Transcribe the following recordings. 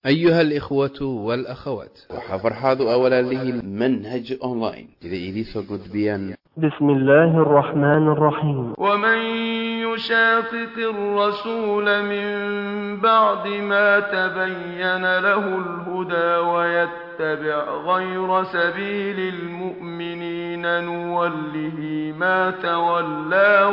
أيها الإخوة والأخوات، وحفرحاض أولا له منهج أونلاين إذا إليس قد بيان. بسم الله الرحمن الرحيم. ومن يشاقق الرسول من بعد ما تبين له الهدى ويتبع غير سبيل المؤمنين نوله ما تولى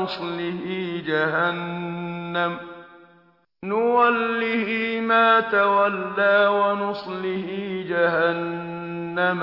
ونصله جهنم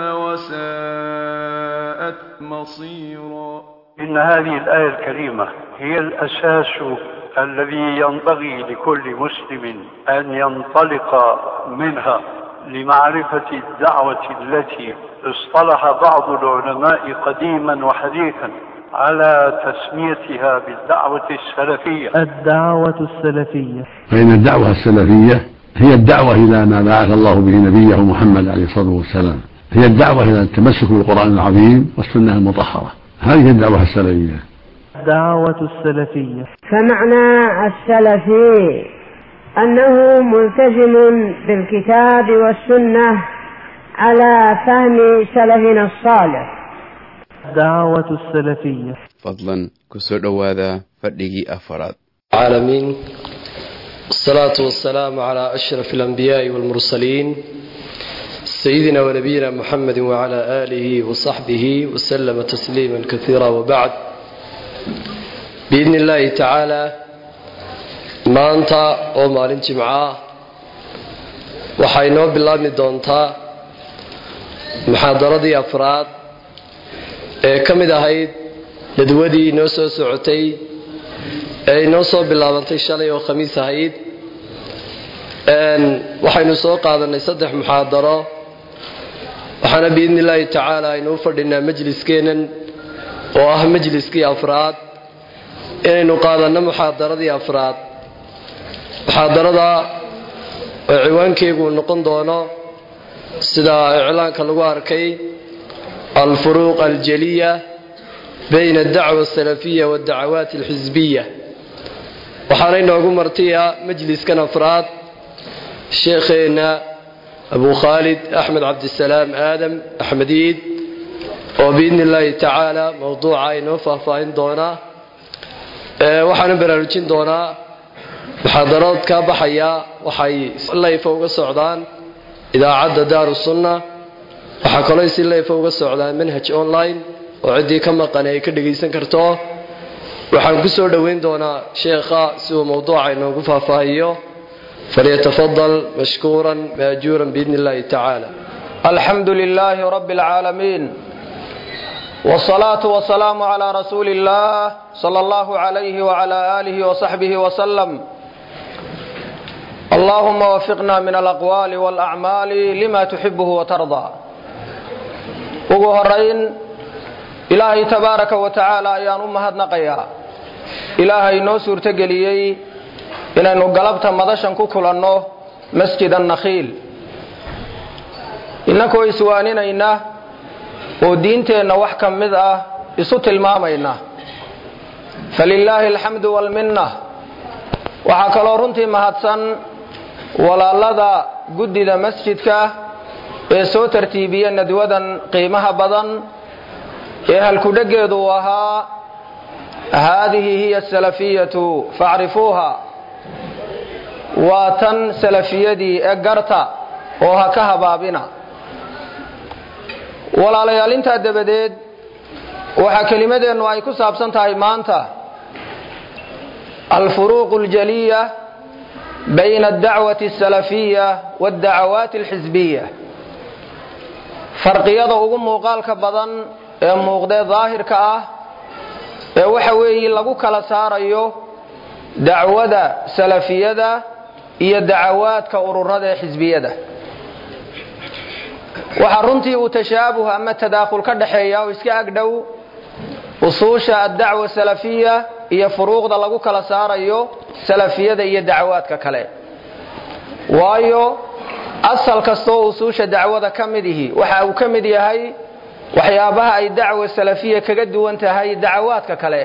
وساءت مصيرا. إن هذه الآية الكريمة هي الأساس الذي ينبغي لكل مسلم أن ينطلق منها لمعرفة الدعوة التي اصطلح بعض العلماء قديما وحديثا على تسميتها بالدعوة السلفية. الدعوة السلفية، فإن الدعوة السلفية هي الدعوة إلى ما بعث الله به نبيه محمد عليه الصلاة والسلام، هي الدعوة إلى التمسك بالقرآن العظيم والسنة المطهرة، هذه الدعوة السلفية. الدعوة السلفية، فمعنى السلفي أنه ملتزم بالكتاب والسنة على فهم سلفنا الصالح. الدعوة السلفية. فضلا كسر هذا فدقي أفراد العالمين، الصلاة والسلام على أشرف الأنبياء والمرسلين سيدنا ونبينا محمد وعلى آله وصحبه وسلم تسليما كثيرا، وبعد. بإذن الله تعالى maanta oo maalin jimca waxay noo bilaabmi doontaa muxaadaradii afraad ee ka mid ahayd dadwadii noo soo socotay ee inoo soo bilaabantay shalay oo khamiis ahayd. waxaynu soo qaadanay 3 muxaadaro, waxaana biidni illaahi tacaala aynu u fadhinaa majliskeennan oo ah majliskii afraad inaynu qaadanno muxaadaradii afraad. muxaadarada oo ciwaankeegu noqon doono sida iclaanka lagu arkay alfuruuq aljaliya bayna adacwa asalafiya waaddacawaat alxisbiya. waxaana inoogu martiya majliskan afraad sheekheena abu khaalid axmed cabdisalaam aadam axmediid oo biidni illaahi tacaala mowduuca inoo faahfaahin doonaa. waxaana baraarujin doonaa muxaadarood ka baxaya waxay layfa uga socdaan idaacadda daaru sunna, waxaa kaloo si layfa uga socdaan manhaj online oo ciddii ka maqan ay ka dhagaysan karto. waxaan ku soo dhoweyn doonaa sheekha si uu mowduuca inoogu faahfaahiyo. falyatafadal mashkuuran maajuuran biidni illaahi tacaala. alxamdu lilaahi rabbi alcaalamiin, والصلاة والسلام على رسول الله صلى الله عليه وعلى آله وصحبه وسلم. اللهم وفقنا من الأقوال والأعمال لما تحبه وترضى. ugu horeyn ilaahay tabaaraka wa tacaala ayaan u mahadnaqayaa. ilaahay noo suurtageliyey inaynu galabta madashan ku kulanno masjid an-nakhiil, innagoo iswaaninayna oo diinteenna wax ka mid ah isu tilmaamayna. falilaahi alxamdu walminna. waxaa kaloo runtii mahadsan walaalada guddida masjidka ee soo tartiibiya nadwadan qiimaha badan ee halkudhageedu uu ahaa haadihi hiya asalafiyatu facrifuuha. waa tan salafiyadii ee garta oo ha ka habaabina. walaalayaal, intaa dabadeed waxaa kelimadeennu ay ku saabsan tahay maanta alfuruuq aljaliya bayna addacwati asalafiya waaddacawaati alxisbiya. farqiyada ugu muuqaalka badan ee muuqdee daahirka ah ee waxa weeye lagu kala saarayo dacwada salafiyada iyo dacawaadka ururada ee xisbiyada. waxaa runtii uu tashaabuh ama tadaakhul ka dhaxeeya oo iska agdhow usuusha addacwa salafiya iyo furuuqda lagu kala saarayo salafiyada iyo dacawaadka kale. waayo asal kastoo usuusha dacwada ka mid ihi waxa uu ka mid yahay waxyaabaha ay dacwa salafiya kaga duwan tahay dacawaadka kale.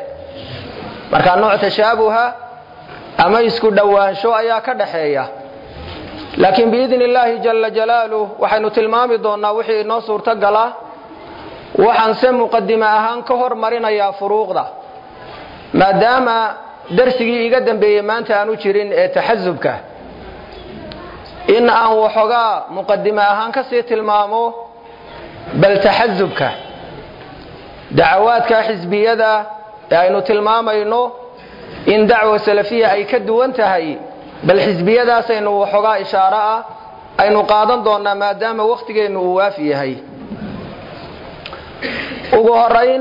marka nooc tashaabuha ama isku dhawaansho ayaa ka dhaxeeya. laakiin biidni illaahi jalla jalaaluh waxaynu tilmaami doonnaa wixii inoo suurtogala waxaan se muqadime ahaan ka hormarinayaa furuuqda maadaama darsigii iga dambeeyey maanta aanu jirin ee taxasubka in aan waxoogaa muqadime ahaan ka sii tilmaamo bal taxasubka dacawaadka xisbiyada ee aynu tilmaamayno in dacwa salafiya ay ka duwan tahay bal xisbiyadaasaynu waxoogaa ishaaro ah aynu qaadan doonnaa maadaama wakhtigeennu uu waafi yahay ugu horayn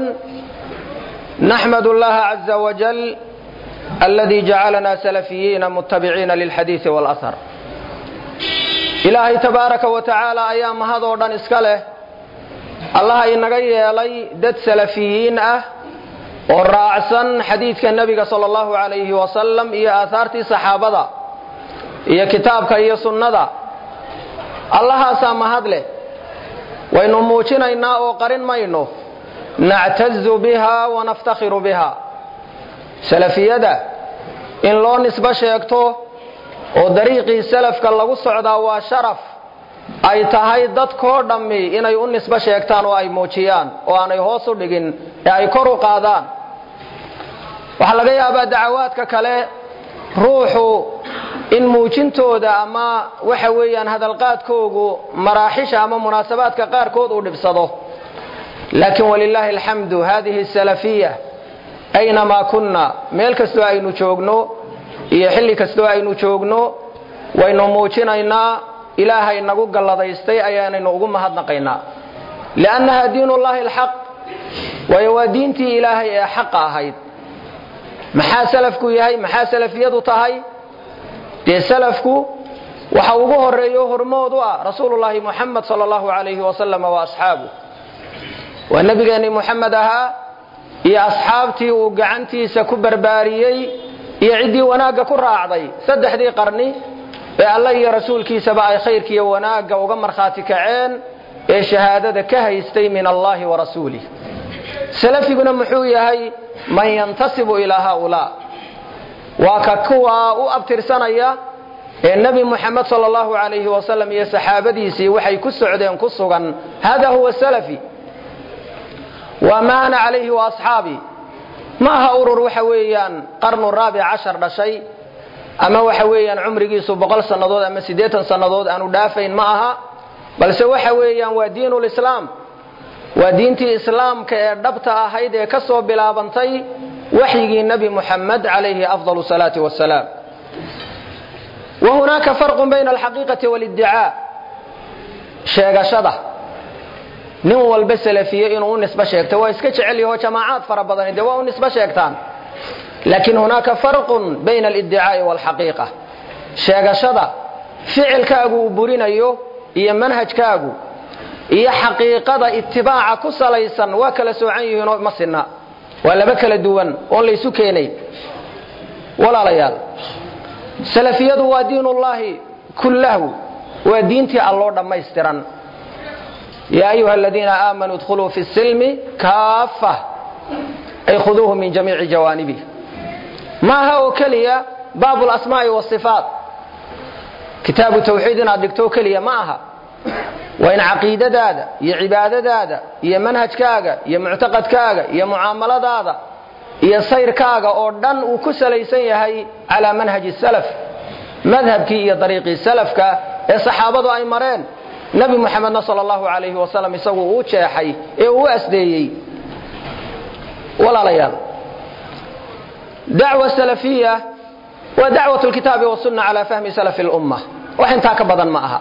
naxmadu allaha caza wajal alladii jacalana salafiyiina mutabiciina lilxadiidi waalahar ilaahay tabaaraka wa tacaala ayaa mahadoo dhan iska leh allaha inaga yeelay dad salafiyiin ah oo raacsan xadiidka nebiga sala allahu calayhi wasalam iyo aahaartii saxaabada iyo kitaabka iyo sunnada allahaasaa mahad leh waynu muujinaynaa oo qarin mayno nactazu biha wanaftakhiru biha salafiyada in loo nisbo sheegto oo dariiqii salafka lagu socdaa waa sharaf ay tahay dadkoo dhammi inay u nisbo sheegtaan oo ay muujiyaan oo aanay hoos u dhigin ee ay kor u qaadaan waxaa laga yaabaa dacawaadka kale ruuxu in muujintooda ama waxa weeyaan hadalqaadkoogu maraaxisha ama munaasabaadka qaarkood uu dhibsado laakiin walilaahi alxamdu hadihi salafiya aynamaa kunna meel kastoo aynu joogno iyo xilli kastoo aynu joogno waynu muujinaynaa ilaahay nagu galladaystay ayaanaynu ugu mahadnaqaynaa liannaha diinullaahi alxaq waayo waa diintii ilaahay ee xaqa ahayd maxaa salafku yahay maxaa salafiyadu tahay dee salafku waxa ugu horeeyo hormood u ah rasuulullaahi muxamed sala allahu calayhi wasalam wa asxaabuh waa nebigeenni muxamed ahaa iyo asxaabtii uu gacantiisa ku barbaariyey iyo ciddii wanaagga ku raacday saddexdii qarni ee alla iyo rasuulkiisaba ay khayrkiiyo wanaagga uga markhaati kaceen ee shahaadada ka haystay min allahi wa rasuulih salafiguna muxuu yahay man yantasibu ilaa haaulaa waa ka kuwaa u abtirsanaya ee nebi muxamed sala allahu calayhi wasalam iyo saxaabadiisii waxay ku socdeen ku sugan hada huwa salafi وما أنا عليه وأصحابي ما هأرر وحويان قرن الرابع عشر لشيء أما وحويان عمري جيسو بقل سنضود أما سيديتا سنضود أنو دافين معها بل سوى حويان ودين الإسلام ودينتي إسلام كأردبتها هيدي كسو بلا بنتي وحيي النبي محمد عليه أفضل الصلاة والسلام وهناك فرق بين الحقيقة والادعاء شيء شده nin walba salafiye inuu u nisbo sheegto waa iska jecel yahay jamaacad fara badan ee waa u nisbo sheegtaan laakiin hunaaka farqun bayna al-iddi'aa wal haqiiqa sheegashada ficilkaagu u burinayo iyo manhajkaagu iyo xaqiiqada ittibaaca ku salaysan waa kala soocan yihiin oo masina waa laba kala duwan oo la isu keenay walaalayaal salafiyadu waa diinullaahi kullahu waa diintii Allah dhammaystiran يا أيها الذين آمنوا ادخلوا في السلم كافة أي خذوه من جميع جوانبه ما هو كلية باب الأسماء والصفات كتاب توحيدنا دكتو كلية معها وإن عقيدة دادا يا عبادة دادا يا منهج كاغا يا معتقد كاغا يا معاملة دادا يا سير كاغا أردن وكسل يسيهي على منهج السلف مذهب كي يا طريق السلف كا يا صحابة أي مرين نبي محمد صلى الله عليه وسلم يسوي وجهي هو أسديي ولا ليال دعوة سلفية ودعوة الكتاب والسنة على فهم سلف الأمة وحين تاكبضا معها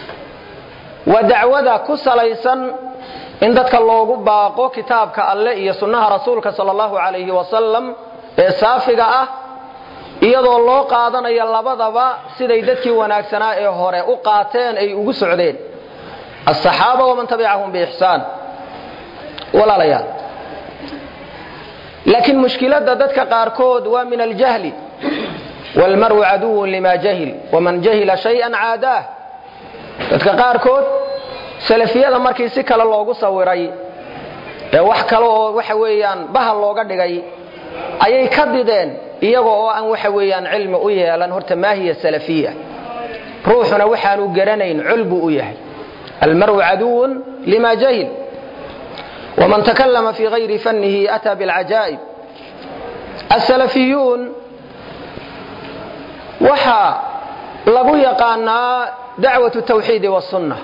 ودعوة كسليسا إن ذاتك الله باقو كتابك الله يسنها رسولك صلى الله عليه وسلم سافقة iyadoo loo qaadanayo labadaba siday dadkii wanaagsanaa ee hore u qaateen ay ugu socdeen as-saxaaba wa man tabi'ahum bi ihsan wala layal laakiin mushkilada dadka qaarkood waa min al-jahl wal mar'u aduwwu lima jahil wa man jahila shay'an 'aadah dadka qaarkood salafiyada markii si kala loogu sawiray ee wax kale oo waxa weeyaan bahal looga dhigay ayay ka dideen iyagoo aan waxa weeyaan cilmi u yeelan horta maahiya salafiya روحنا وحانو قرنين علبو إياه المرء عدو لما جهل ومن تكلم في غير فنه أتى بالعجائب السلفيون وحا لغو يقانا دعوة التوحيد والسنة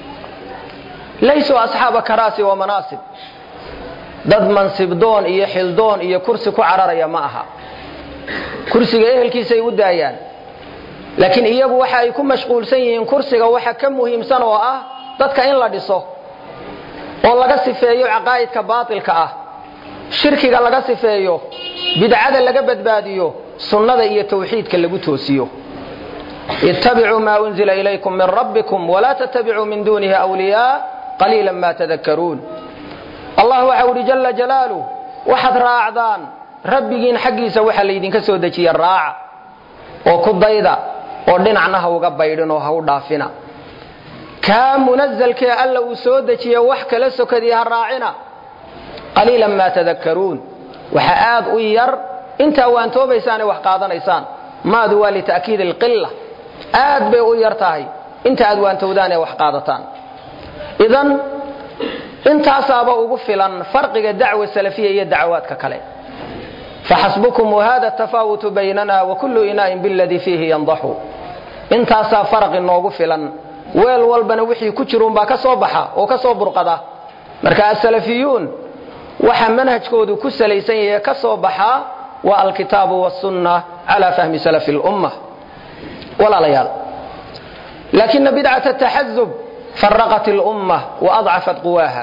ليسوا أصحاب كراسي ومناصب dad mansib doon iyo xildoon iyo kursi ku cararaya ma aha kursiga ehelkiisa ay u daayaan laakiin iyagu waxa ay ku mashquulsan yihiin kursiga waxa ka muhiimsan oo ah dadka in la dhiso oo laga sifeeyo aqaa'idka baatilka ah shirkiga laga sifeeyo bidcada laga badbaadiyo sunnada iyo tawxiidka lagu toosiyo ittabi'u ma unzila ilaykum min rabbikum wa la tattabi'u min dunihi awliya qalilan ma tadhakkarun الله وحول جل جلاله وحد راعدان ربيين حقيسا وحا ليدين كسو دجي الراع او كديدا او دينعنا هوغا بايدن او هو دافينا كان منزل كي الله وسو دجي wax kala sokadii raacina qalilan ma tadhakkarun waxa aad u yar inta waan toobaysaan wax qaadanaysaan maadu wali ta'kiid alqilla aad bay u yartahay inta aad waan toodaan wax qaadataan idan انت اصابه ugu filan farqiga dacwa salafiya iyo dacwaadka kale فحسبكم وهذا التفاوت بيننا وكل إناء بالذي فيه ينضح انت اصاب فرق noogu filan weel walbana wixii ku jiroon ba ka soo baxa oo ka soo burqada marka salafiyun waxa manhajkoodu ku salaysan yahay ka soo baxa wa alkitaab was sunnah ala fahmi salaf al ummah wala layal lakin bid'at at-tahazzub فرقت الأمة وأضعفت قواها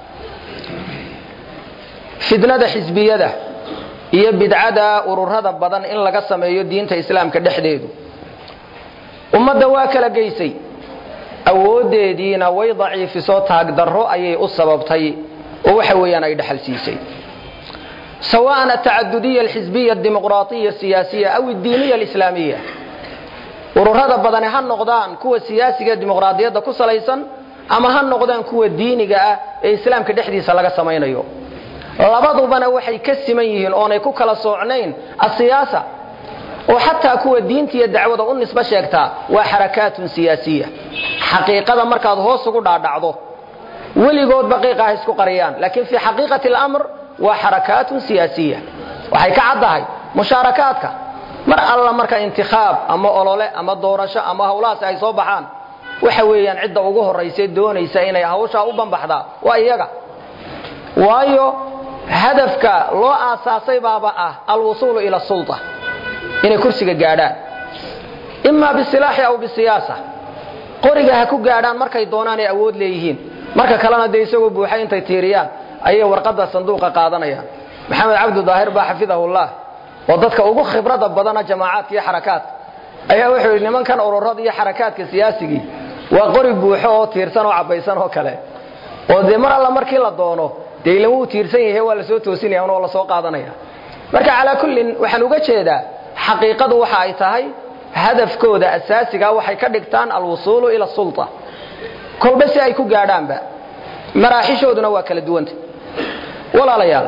fidnada xisbiyada iyo bidcada ururada badan in laga sameeyo diinta islaamka dhexdeedu ummadda waa kala geysay awoodeediina way daciifiso taag darro ayay u sababtay oo waxa weeyaan ay dhaxal siisay سواء التعددية الحزبية الديمقراطية السياسية أو الدينية الإسلامية ururada badan ha noqdaan kuwa siyaasiga dimuqraadiyada ku salaysan ama ha noqdaan kuwa diiniga ah ee islaamka dhexdiisa laga sameeyo labadubana waxay ka siman yihiin oo ay ku kala soocnayn asiyaasa oo xataa kuwa diinta iyo dacwada u nisba sheegta waa xarakaatun siyaasiya xaqiiqada markaad hoos ugu dhaadhacdo waligood baqiiqa isku qariyaan laakiin fi xaqiiqati al-amr waa xarakaatun siyaasiya waxay ka cadahay musharakaadka mar alla marka intikhab ama olole ama doorasho ama hawlaas ay soo baxaan waxa weeyaan cid ugu horeysay doonaysa inay hawsha u banbaxda waa iyaga waayo hadafka loo aasaasay baaba ah al-wusul ila sulta inay kursiga gaadhaan imma bisilaahi aw bisiyasa qoriga ha ku gaadhaan markay doonaan ay awood leeyihiin marka kalena de isagoo buuxay intay tiiriyaan ayay warqada sanduuqa qaadanayaan maxamed cabdu daahir ba xafidahullah oo dadka ugu khibrada badan jamaacadka iyo xarakaad ayaa wuxuu nimankan ururada iyo xarakaadka siyaasiga waa qori buuxo oo tiirsan oo cabaysan oo kale oo de mar alla markii la doono deeyla uu tiirsan yahay waa la soo toosinaya oo la soo qaadanaya marka ala kullin waxaan uga jeedaa xaqiiqadu waxa ay tahay hadafkooda asaasiga waxay ka dhigtaan al-wusul ila sulta kolba si ay ku gaadhaanba maraaxishooduna waa kala duwanta walaalayaal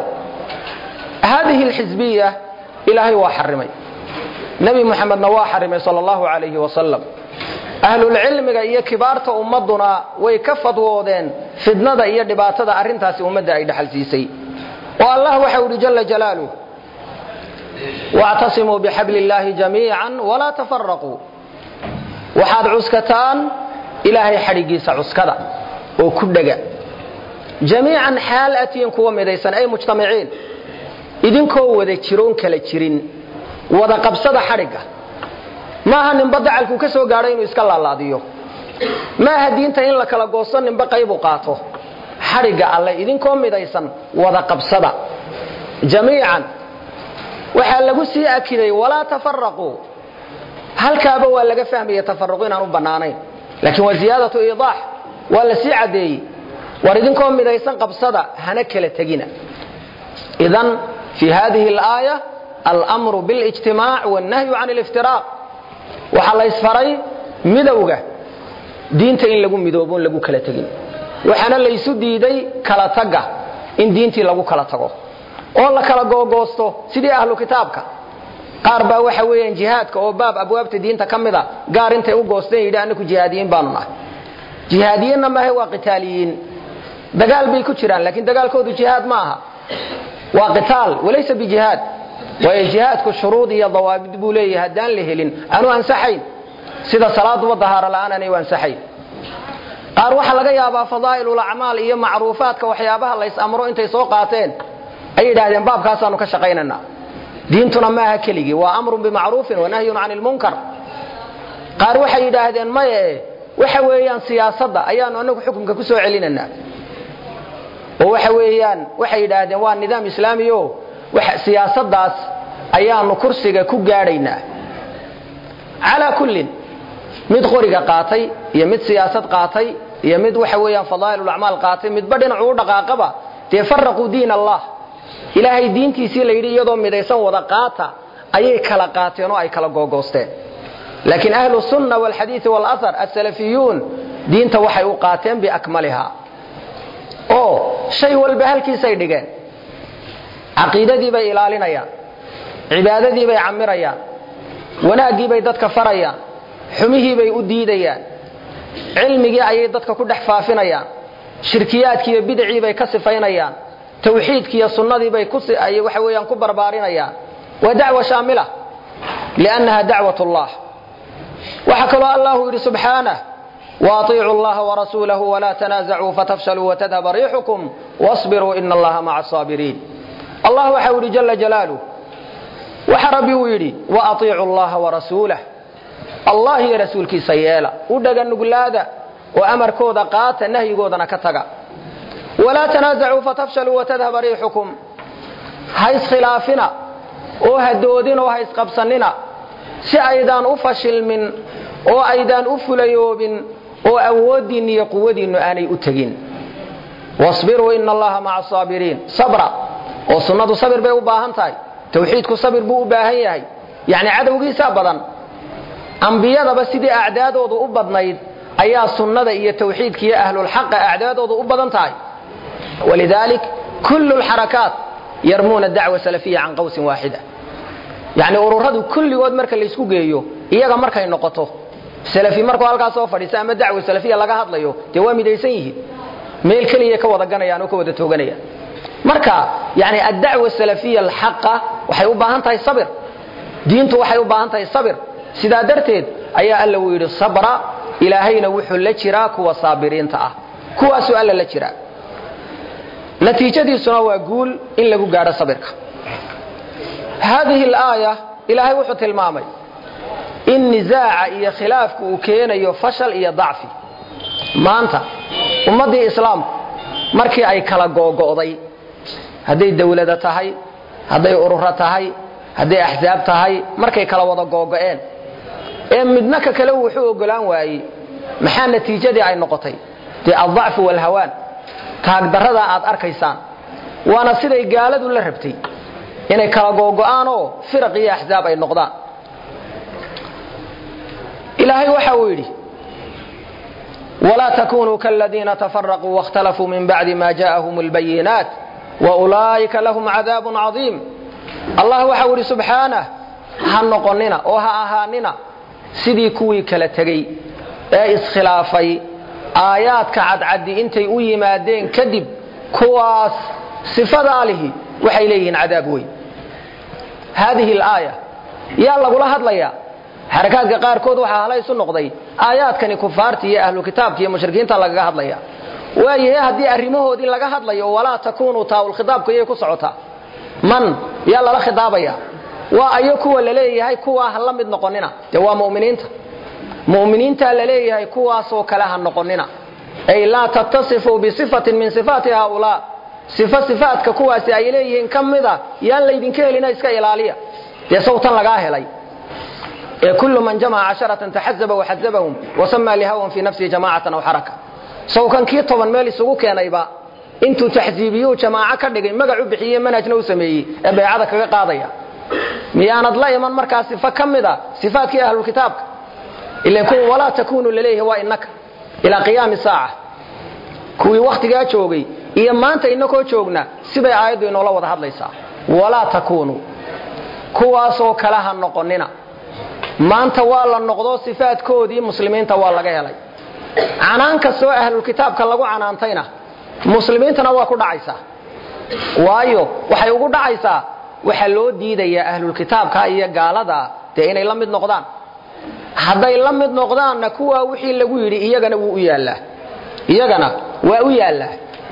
هذه الحزبيه إلهي وحرمي نبي محمد نوا حرمي صلى الله عليه وسلم أهل العلم إيا كبارة أمدنا ويكفضوودين فدندا إيا دباتدا أرنتاسي أمدا إيدا حلسيسي والله وحول جل جلاله واعتصموا بحبل الله جميعا ولا تفرقوا وحاد عسكتان إلهي حريقيس عسكدا وكدقا جميعا حال أتين كوا ميديسان أي مجتمعين idinkoo wada jiroon kala jirin wada qabsada xariga maaha ninba dacalku ka soo gaaray inuu iska laalaadiyo maaha diinta in la kala goosan ninba qayb u qaato xariga alle idinkoo midaysan wada qabsada jamiican waxa lagu sii akiday wala tafarraqu halkaaba waa laga fahmaya tafarruq inaan u banaanayn laakiin waa ziyadatu iidah wala sii cadeey war idinkoo midaysan qabsada hana kala tagina idan في هذه الآية الأمر بالاجتماع والنهي عن الافتراق وحال إسفري مدوغة دينتا إن لغو مدوبون لغو كالتغين وحانا ليسو ديدي كالتغة إن دينتي لغو كالتغو والله كالغو غوستو سيدي أهل كتابك qaar baa waxa weeyaan jihaadka oo baab abwaabta diinta kamida gaar intay u goosteen yidhaahdo ku jihaadiyiin baanu nahay jihaadiyiinna ma waa qitaaliyiin dagaal bay ku jiraan laakiin dagaalkoodu jihaad ma aha waa qitaal walaysa bijihaad way jihaadku shuruud iyo dawaabid buu leeyahay hadaan la helin aanu ansaxayn sida salaadu wadahaara la'aanay waan saxayn qaar waxa laga yaabaa fadaa'ilul a'maal iyo macruufaadka waxyaabaha la is amro intay soo qaateen ay yiraahdeen baabkaas aanu ka shaqeynana diintuna ma aha keligi waa amrun bima'ruuf wa nahyun 'anil munkar qaar waxa yiraahdeen maye waxa weeyaan siyaasadda ayaanu anagu xukunka ku soo celinana oo waxa weeyaan waxa yiraahdeen waa nidaam islaamiyo waxa siyaasaddaas ayaanu kursiga ku gaadhaynaa ala kullin mid qoriga qaatay iyo mid siyaasad qaatay iyo mid waxa weeyaan fadaa'ilul a'maal qaatay mid badhina uu dhaqaaqaba tafarraqu diin Allah ilaahay diintiisii la yiri iyadoo midaysan wada qaata ayay kala qaateen oo ay kala googoosteen laakiin ahlu sunna wal hadith wal athar as-salafiyun diinta waxay u qaateen bi akmaliha oo shay walba halkiisa ay dhigeen aqeedadii bay ilaalinayaan cibaadadii bay camirayaan wanaagii bay dadka farayaan xumihii bay u diidayaan cilmigii ayay dadka ku dhex faafinayaan shirkiyaadkii iyo bidcii bay ka sifaynayaan tawxiidkii iyo sunnadii bay ku ay waxa weeyaan ku barbaarinayaan wa da'wa shamila li'annaha da'watullah waxa kale Allah yiri subhanahu wa atii'u Allah wa rasulahu wa la tanaza'u fatafshalu wa tadhhabu rihukum wasbiru inna Allaha ma'as sabirin Allah waxa yiri jalla jalaluhu waxa rabbi yiri wa atii'u Allah wa rasulahu Allah iyo rasuulkiisa yeela u dhagan nuglaada oo amarkooda qaata nahyigoodana ka taga wala tanaza'u fatafshalu wa tadhhabu rihukum hays khilaafina oo hadoodin oo hays qabsanina si aydan u fashilmin oo aydan u fulayoobin oo awoodin iyo quwadiinu aanay u tagin wasbiru inna Allaha ma'as sabirin sabra oo sunnadu sabir bay u baahan tahay tawxiidku sabir buu u baahan yahay yaani cadawgiisa badan anbiyadaba sidii a'daadoodu u badnayd ayaa sunnada iyo tawxiidka iyo ahlul haqq a'daadoodu u badan tahay walidalik kullu alharakat yarmuna da'wa salafiyya an qawsin wahida yaani ururadu kulligood marka la isku geeyo iyaga markay noqoto salafi marka halkaas soo fadhiisa ama da'wa salafiyya laga hadlayo de waa midaysan yihiin meel kaliya ka wada ganayaan oo ka wada tooganayaan marka yaani ad-da'wa salafiyya al-haqqa waxay u baahan tahay sabir diintu waxay u baahan tahay sabir sida darteed ayaa alla uu yiri sabra ilaahayna wuxuu la jiraa kuwa saabiriinta ah kuwaas alla la jiraa natiijadiisuna waa guul in lagu gaaro sabirka هذه الآية إلهي وحط المامي إن نزاع إيا خلافك وكينا يفشل إيا ضعفي ما أنت ومضي إسلام مركي أي كلا قوضي هذه الدولة تهي هذه أروها تهي هذه أحزاب تهي مركي كلا وضا قوضيين إن مدنك كلو وحوق قلان وأي محان نتيجة دي أي نقطي دي الضعف والهوان تاقدر هذا أركيسان وأنا سيدي قالد ولا ربتي inay kala googo'aan oo firaq iyo ahzaab ay noqdaan ilaahay waxa uu yiri wala takunu kalladina tafarraqu wa ikhtalafu min ba'di ma ja'ahumul bayyinat wa ulaika lahum 'adabun 'azim Allah waxa uu yiri subhanahu ha noqonina oo ha ahaanina sidii kuwii kala tagay ee iskhilaafay aayaadka cadcadi intay u yimaadeen kadib kuwaas sifada alihi waxay leeyihiin 'adaab weyn هذه الآية يا الله قولها هدليا حركات قاركود وحا هلاي سو نقداي آيات كان كفارتي يا أهل الكتاب يا مشركين تا لغا هدليا واي هدي اريمهودي لغا هدليو ولا تكونوا تاو الخطاب كيه ku socota man ya la khitaabaya waa ayaku wala leeyahay kuwa hal mid noqonina de waa muuminiinta la leeyahay kuwaas oo kala han noqonina ay la tattasifu bi sifatin min sifati haula sifaadka kuwaasi ay leeyihiin kamida yaan la idin ka helina iska ilaaliya de sawtan laga helay ee kullu man jamaa 10 tahazzaba wa hazzabahum wa samma lihawan fi nafsi jama'atan aw haraka sawkan kii toban meel isugu keenayba intuu tahziibiyo jamaa'a ka dhigay magac u bixiyay manhajna u sameeyay ee bay'ada kaga qaadaya miyaanad la iman markaas sifa kamida sifaadkii ahlul kitaabka ila ku wala takunu lilayhi wa innaka ila qiyam saa'a kuwi waqtiga joogay iyo maanta inakoo joogna sibay aayadu inoo la wada hadlaysaa wala takunu kuwaasoo kale ha noqonina maanta waa la noqdo sifaadkoodii muslimiinta waa laga helay canaan kastoo ahlulkitaabka lagu canaantayna muslimiintana waa ku dhacaysaa waayo waxay ugu dhacaysaa waxa loo diidayaa ahlulkitaabka iyo gaalada dee inay la mid noqdaan hadday la mid noqdaanna kuwa wixii lagu yidhi iyagana waa u yaallaa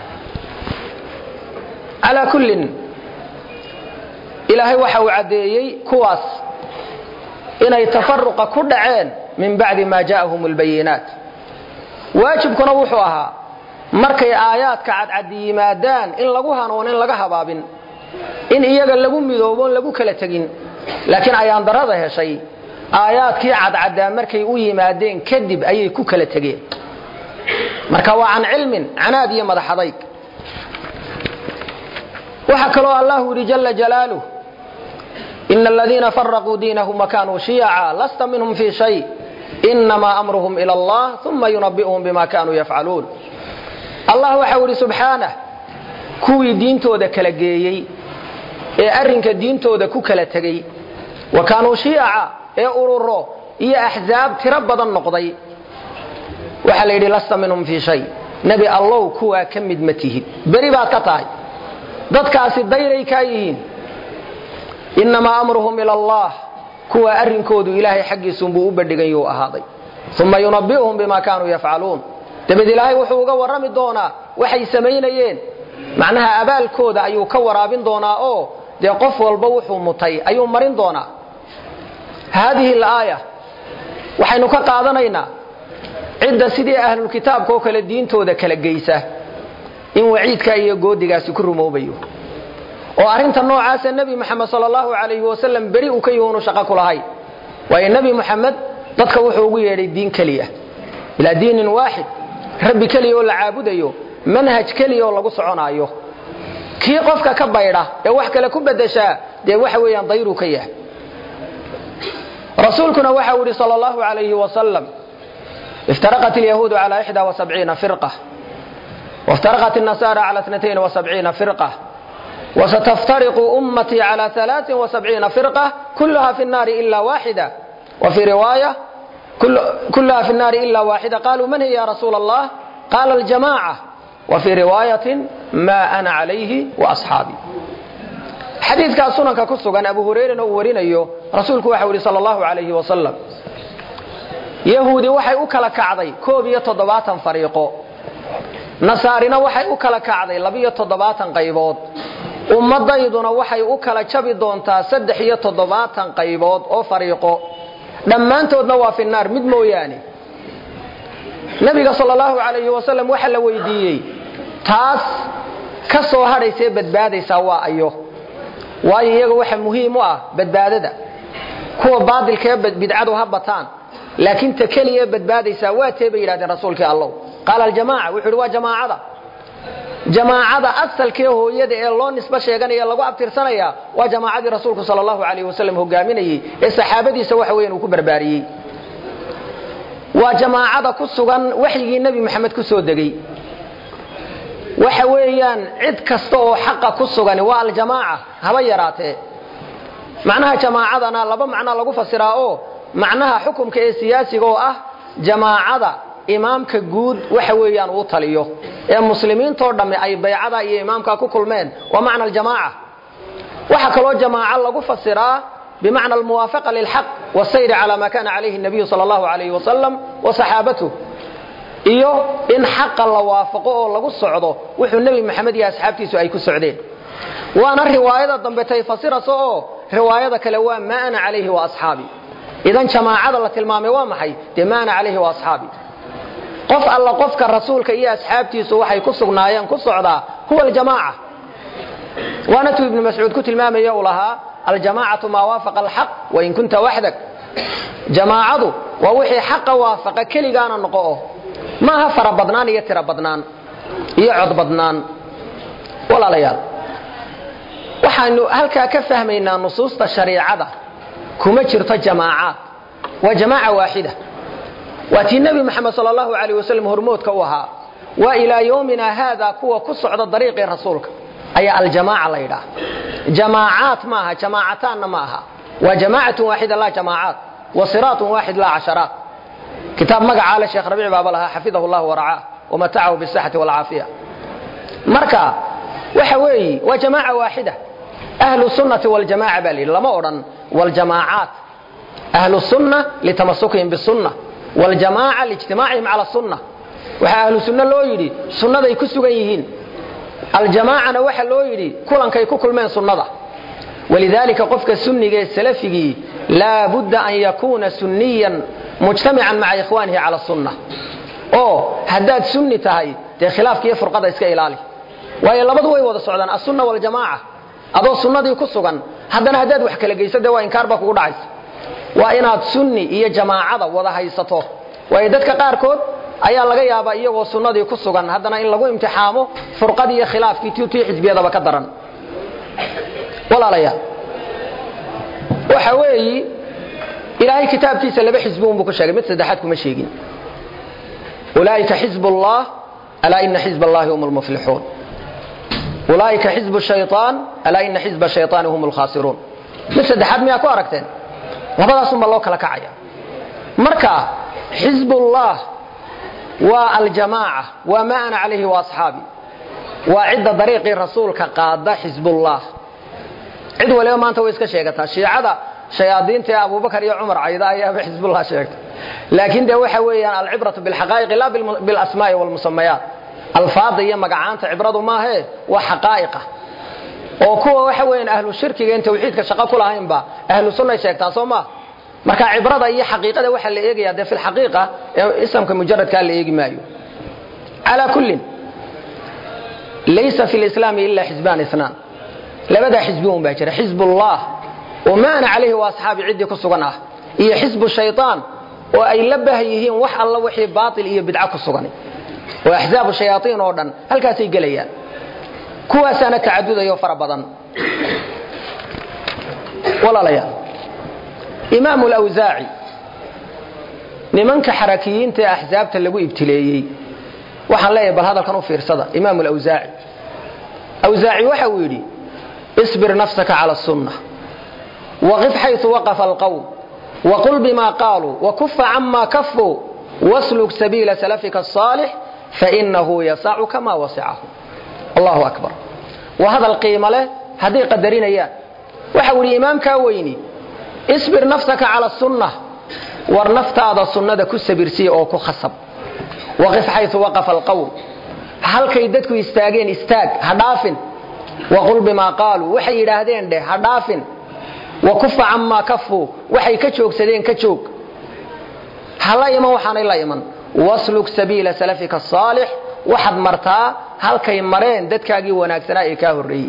calaa kullin ilaahay waxa uu caddeeyey kuwaas inay tafaruqa ku dhaceen min bacdi maa jaa'ahum albayinaat waajibkuna wuxuu ahaa markay aayaadka cadcad yimaadaan in lagu hanuunin laga habaabin in iyaga lagu midoobo lagu kala tegin laakiin ayaan darada heshay aayaadkii cadcaddaa markay u yimaadeen kadib ayay ku kala tegeen marka waa can cilmin canaad iyo madaxadayg waxa kaloo allah yidhi jalla jalaaluh إن الذين فرقوا دينهم وكانوا شيعا لست منهم في شيء إنما أمرهم إلى الله ثم ينبئهم بما كانوا يفعلون الله وحوري سبحانه كوي دينتooda kala geeyay ee arinka diintooda ku kala tagay وكانوا شيعا ee ururo iyo ahzaab tira badan noqday waxa la yiri lasta minhum fi shay nabi allah kuwa kamid matihid bari baad ka tahay dadkaasi dayray ka yihiin إنما أمرهم إلى الله كوا أرنكود إلهي حقي سنبو بدغن يو أهاضي ثم ينبئهم بما كانوا يفعلون تبد إلهي وحوغا ورمي دونا وحي سمينيين معناها أبال كودا أيو كورابين دونا أو دي قف والبوح ومطي أيو مرين دونا هذه الآية وحي نكاقادنينا عند سيدي أهل الكتاب كوكال الدين تودا كالجيسة إن وعيدك أيو قودي سكر موبيو oo arinta noocaas nabi Muhammad sallallahu alayhi wasallam bari uu ka yoono shaqo ku lahay way nabi Muhammad dadka wuxuu ugu yeeray diin kaliya ila diinin waahid rabbi kaliya oo la caabudayo manhaj kaliya oo lagu soconaayo kii qofka ka bayra ee wax kale ku bedesha de waxa weeyaan dayru ka yahay rasuulkuna waxa uu yiri sallallahu alayhi wasallam iftaraqat al-yahud ala 71 firqa وافترقت النصارى على 72 فرقة وستفترق أمتي على 73 فرقة كلها في النار إلا واحدة وفي رواية كلها في النار إلا واحدة قالوا من هي يا رسول الله قال الجماعة وفي رواية ما أنا عليه وأصحابي حديث كاسونا ككسو عن أبو هريرة نورين أيوه رسولك وحولي صلى الله عليه وسلم يهودي وحي أكل كعضي كوبية تضباطا فريقو نصارنا وحي أكل كعضي لبية تضباطا قيبوت umadayduna waxay u kala jabi doontaa 73 qaybood oo fariiqo dhamaantoodna waa fi naar mid mooyaane nabiga sallallahu alayhi wasallam waxa la weydiiyay taas ka soo hadhaysay badbaadaysa waa ayo waayo iyaga waxa muhiim u ah badbaadada kuwa baadilka bidcadu habataan laakiin ta kaliya badbaadaysa waa teebay yiraahdeen rasuulka allah qala al jamaa wuxuu waa jamaacada jamaacada asalkee hooyada ee loo nisba sheeganaya lagu abtirsanaya waa jamaacadii rasuulku sallallahu alayhi wasallam hogaaminayay ee saxaabadiisa waxa weeyaan uu ku barbaariyay waa jamaacada ku sugan waxyigii nabi maxamed ku soo degay waxa weeyaan cid kasta oo xaq ku sugan waa al jamaaca haba yaraatee macnaha jamaacadana laba macna lagu fasiraa oo macnaha xukunka ee siyaasiga oo ah jamaacada imaamka guud waxa weeyaan uu taliyo ee muslimiinto dhamme ay bay'ada iyo imaamka ku kulmeen wa macna al-jamaa'a waxa kale oo jamaa'a lagu fasiraa بمعنى الموافقة للحق والسير على ما كان عليه النبي صلى الله عليه وسلم وصحابته iyo in xaq la waafaqo oo lagu socdo wuxuu nabi maxamed iyo asxaabtiisu ay ku socdeen waana riwaayada dambe tay fasiraso oo riwaayada kale waa ma ana alayhi wa ashabi idan jamaacada la tilmaamay waa maxay de ma ana alayhi wa ashabi qof alla qofka rasuulka iyo asxaabtiisu waxay ku sugnaayeen ku socdaa huwa al-jamaa'a waana ibn mas'ud ku tilmaamay ulaha al-jamaa'atu ma waafaqa al-haq wa in kunta wahdak jamaa'adu wa wixii xaq waafaqa kaligaana noqo ما ها فربضنان يتربضنان يعضبضنان ولا ليال وحانو هلكا كفهمينا نصوص الشريعة كما جرت جماعات وجماعة واحدة واتي النبي محمد صلى الله عليه وسلم هرموت كوها وإلى يومنا هذا كوا كسعد الطريق رسولك أي الجماعة لا يدعى جماعات معها جماعتان معها وجماعة واحدة لا جماعات وصراط واحد لا عشرات كتاب مقع على الشيخ ربيع بابلها حفظه الله ورعاه ومتعه بالصحة والعافية مركا وحوي وجماعة واحدة أهل السنة والجماعة بالي لما أورن والجماعات أهل السنة لتمسكهم بالسنة والجماعة لاجتماعهم على السنة وأهل السنة لو يري سنة ذي كسوغيهين الجماعة وحا لو يري كلن كيكو كل من سنة ولذلك قفك السني السلفي لا بد أن يكون سنيا مجتمعا مع إخوانه على السنة هداد سني تهي دي خلاف كيف فرقة إسكا إلالي وهي لبضوا يوضى السعودان السنة والجماعة أدو السنة دي كسوغان هدان هداد وحكا لقيسة دي وإنكار باكو دعيس وإناد سني إيا جماعة وضا هيسطو وإدادك قاركود أيها لغا يابا إيا والسنة دي كسوغان هدان إن لغو امتحامو فرقة دي خلاف كي تيوتي حزبية دا بكدران ولا ليا وحوي إلهي كتاب كيسا لبا حزبون بكو شاقي مثل دحاتكم الشيقين أولئك حزب الله ألا إن حزب الله هم المفلحون أولئك حزب الشيطان ألا إن حزب الشيطان هم الخاسرون مثل دحات مياكو أركتين وهذا سمى الله كالكعية مركا حزب الله والجماعة وما أنا عليه وأصحابي وعد طريق الرسول كقادة حزب الله عد وليوم ما أنت ويسك شيئتها الشيعة شياطين تي أبو بكر يا عمر عيدا يا حزب الله شيئتها لكن ده وحويا العبرة بالحقائق لا بالأسماء والمسميات الفاضية مقعانت عبرة ما هي وحقائقه وكوا وحويا أهل الشرك أنت توحيدك شقا كلها ينبا أهل السنة شيئتها صوما مركا عبرة هي حقيقة ده وحا اللي إيجي ده في الحقيقة اسمك مجرد كان اللي إيجي مايو على كل ليس في الإسلام إلا حزبان اثنان لبدا حزبهم باكر حزب الله وما أنا عليه وأصحابي عدي كسوغناه هي حزب الشيطان وأي لبه يهين وح الله وحي باطل هي بدعة كسوغني وأحزاب الشياطين أوردن هل كاسي قليا كوا سنة تعدد يوفر بضن ولا ليا إمام الأوزاعي لمنك حركيين تا أحزاب تلقوا ابتليي وحن لا يبال هذا كانوا في رصدة إمام الأوزاعي أوزاعي وحويري اصبر نفسك على السنة وقف حيث وقف القوم وقل بما قالوا وكف عما كفوا واسلك سبيل سلفك الصالح فإنه يسعك ما وسعه الله أكبر وهذا القيمة له هذه قدرين إياه وحولي إمام كاويني اصبر نفسك على السنة ورنفت هذا السنة كسبرسي أو كخصب وقف حيث وقف القوم هل كيدتك يستاقين استاق هدافن وقل بما قالوا وحي يراهدين ده هدافن وكف عما كفوا وحي كتشوك سدين كتشوك هلا يمن وحان إلا يمن واسلك سبيل سلفك الصالح وحد مرتا هل كي مرين ددكاقي وناكسنا إيكاه الرئي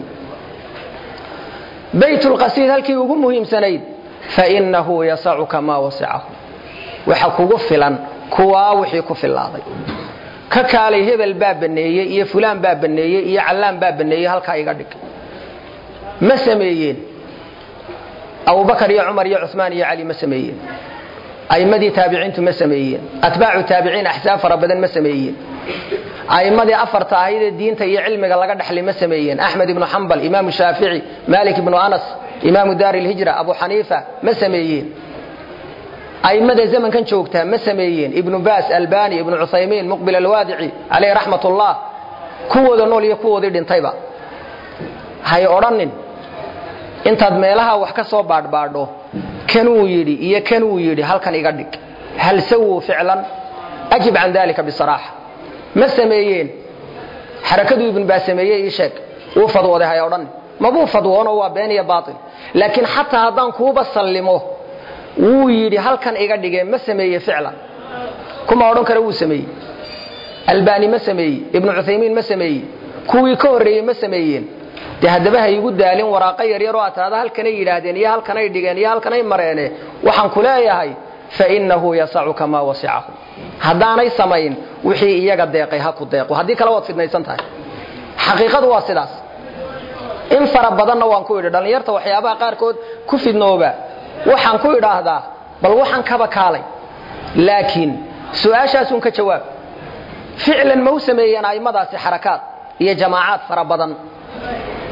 بيت القصيد هل كي يقوم مهم سنين فإنه يسعك ما وسعه وحكو قفلا كوا وحي كفل الله ككالي هذا الباب النية يا فلان باب النية يا علان باب النية هل كاي قدك ما سميين أبو بكر يا عمر يا عثمان يا علي ما سميين أئمة تابعين ما سميين أتباع تابعين أحزاب فربدا ما سميين أئمة أفرت هيد الدين تي علمك الله قد حلي ما سميين أحمد بن حنبل إمام الشافعي مالك بن أنس إمام دار الهجرة أبو حنيفة ما سميين أئمة زمن كان شوكتها ما سميين ابن باس الباني ابن عثيمين مقبل الوادعي عليه رحمة الله كوة نول يكوة دين طيبة هاي أورانين intaad meelaha wax ka soo baadhbaadho kanuu yiri iyo kanuu yiri halkan iga dhig hal sawu ficlan ajib an dalika bisaraha ma sameeyeen harakadu ibn baasameeyay sheek uu fadwooday hay oran ma buu fadwoono waa been iyo baatil laakiin hatta hadan kuuba sallimo uu yiri halkan iga dhigay ma sameeyay ficlan kuma oran kara uu sameeyay albani ma sameeyay ibn uthaymin ma sameeyay kuwii ka horeeyay ma sameeyeen de hadaba hay ugu daalin waraaqa yar yar oo ataada halkan ay yiraahdeen iyo halkan ay dhigeen iyo halkan ay mareene waxaan ku leeyahay fa innahu yas'uka ma wasi'ahu hadaanay samayn wixii iyaga deeqay ha ku deeqo hadii kala wad fidnaysan tahay xaqiiqadu waa sidaas in fara badanna waan ku yidhi dhalinyarta waxyaabaha qaar kood ku fidnooba waxaan ku yiraahdaa bal waxaan kaba kaalay laakiin su'aashaas un ka jawaab ficlan ma u sameeyeen aymadaasi xarakaad iyo jamaacaad fara badan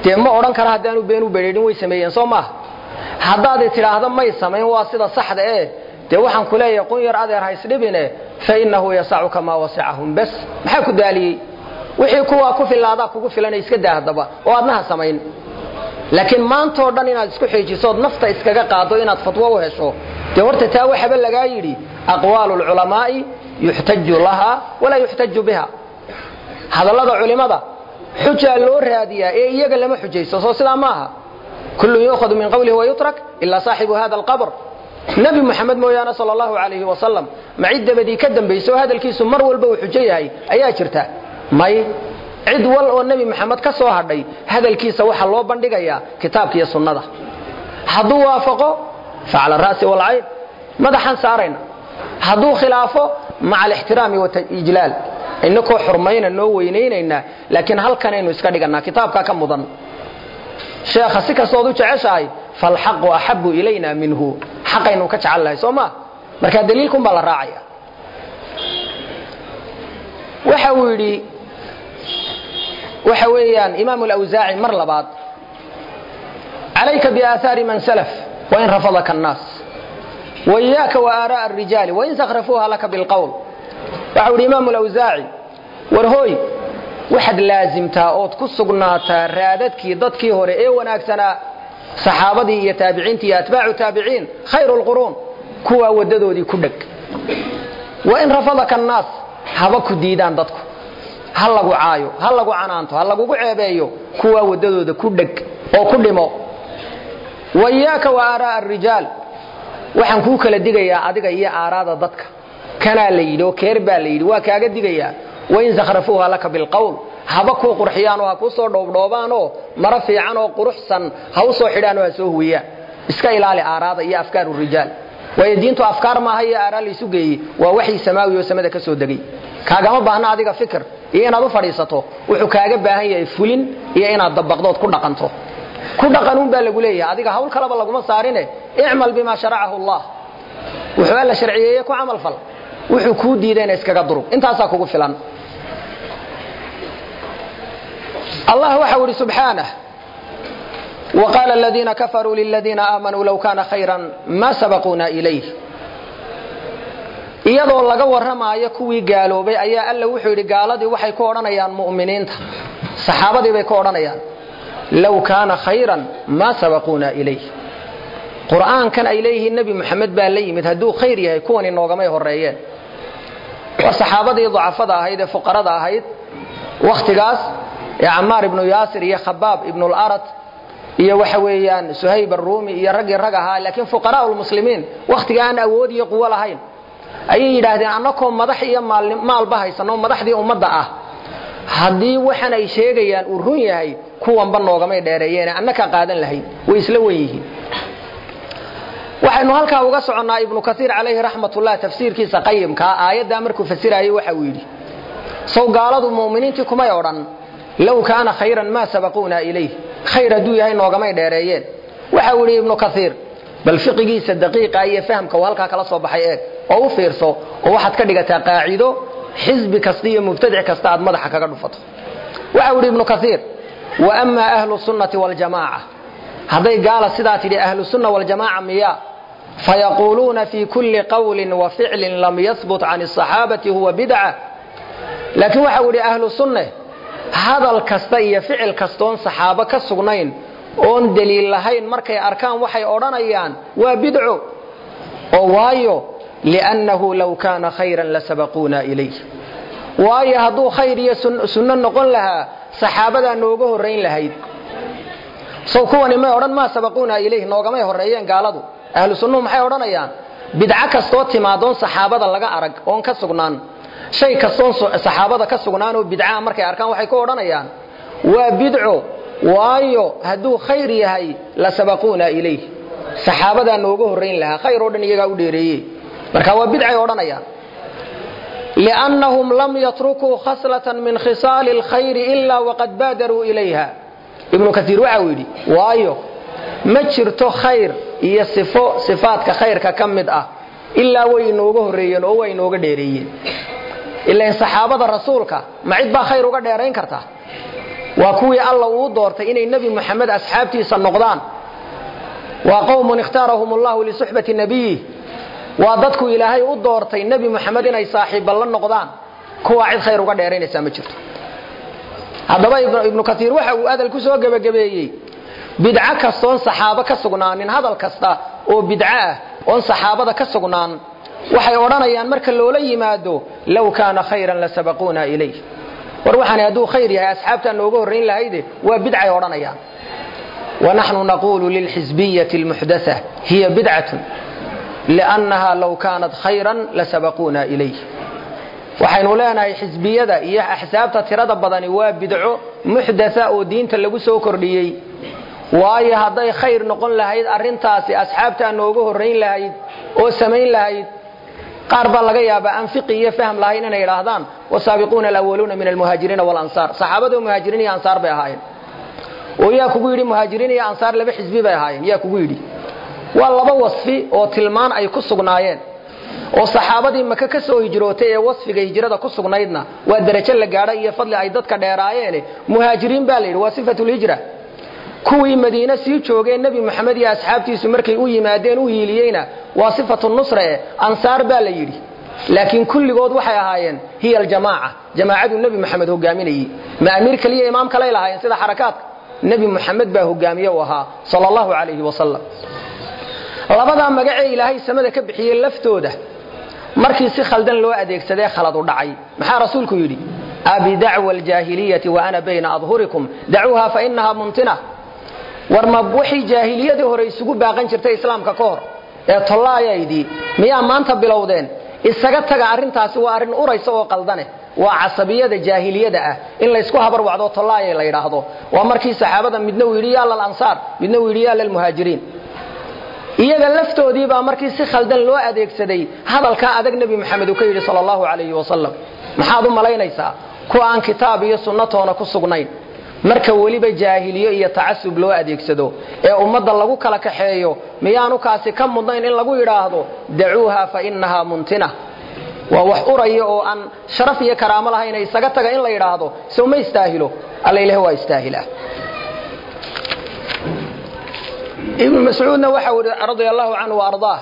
dee ma odhan kara haddaanu been u beedhin way sameeyeen soo maaha haddaad tiraahdo may samayn waa sida saxda dee waxaan ku leeyahay qun yar adeer haysdhibine fa innahu yasacuka maa wasicahum bas maxaa ku daaliyey wixii kuwa ku filaada kugu filan iska daahdaba oo aadnaha samayn laakiin maanta oo dhan inaad isku xiijiso nafta iskaga qaado inaad fatwo u hesho dee horta taa waxba laga yiri aqwaalul ulamaa'i yuhtaju laha wala yuhtaju biha hadallada culimada xuja loo raadiyaa iyaga lama xujayso soo sida maaha kullu yu'khadhu min qawlihi wa yutrak illa saahibu hadha alqabr nabi muhammad mooyaana sallallahu alayhi wa sallam macid badii ka dambayso hadalkiisu mar walba uu xujo yahay ayaa jirta may cid wal oo nabi muhammad ka soo hadhay hadalkiisa waxa loo bandhigayaa kitaabka iyo sunnada haduu waafaqo fa'ala ra'si wal 'ayn madaxan saarayna haduu khilaafo ma'a al-ihtirami wa ijlal inako xurmayna noo weyneynayna laakiin halkan aynu iska dhiganaa kitaabka ka mudan sheekha si ka soo jeceshahay fal haqu ahabbu ilayna minhu xaqaynu ka jecelahay sooma marka daliilkum baa la raacaya waxa weeyaan imaam al-awzaa'i mar labaad alayka bi athari man salaf wa in rafadaka an-nas wa iyyaka wa ara'a ar-rijal wa in sakhrafuha laka bil qawl waxa imaam al-awzaa'i warhooy waxad laazimtaa oo ku sugnaataa raadadkii dadkii hore ee wanaagsana saxaabadii iyo taabiciintii iyo atbaacu taabiciin khayrul qurun kuwa wadadoodii ku dhag wa in rafadaka an-nas haba ku diidaan dadku hal lagu caayo hal lagu canaanto hal lagu ceebeeyo kuwa wadadooda ku dhag oo ku dhimo wayaaka wa araa ar-rijal waxaan ku kala digayaa adiga iyo aaraada dadka kana leeyido keer baa leeyido waa kaaga digayaa wayn zakhrafuha laka bil qawl haba ku qurxiyaan oo ku soo dhoobdhoobaan oo mara fiican oo quruxsan ha u soo xidhaan oo soo huwiya iska ilaali aaraada iyo afkaar rijal way diintu afkaar ma hay aaraa la isu geeyay waa wixii samaawi oo samada ka soo dagay kaagama baahna adiga fikir iyo inaad u fadhiisato wuxuu kaaga baahan yahay fulin iyo inaad dabaqdood ku dhaqanto ku dhaqanun baa lagu leeyahay adiga hawl kalaba laguma saarine i'mal bima shara'ahu Allah wuxuu la sharciyeeyay ku amal fal wuxuu ku diidayna iskaga durub intaas kugu filan الله وحوري سبحانه وقال الذين كفروا للذين آمنوا لو كان خيرا ما سبقونا إليه iyadoo laga warramaayo kuwii gaaloobay ayaa alla wuxuu yiri gaaladii waxay ku oranayaan muuminiinta saxaabadii bay ku oranayaan law kana khayran ma sabaquna ilayhi quraankan ay leeyihiin nabi maxamed baa la yimid haduu khayr yahay kuwan inoogamay horeeyeen waa saxaabadii ducafada ahayd ee fuqarada ahayd waqtigaas يا عمار بن ياسر يا خباب ابن الأرت يا وحويان سهيب الرومي يا رجل رجها لكن فقراء المسلمين وقت كان أودي قوة لهين أي يراهدين أنكم مضحية مال بهاي سنوم مضحدي أمضاء هذه وحنا يشيء يعني الرؤية هي كوان بنو جماعة داريين أنك قادن لهي ويسلويه وحنا هلك وقصنا ابن كثير عليه رحمة الله تفسير كيس قيم كآية دامرك فسيرها هي وحويلي سو قالوا المؤمنين تكما يورن لو كان خيرا ما سبقونا إليه خير دوية هاي نوغمي داريين وحاولي ابن كثير بل فقهيس الدقيقة أي فهم كوالكا كلا صباحي ايك أو فيرسو وواحد كدقة قاعدو حزب كسدية مبتدع كستاد مدحك كدو فتح وحاولي ابن كثير وأما أهل السنة والجماعة هذا قال سداتي لأهل السنة والجماعة مياه فيقولون في كل قول وفعل لم يثبت عن الصحابة هو بدعة لكن وحاولي أهل السنة هذا الكستي فعل كستون صحابة كسغنين اون دليل لهين markay arkaan waxay oranayaan waa bidco oo waayo li'annahu law kana khayran la sabaquna ilayhi waayo haduu khayr iyo sunna noqon laha saxaabada nooga horeyn lahayd soo kuwani ma oran ma sabaquna ilayhi nooga horeeyeen gaaladu ahlu sunnuhu maxay oranayaan bidca kastoo timaadoon saxaabada laga arag oon ka sugnaan shay kastoon saxaabada ka sugnaan oo bidca markay arkaan waxay ku oranayaan waa bidco waayo haduu khayr yahay la sabaquna ilayhi saxaabada nooga horeyn laha khayr oo dhan iyaga u dheereeyay marka waa bidcay oranayaan li'annahum lam yatruku khaslatan min khisal al-khayr illa waqad badaru ilayha ibn kathir waxa wili waayo ma jirto khayr iyo sifaadka khayrka kamid ah illa way nooga horeeyeen oo way nooga dheereeyeen إلا إن صحابة الرسول ما عد با خير وقد يرين كرتا waa kuwii alla uu doortay inay nabi maxamed asxaabtiisa noqdaan waa qowmun ikhtaarahum allahu lisuxbati nabiyi waa dadku ilaahay u doortay nabi maxamed inay saaxiiba la noqdaan kuwa cid khayr uga dheeraynaysa ma jirto haddaba ibnu katiir waxa uu adal ku soo gabagabeeyey bidca kastoon saxaabo ka sugnaanin hadal kasta oo bidca ah oon saxaabada ka sugnaan waxay odhanayaan marka loola yimaado low kaana khayran la sabaquuna ilayh war waxaan hadduu khayr yahay asxaabta nooga horrayn lahayde waa bidcay odhanayaan ونحن نقول للحزبية المحدثة هي بدعة لأنها لو كانت خيرا لسبقونا إليه waxaynu leenahay xisbiyada iyo axsaabta tirada badani waa bidco muxdatha oo diinta lagu soo kordhiyay waayo haday khayr noqon lahayd arintaasi asxaabta nooga horreyn lahayd oo sameyn lahayd qaar baa laga yaabaa aan fiqi iyo faham lahayn inay yiraahdaan wasaabiquuna alawwaluuna min almuhaajiriin wal ansaar saxaabadu muhaajiriin iyo ansaar bay ahaayeen oo yaa kugu yiri muhaajiriin iyo ansaar laba xisbi bay ahaayeen yaa kugu yiri waa laba wasfi oo tilmaan ay ku sugnaayeen oo saxaabadii maka ka soo hijrootay ee wasfiga hijrada ku sugnaydna waa darajo la gaaray iyo fadli ay dadka dheeraayeen muhaajiriin baa leeyahay waa sifatul hijra kuwii madiina sii joogeen nabi maxamed iyo asxaabtiisu markay u yimaadeen u hiiliyayna waa sifatul nusra ansaar baa la yiri laakiin kulligood waxay ahaayeen hiya aljamaa jamaacadu nabi maxamed hogaaminayay ma amiir kaliya imaam kale lahaayeen sida xarakaadka nabi maxamed baa hogaamiye u ahaa sallallahu alayhi wasallam labada magaca ilaahay samada ka bixiyay laftooda markii si khaldan loo adeegsaday khalad u dhacay maxaa rasuulku yiri abi da'wa al-jahiliyyah wa ana bayna adhhurikum da'uha fa innaha muntina warma wixii jaahiliyada hore isugu baaqan jirtay islaamka ka hor ee tollaayaydi miya maanta bilowdeen isaga taga arintaasi waa arin urayso oo qaldane waa casabiyada jaahiliyada ah in la isku habar wacdo tollaayay la yiraahdo waa markii saxaabada midna uu yiri yaa lal ansaar midna uu yiri yaa lal muhaajiriin iyaga laftoodii baa markii si khaldan loo adeegsaday hadalka adag nabi maxamed uu ka yiri sallallahu alayhi wasallam maxaad u malaynaysaa ku aan kitaab iyo sunnatoona ku sugnayn marka waliba jaahiliyo iyo taasub loo adeegsado ee ummadda lagu kala kaxeeyo miyaanu kaasi ka mudnayn in lagu yiraahdo da'uha fa innaha muntina waa wax urayo oo aan sharaf iyo karaamo lahayn isaga taga in la yiraahdo soo ma istaahilo alla ilaahay waa istaahila ابن مسعود وحول رضي الله عنه وأرضاه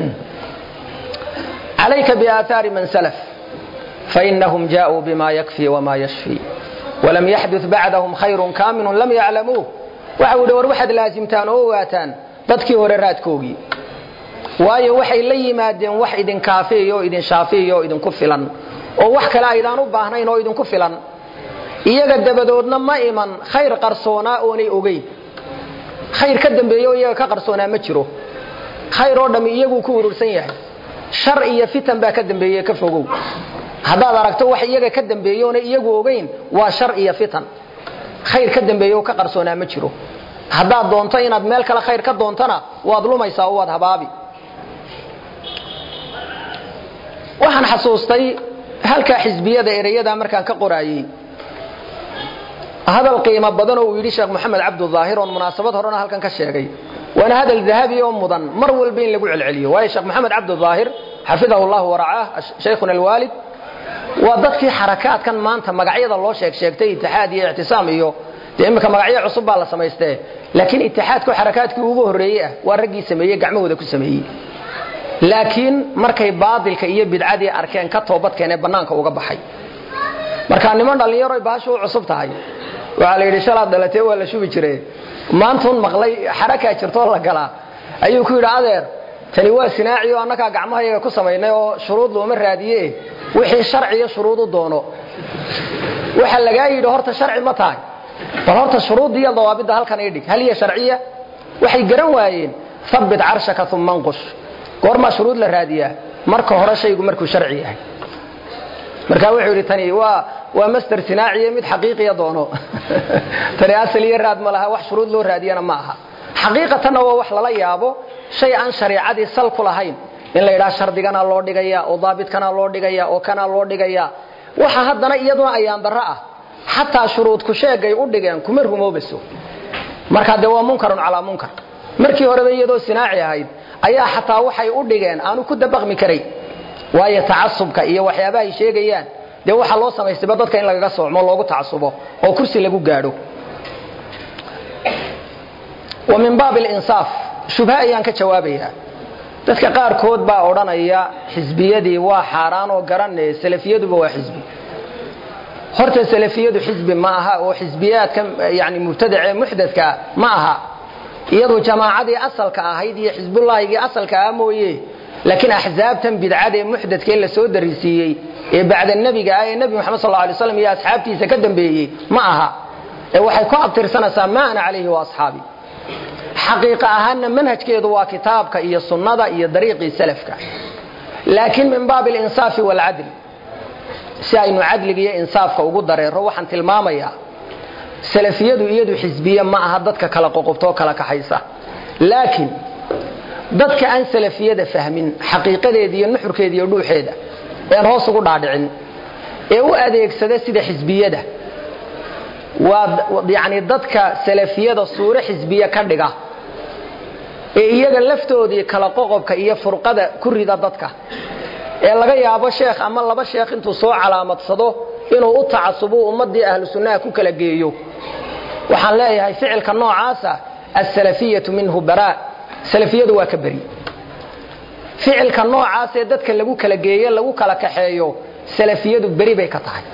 عليك بآثار من سلف فإنهم جاءوا بما يكفي وما يشفي ولم يحدث بعدهم خير كامن لم يعلموه وحول وروحد لازمتان وواتان dadkii hore raadkoogii waayo waxay la yimaadeen wax idin kaafiyo idin shaafiyo idin ku filan oo wax kale aydan u baahnayn oo idin ku filan iyaga dabadoodna ma iman khayr qarsoona oo ay ogeyn khayr ka dambeeyo iyaga ka qarsoonaa ma jiro khayr oo dhami iyagu ku urursan yahay shar iyo fitan baa ka dambeeyay ka fogow hadaad aragto wax iyaga ka dambeeyo oo iyagu ogeyn waa shar iyo fitan khayr ka dambeeyo ka qarsoonaa ma jiro hadaad doonto inaad meel kale khayr ka doontana waad lumaysaa oo waad habaabi waxaan xasuustay halka xisbiyada ereyada markaan ka qoraayay هذا القيمة بدنه ويري شيخ محمد عبد الظاهر ومناسبات هرنا هل كان كشيغي وانا هذا الذهبي ومضن مروا البين لقول العلي وهي شيخ محمد عبد الظاهر حفظه الله ورعاه شيخنا الوالد وضدك حركات كان مانتا مقعيد الله شيكتي اتحادي اعتصامي لأنك مقعيد عصب الله سميسته لكن اتحادك وحركاتك وجوه الرئيه والرقي سميه قعمه ذاك سميه لكن markay baadilka iyo bidcadii arkeen ka toobad keenay banaanka uga baxay marka niman dhalinyaro baasho cusub tahay waxa la yiri shalaad dhalatay waa la shubi jiray maantoon maqlay xaraka jirto la gala ayuu ku yiri adeer tani waa sinaaci oo annaka gacmahayaga ku sameeynay oo shuruud loo ma raadiyay wixii sharciyo shuruud u doono waxa laga yiri horta sharci ma tahay bal horta shuruudii iyo dawaabida halkan ay dhig hal iyo sharciya waxay garan waayeen thabbit arshaka thumma anqush goorma shuruud la raadiyaa marka hore shaygu markuu sharci yahay marka wuxuu yiri tani waa master sinaaciye mid xaqiiqiya doono tani asaliye raad ma laha wax shuruud loo raadiyana ma aha xaqiiqatan waa wax la yaabo shay aan shariicadii sal ku lahayn in la yiraahdo shardigana loo dhigaya oo daabidkana loo dhigaya oo kana loo dhigaya waxa haddana iyaduna ayaan darro ah hatta shuruud ku sheegay u dhigeen kuma rumoobayso marka waa munkarun ala munkar markii hore iyadoo sinaaci ahayd ayaa hataa waxay u dhigeen aanu ku dabaqmi karay waayo taasubka iyo waxyaabaha ay sheegayaan dee waxaa loo samaystayba dadka in lagaga soocmo loogu tacasubo oo kursi lagu gaadho. wa min baab alinsaaf shubha ayaan ka jawaabayaa. dadka qaarkood baa odhanaya xisbiyadii waa xaaraan oo garanaya salafiyaduba waa xisbi. horta salafiyadu xisbi ma aha oo xisbiyaadka yani mubtadaca muxdathka ma aha. iyadoo jamaacadii asalka ahayd iyo xisbullaahigii asalka ah mooyee laakiin axzaabtan bidcada muxdathka la soo darisiiyay ee bacda nabiga ay nabi Muhammad sallallahu alayhi wasallam iyo asxaabtiisa ka dambeeyay ma aha ee waxay ku abtirsanaysaa maana alayhi wa asxaabi. xaqiiqa ahaan manhajkeedu waa kitaabka iyo sunnada iyo dariiqii salafka. laakiin min baab al-insaaf wal 'adl si aynu cadliga iyo insaafka ugu dareero waxaan tilmaamayaa salafiyadu iyadu xisbiye ma aha dadka kala qoqobto kala kaxaysa. laakiin dadka aan salafiyada fahmin xaqiiqadeeda iyo nuxurkeeda iyo dhuuxeeda ee hoos ugu dhaadhicin ee u adeegsada sida xisbiyada waa yani dadka salafiyada suure xisbiye ka dhiga ee iyaga laftoodii kala qoqobka iyo furqada ku rida dadka ee laga yaabo sheekh ama laba sheekh intuu soo calaamadsado inuu u tacasubo ummadii ahlu sunnaha ku kala geeyo. waxaan leeyahay ficilka noocaasa as-salafiyatu minhu bara salafiyadu waa ka bari. ficilka noocaas ee dadka lagu kala geeyo lagu kala kaxeeyo salafiyadu bari bay ka tahay.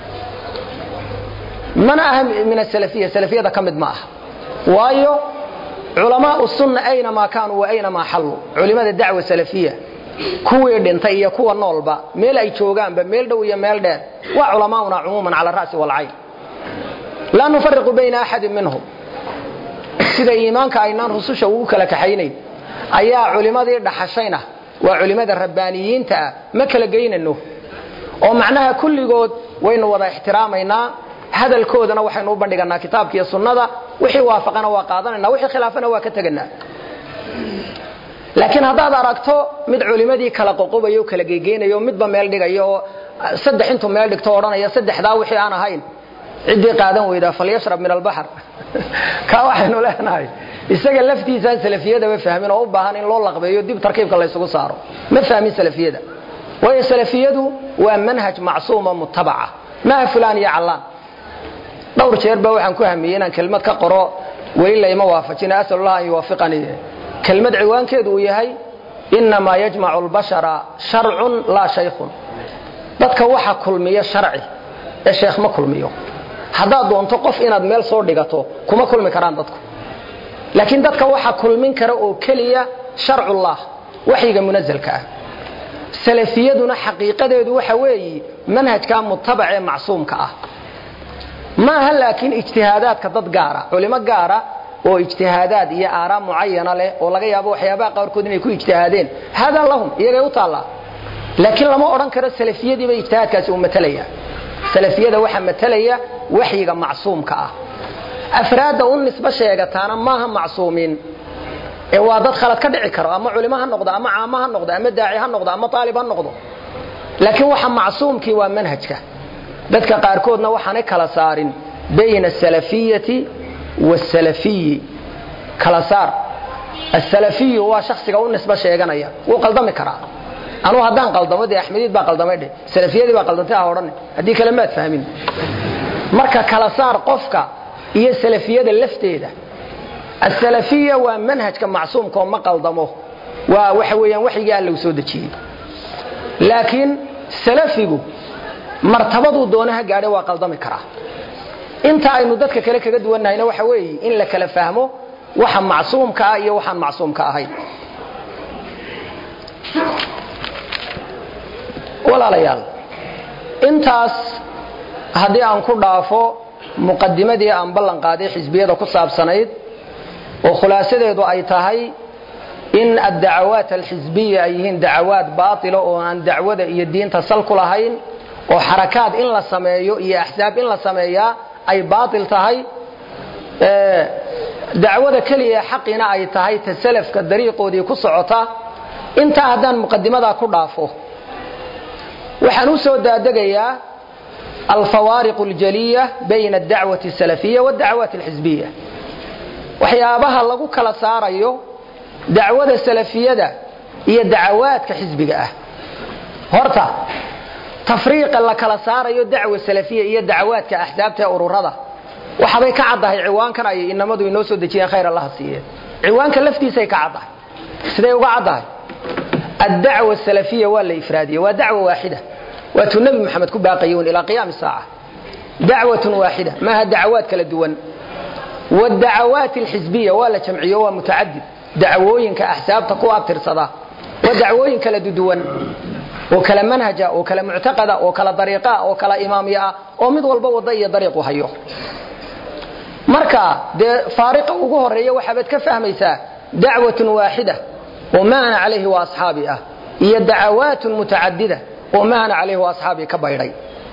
mana aham min as-salafiyya salafiyada kamid ma aha. waayo culamaa sunna ayna ma kaanu wa ayna ma hallu culimada dacwa salafiyya kuwii dhintay iyo kuwa noolba meel ay joogaanba meel dhow iyo meel dheer waa culamauna umuman ala raasi wal ayn la nufarriqu bayna ahad minhum. sida iimaanka aynaan rususha ugu kala kaxaynay ayaa culimadii dhaxashayna waa culimada rabbaaniyiinta ma kala geynano oo macnaha kulligood waynu wada ixtiraamayna hadalkoodana waxaynu u bandhiganaa kitaabka iyo sunnada wixii waafaqana waa qaadanayna wixii khilaafana waa ka taganaa. laakiin hadaad aragto mid culimadii kala qoqobayo kala geegeenayo midba meel dhigayo saddex intu meel dhigto oranaya saddexdaa wixii aan ahayn cidii qaadan weyda falyashrab min al-bahr ka waxaynu leenahay isaga laftiisa salafiyada ma fahmin oo u baahan in loo laqbeeyo dib tarkiibka la isugu saaro ma fahmin salafiyada. way salafiyadu waa manhaj macsuuma muttabaca ma fulaan ya allah. dhowr jeer ba waxaan ku hamiyay inaan kelmad ka qoro wali ma waafajina asallallahu an yuwaffiqani. كلمة عوان كيدو يهي إنما يجمع البشر شرع لا شيخ. dadka waxa kulmiya sharci ee sheekh ma kulmiyo. hadaad doonto qof inaad meel soo dhigato kuma kulmi karaan dadku. laakiin dadka waxa kulmin kara oo kaliya sharcullah waxiga munazalka ah. salafiyaduna xaqiiqadeedu waxa weeyi manhajka muttabac ee macsuumka ah. ma hal laakiin ijtihaadaadka dad gaara culimo gaara oo ijtihaadaad iyo aaraam muayana leh oo laga yaabo waxyaabaha qaarkood inay ku ijtihaadeen hada lahum iyaga u taala. laakiin lama oran karo salafiyadii bay ijtihaadkaasi u matalaya. salafiyada waxa matalaya waxiga macsuumka ah. afraada un nisba sheegataana maaha macsuumin ee waa dad khalad ka dhici karo ama culimo ha noqdo ama caamo ha noqdo ama daaci ha noqdo ama taalib ha noqdo. laakiin waxa macsuumkii waa manhajka. dadka qaarkoodna waxaan kala saarin bayna salafiyati والسلفي كلا صار. السلفي هو شخص قاون نسبة شيئا وقلدم كرا أنا هدان قلدمه دي أحمديد با قلدمه دي سلفية دي با قلدمتها هوراني هدي كلمات فاهمين مركا كلا صار قفك هي السلفية دي اللفتة ده. السلفية ومنهج كمعصوم كوما قلدمه ووحويا وحي قال له سودة شيء. لكن سلفيه مرتبطه دونها قاعدة وقلدم كرا. inta aynu dadka kale kaga duwanayna waxa weey in la kala fahmo waxa macsuumka ah iyo waxa macsuumka ahay. walaalayaal intaas hadii aan ku dhaafo muqaddimadii aan ballan qaaday xisbiyada ku saabsanayd oo khulaasadeedu ay tahay in ad-da'awaat al-hizbiyya ayhiin da'awaat baatila oo aan dacwada iyo diinta sal ku lahayn oo harakaad in la sameeyo iyo ahzaab in la sameeyaa ay baatil tahay. dacwada kaliya xaqina ay tahay tasalafka dariiqoodii ku socota. inta hadan muqaddimada ku dhaafo waxaan u soo daadagayaa al-fawaariq al-jaliyya bayna ad-da'wati as-salafiyya wad-da'awat al-hizbiyya. waxyaabaha lagu kala saarayo dacwada salafiyada iyo da'awaadka xisbiga ah. horta tafriiqa la kala saarayo dacwa salafiya iyo dacwaadka ahzaabta ururada waxay ka cadahay ciwaankan ay inamadu inoo soo dejiyeen khayr Allah siiye ciwaanka laftiisa ay ka cadahay sidee uga cadahay الدعوة السلفية ولا إفرادية ودعوة واحدة والنبي محمد كباقيون إلى قيام الساعة دعوة واحدة ما هي دعوات كالدول والدعوات الحزبية ولا جمعية ومتعدد دعوين كأحساب تقوى بترصدا ودعوين كالدول وكلا منهجة وكلا معتقدة وكلا طريقة وكلا إمامية ومضوا البوضية طريق وحيوه مركا فارقة وقهرية وحبت كفهميسا دعوة واحدة وما أنا عليه وأصحابي هي دعوات متعددة وما أنا عليه وأصحابي كبيري.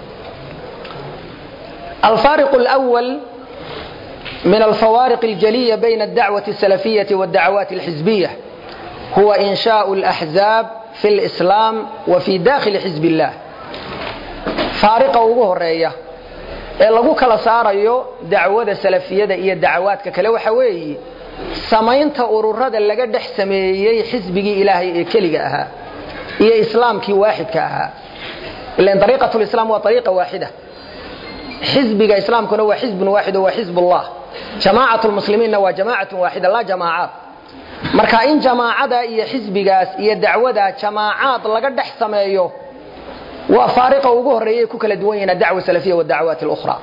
الفارق الأول من الفوارق الجلية بين الدعوة السلفية والدعوات الحزبية هو إنشاء الأحزاب في الإسلام وفي داخل حزب الله. فارقة وقهرية lagu kala saarayo dacwada salafiyada iyo dacwaadka kale waxa weeye samaynta ururada laga dhex sameeyay xisbigi ilaahay ee kaliga ahaa iyo islaamkii waahidka ahaa ilaan dariiqatul islaam waa dariiqa waahida xisbiga islaamkuna waa xisbun waahid waa xisbullah jamaacatul muslimiinna waa jamaacatun waahida la jamaacaad marka in jamaacada iyo xisbigaas iyo dacwada jamaacaad laga dhex sameeyo وفارقة وجوهرية كل دوين الدعوة السلفية والدعوات الأخرى.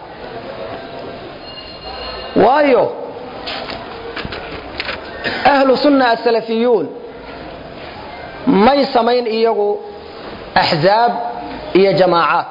وايو أهل السنة السلفيون ما يسمين إيجو أحزاب إيا جماعات.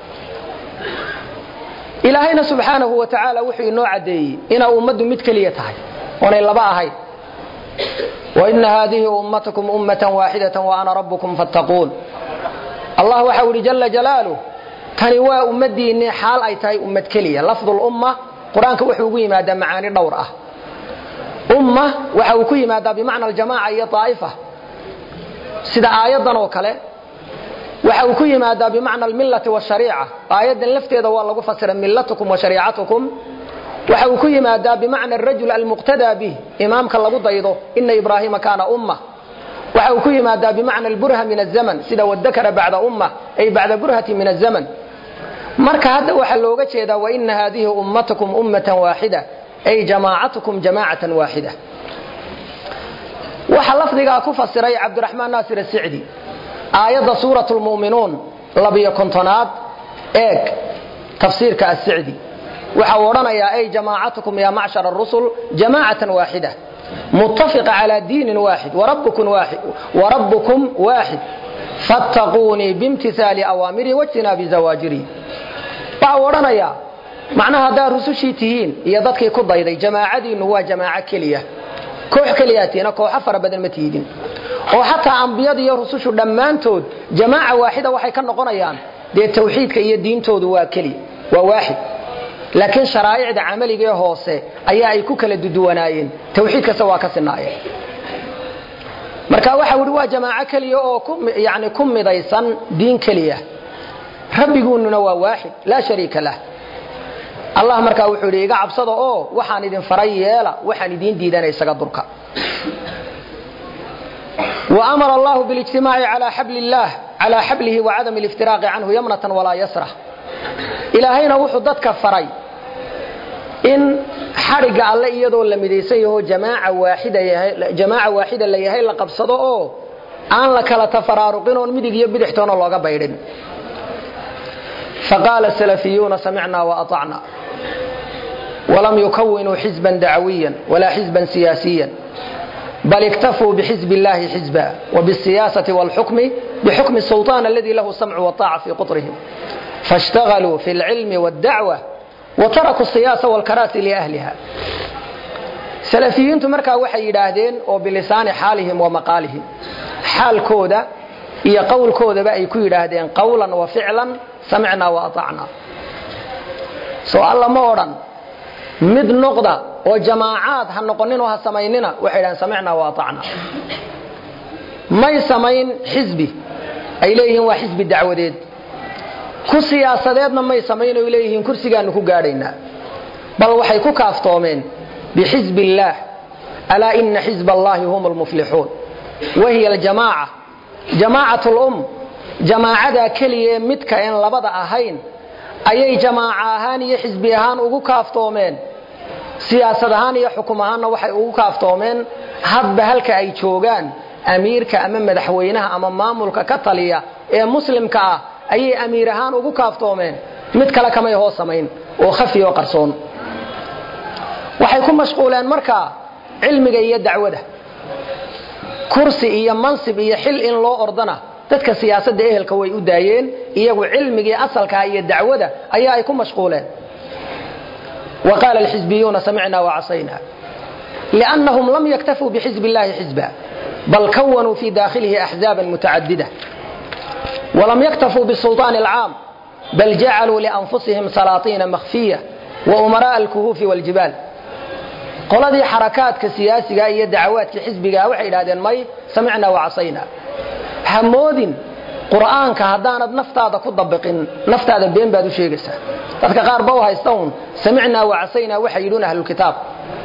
إلهينا سبحانه وتعالى وحي النوع دي إن أمد متكليتها وأنا إلا بقى وإن هذه أمتكم أمة واحدة وأنا ربكم فاتقون. الله وحول جل جلاله تنوى أمدي إني حال أي تاي أمة كلية لفظ الأمة قرآن كوحوي ماذا معاني دورة أمة وحوكي ماذا بمعنى الجماعة هي طائفة سيدا آيضا وكله وحوكي ماذا بمعنى الملة والشريعة آيضا لفتي ذا والله فسر ملتكم وشريعتكم وحوكي ماذا بمعنى الرجل المقتدى به إمامك الله ضيضه إن إبراهيم كان أمة وحوكي ماذا بمعنى البرهة من الزمن سيدا والذكر بعد أمة أي بعد برهة من الزمن مركا هذا وحلوغة شيدا وإن هذه أمتكم أمة واحدة أي جماعتكم جماعة واحدة وحلف ذيقا كفصري عبد الرحمن ناصر السعدي آيات سورة المؤمنون لبي كنتناد إيك تفسير كالسعدي وحورنا يا أي جماعتكم يا معشر الرسل جماعة واحدة متفق على دين واحد وربكم واحد فاتقوني بامتثال أوامري واجتناب زواجري باورنا يا معناها دار رسوشيتين يضدك يكون ضيضي جماعة دين هو جماعة كلية كوح كلياتين كوح حفر بدل متيدين وحتى أنبياء يا رسوش لمان تود جماعة واحدة وحي كان نقنيان دي التوحيد كي الدين تود هو كلي وواحد لكن شرائع عملي هوسه ayaa ay ku kala duduwanaayeen tawxiidka sawa ka sinaayeen marka waxa uu waa jamaaca kaliya oo ku midaysan diin kaliya rabbiguna waa waahid la shariika lah Allah marka wuxuu iga cabsado oo waxaan idin faray yeela waxaan idin diidanay isaga durka وأمر الله بالاجتماع على حبله وعدم الافتراق عنه يمنة ولا يسرة إلهينا وحدتك فري إن حرق الله يدو لمديسيه جماعة واحدة اللي يهي لقب صدقه أن لك لتفرارقين والمدق يبدحتون الله قبيرين فقال السلفيون سمعنا وأطعنا ولم يكونوا حزبا دعويا ولا حزبا سياسيا بل اكتفوا بحزب الله حزبا وبالسياسة والحكم بحكم السلطان الذي له السمع والطاعة في قطرهم فاشتغلوا في العلم والدعوة وتركوا السياسة والكراسي لأهلها سلفيين تمركا وحي يداهدين وبلسان حالهم ومقالهم حال كودة هي قول كودة بقى يكون يداهدين قولا وفعلا سمعنا وأطعنا سؤال الله مورا مد نقضة وجماعات هنقنين وهالسميننا وحيدا سمعنا وأطعنا ما يسمين حزبي إليهم وحزب الدعوة ديد كسياسادنا ما يسمين إليهم كرسيغان كو غادينا بل waxay ku kaaftoomeen بحزب الله ألا إن حزب الله هم المفلحون وهي الجماعة جماعة الأم jamaacada kaliya midka in labada ahayn ayay jamaaca ahaan iyo xisbi ahaan ugu kaaftoomeen siyaasad ahaan iyo xukum ahaanna waxay ugu kaaftoomeen hadba halka ay joogaan amiirka ama madaxweynaha ama maamulka ka taliya ee muslimka ah ayay amiir ahaan ugu kaaftoomeen mid kale kamay hoos samayn oo khafiyo qarsoon waxay ku mashquuleen marka cilmiga iyo dacwada kursi iyo mansib iyo xil in loo ordana dadka siyaasadda ehelka way u daayeen iyagu cilmiga asalka iyo dacwada ayaa ay ku mashquuleen وقال الحزبيون سمعنا وعصينا لأنهم لم يكتفوا بحزب الله حزبا بل كونوا في داخله أحزابا متعددة ولم يكتفوا بالسلطان العام بل جعلوا لأنفسهم سلاطين مخفية وأمراء الكهوف والجبال قلدي حركات كسياسية هي دعوات كحزبها وحيد هذا المي سمعنا وعصينا حمود قرآن كهدانا نفتاذا كضبقين نفتاذا بين بادو شيقسا dadka qaar baa haystaan samicna wa asayna waxa yiduna ahlul kitaab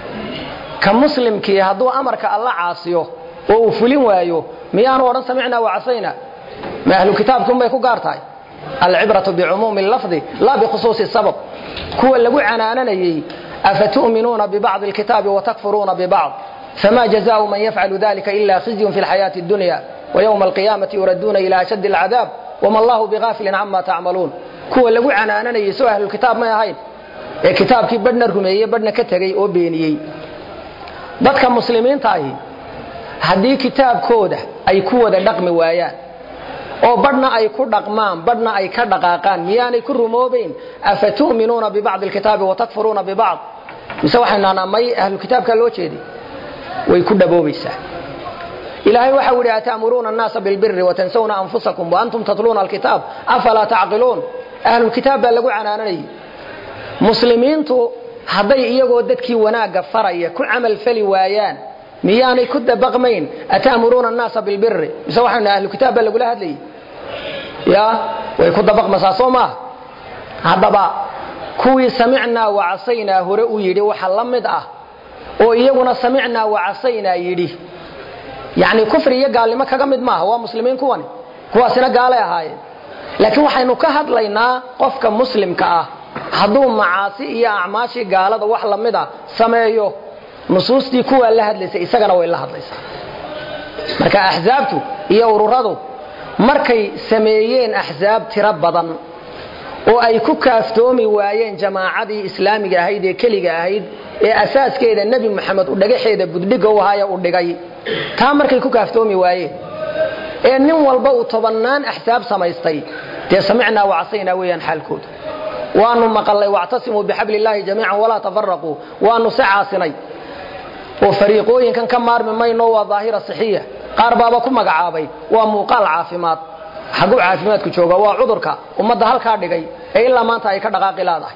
ka muslimkii haduu amarka Allah caasiyo oo uu fulin waayo miyaan oran samicna wa asayna ma ahlul kitaabkum bay ku gaartaay al-ibratu bi'umumi al-lafzi la bi khususi sabab kuwa lagu canaananayay afatu'minuna bi ba'd al-kitab wa takfuruna bi ba'd fama jazaa'u man yaf'alu dhalika illa khizyun fil hayati ad-dunya wa yawm al-qiyamati yuraduna ila ashadd al-'adab wa ma Allahu bighafilin 'amma ta'malun kuwa lagu canaananayay soo ahlul kitaab ma ahayn ee kitaabkii badna rumeeyay badna ka tagay oo beeniyay dadka muslimiinta ah hadii kitaabkooda ay ku wada dhaqmi waayaan oo badna ay ku dhaqmaan badna ay ka dhaqaaqaan miyaanay ku rumoobeen afatu'minuna bi ba'd al-kitabi wa takfuruna bi ba'd mise waxayna naamay ahlul kitaabka loo jeeday way ku daboobaysaa إلهي وحاول أتأمرون الناس بالبر وتنسون أنفسكم وأنتم تطلون الكتاب أفلا تعقلون أهل الكتاب بلغوا عناني مسلمين تو هذي إيجو دتكي وناقة فرية كل عمل فلي ويان مياني كد بغمين أتأمرون الناس بالبر بسوحنا أهل الكتاب بلغوا لها لي يا ويكد بغم ساسوما هذا بقى كوي سمعنا وعصينا هرؤ يدي وحلمد وإيجونا سمعنا وعصينا يدي يعني كفر يقال لما كقمد ما هو مسلمين كواني كواسنا قال يا هاي لكن وحين كهد لنا قفك مسلم كأه هدو معاصي يا أعماشي قال هذا وحلا مدا سمايو نصوص دي كوا اللي هاد ليس إسقنا ولا هاد ليس مركا أحزابته يورردو مركي سميين أحزاب تربضا وأي كوكافتومي وايين جماعة إسلامي هيد كلي هيد أساس كده النبي محمد ودقي حيد بدقه وهاي ودقي تامركي كوكافتومي وايين nin walba uu tobanaan ahsaab samaystay tii samicna wa asayna weeyaan xalkood waanu maqalay wa'tasimu bihablillahi jami'an wala tafarraqu waanu sa'aasinay oo fariiqooyinkan ka maarmi mayno waa daahira saxiixa qaar baaba ku magacaabay waa muuqaal caafimaad xagu caafimaadku jooga waa cudurka umada halka dhigay ee ilaa maanta ay ka dhaqaaqi laadahay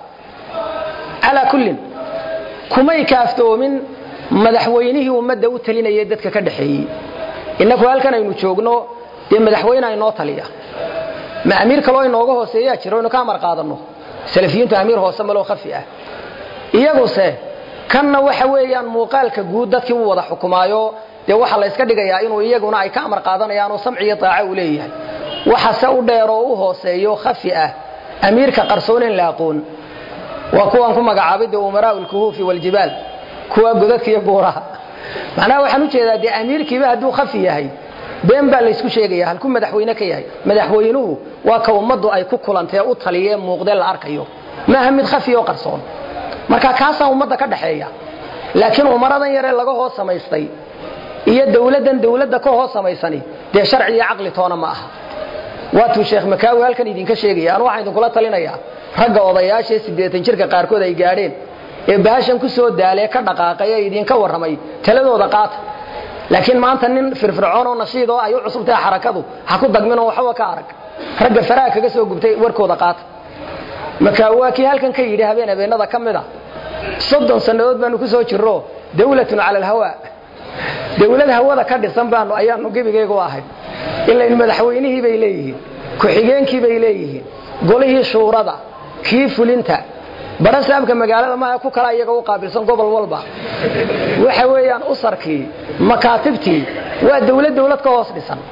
ala kullin kumay kaaftoomin madaxweynihii umada u talinayay dadka ka dhaxeeyay inagu halkan aynu joogno ee madaxweynaha inoo taliya ma amiir kale oo inooga hooseeya jiro inuu ka amar qaadano salafiyiintu amiir hoose ma loo khafi ah iyagu se kanna waxa weeyaan muuqaalka guud dadkii uu wada xukumaayo de waxa la iska dhigayaa inuu iyaguna ay ka amar qaadanayaan oo samciyo taaca u leeyahay waxa se u dheero u hooseeyo khafi ah amiirka qarsoon in la aqoon waa kuwan ku magacaabay umaraa'u al-kuhufi wal jibal kuwa godadka iyo buuraha macnaha waxaan u jeedaa de amiirkiiba haduu khafi yahay been baa la isku sheegaya halku madaxweyne ka yahay madaxweynuhu waa ka ummadu ay ku kulantay u taliyeen muuqdeel la arkayo ma hamid khafi oo qarsoon marka kaasa ummada ka dhaxeeya laakiin umaradan yare laga hoos samaystay iyo dawladda ka hoos samaysani de sharci iyo aqli toona ma aha waatu sheekh makaawi halkan idinka sheegaya aan waxaan idin kula talinayaa ragga odayaasha 80 jirka qaar kood ay gaadheen ee baashan ku soo daalay ka dhaqaaqay idin ka waramay taladooda qaata laakiin maanta nin firfircoon oo nashiid oo ay u cusubtay xarakadu ha ku dagmino waxba ka arag ragga faraha kaga soo gubtay warkooda qaata makaawaki halkan ka yiri habeenada kamida 30 sanadood baanu ku soo jiro dawladuna ala al-hawa dawladda hawada ka dhisan baanu ayaanu gabigeyga ahay ilaa in madaxweynihii bay leeyihiin ku xigeenkii bay leeyihiin golihii shuurada kii fulinta barasaamka magaalada ma ku kala iyaga u qaabilsan gobol walba waxa weeyaan usarkii makaatibtii waa dawlad ka hoos dhisan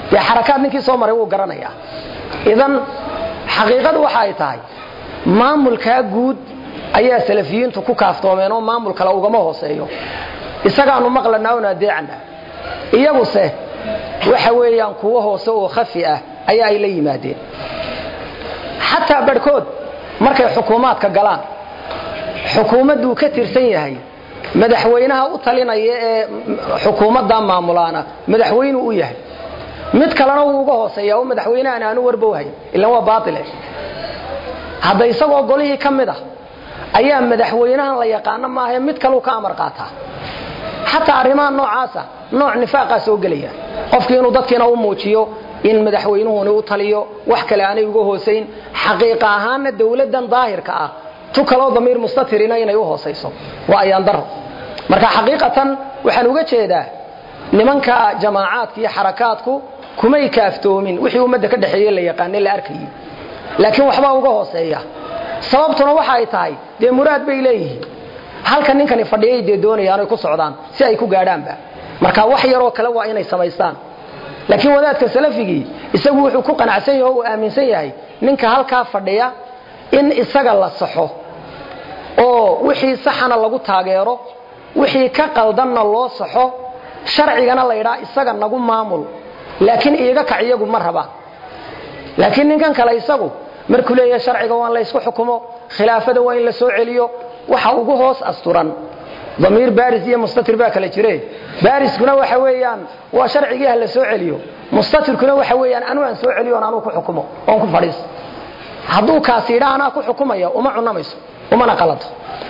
dee xarakaad ninkii soo maray wuu garanayaa. idan xaqiiqadu waxa ay tahay maamulka guud ayaa salafiyiintu ku kaaftoomeen oo maamul kale ugama hooseeyo isagaanu maqlanaa oo adeecana iyagu se waxa weeyaan kuwa hoose oo khafi ah ayaa ay la yimaadeen xataa barkood markay xukuumaadka galaan xukuumaddu ka tirsan yahay madaxweynaha u talinaya ee xukuumadda maamulaana madaxweynuhu u yahay mid kalena uu uga hooseeyaa oo madaxweynaha aanu warbow hayn ila waa baatil hada isagoo golihii kamid ah ayaa madaxweynahan la yaqaan ma aha mid kale ka amar qaata hatta arimaan noocaasa nooc nifaaqa soo galaya qofkii inuu dadkeena u muujiyo in madaxweynuhu uu taliyo wax kale aanay uga hooseyn xaqiiqa ahaan dawladan daahirka ah tu kala damiir mustatirina inay u hooseyso waa ayaan daro marka xaqiiqatan waxaan uga jeedaa nimanka jamaacaadka iyo xarakaadku kumay kaaftoomin wixii umada ka dhaxeeyay la yaqaan la arkay laakiin waxba uga hooseeya sababtuna waxa ay tahay de muraad bay leeyihiin halka ninkani fadhiyay de doonayaan ay ku socdaan si ay ku gaadhaanba marka wax yar oo kale waa inay sameystaan laakiin wadaadka salafigi isagu wuxuu ku qanacsan yahay oo aaminsan yahay ninka halka fadhiya in isaga la saxo oo wixii saxana lagu taageero wixii ka qaldanna loo saxo sharcigana la yiraahdo isaga nagu maamul laakiin iyaga kaciyagu ma raba laakiin ninkan kale isagu markuu leeyahay sharciga waan la isku xukumo khilaafada waa in la soo celiyo waxa ugu hoos asturan damiir baaris iyo mustatir baa kala jirey baariskuna waxa weeyaan waa sharciga la soo celiyo mustatirkuna waxa weeyaan aan soo celiyo aan ku xukumo oo ku fadhiis haduu kaasiidana ku xukumaya uma cunamayso uma qalad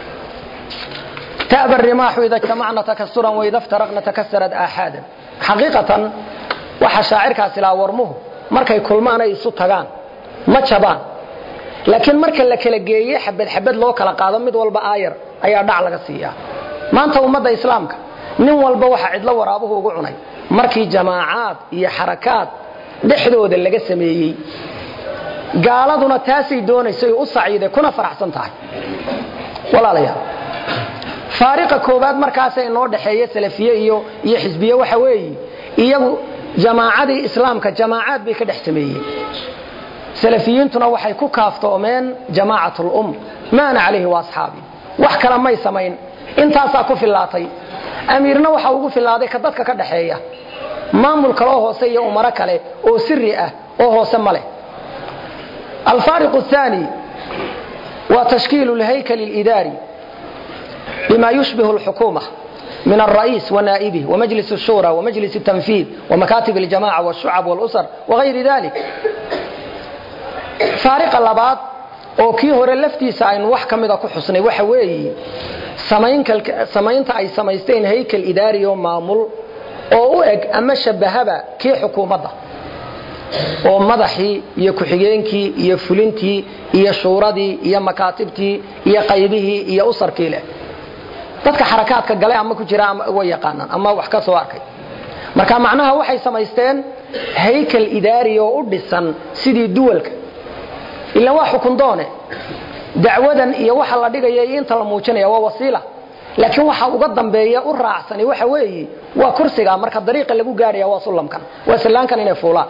تأبى الرماح إذا اجتمعنا تكسرا وإذا افترقنا تكسرت آحادا حقيقة وحشاعر كاسلا ورمه markay kulmaan ay isu tagaan ma jabaan laakiin marka la kala geeyay xabad loo kala qaado mid walba aayar ayaa dhac laga siiyaa maanta ummadda islaamka nin walba waxa cid la waraabuhu ugu cunay markii jamaacaad iyo xarakaad dhexdooda laga sameeyay gaaladuna taasay doonaysay u saciiday kuna faraxsan tahay walaalayaal faariqa koobaad markaas ay noo dhaxeeyay salafiye iyo xisbiye waxa weeyii iyagu jamaacadii islaamka jamaacad bay ka dhex sameeyeen salafiyiintuna waxay ku kaaftoomeen jamaacatul maana alayhi wa asxaabi wax kala may sameyn intaas ku filaatay amiirna waxa ugu filaaday ka dadka ka dhaxeeya maamul kale oo hoose iyo umara kale oo sirri ah oo hoose male الفارق الثاني وتشكيل الهيكل الإداري بما يشبه الحكومة من الرئيس ونائبه ومجلس الشورى ومجلس التنفيذ ومكاتب الجماعة والشعب والأسر وغير ذلك فارق اللبات oo kii hore laftiisa aynu wax kamida ku xusnay waxa weeye samaynta ay samaysteen heykal idaari oo maamul oo u eg ama shabahaba kii xukuumadda oo madaxii iyo ku-xigeenkii iyo fulintii iyo shuuradii iyo makaatibtii iyo qaybihii iyo usarkii leh dadka xarakaadka galay ama ku jira ama way yaqaanaan ama wax ka soo arkay marka macnaha waxay samaysteen heykal idaari oo u dhisan sidii duwalka ila waa xukun doone dacwadan iyo waxa la dhigay inta la muujinaya waa wasiila laakiin waxa uga dambeeya u raacsan waxa weeye waa kursiga marka dariiqa lagu gaaraya waa sulamkan waa salaankan inay fuulaan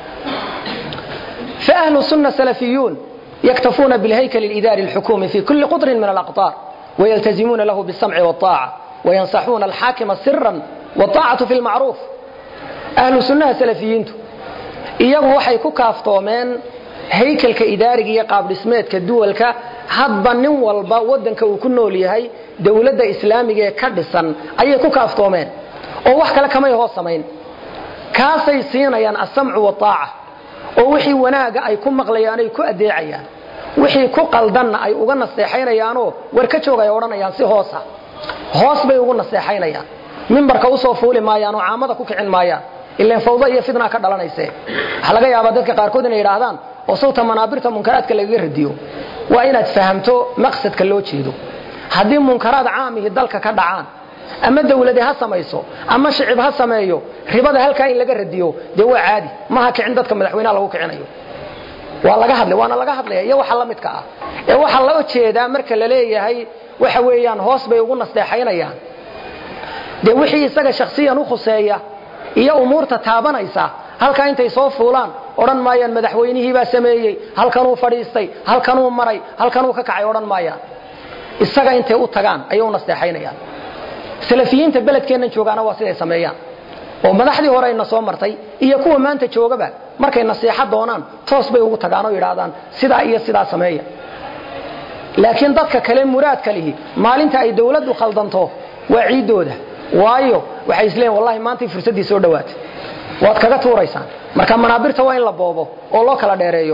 فأهل السنة سلفيون يكتفون بالهيكل الإداري الحكومي في كل قطر من الأقطار ويلتزمون له بالسمع والطاعة وينصحون الحاكم سرا والطاعة في المعروف أهل السنة سلفيين إياه وحي كافتومين هيكلك إداري قابل اسميت كدولك hadba nin walba wadanka uu ku nool yahay dawladda islaamiga ee ka dhisan ayay ku kaaftoomeen oo wax kale kama hoos sameyn kaasay siinayaan as-sam'u wa taa'a oo wixii wanaaga ay ku maqlayaan ay ku adeecayaan wixii ku qaldanna ay uga naseexaynayaan oo war ka joogay oranayaan si hoos bay ugu naseexaynayaan minbarka u soo fuuli maayaan oo caamada ku kicin maayaan ilaa fawda iyo fidna ka dhalanaysa waxa laga yaabaa dadka qaar kood inay yiraahdaan oo sawta manaabirta munkaraadka laga radiyo waa inaad fahamto maqsadka loo jeedo hadii munkaraad caamihi dalka ka dhacaan ama dawladda ha samayso ama shicib ha sameeyo ribada halka in laga radiyo de waa caadi ma ha kicin dadka madaxweynaha lagu kicinayo waa laga hadlaya iyo waxa la midka ah ee waxa loo jeedaa marka la leeyahay waxa weeyaan hoos bay ugu nasteexaynayaan de wixii isaga shakhsiyan u khuseeya iyo umuurta taabanaysa halka intay soo fuulaan oran maayaan madaxweynihii baa sameeyay halkan uu fadhiistay halkan uu maray halkan uu ka kacay oran maayaan isaga intay u tagaan ayuu nasteexaynayaan salafiyiinta beledkeena joogaana waa siday sameeyaan oo madaxdii hore ayna soo martay iyo kuwa maanta joogaba markay nasiixa doonaan toos bay ugu tagaan oo yiraahdaan sidaa iyo sidaa sameeya laakiin dadka kale muraadka lihi maalinta ay dawladdu khaldanto waa ciidooda waayo waxay isleen wallahi maanta fursadii soo dhawaatay waad kaga tuuraysaan marka manaabirta waa in la boobo oo loo kala dheereeyo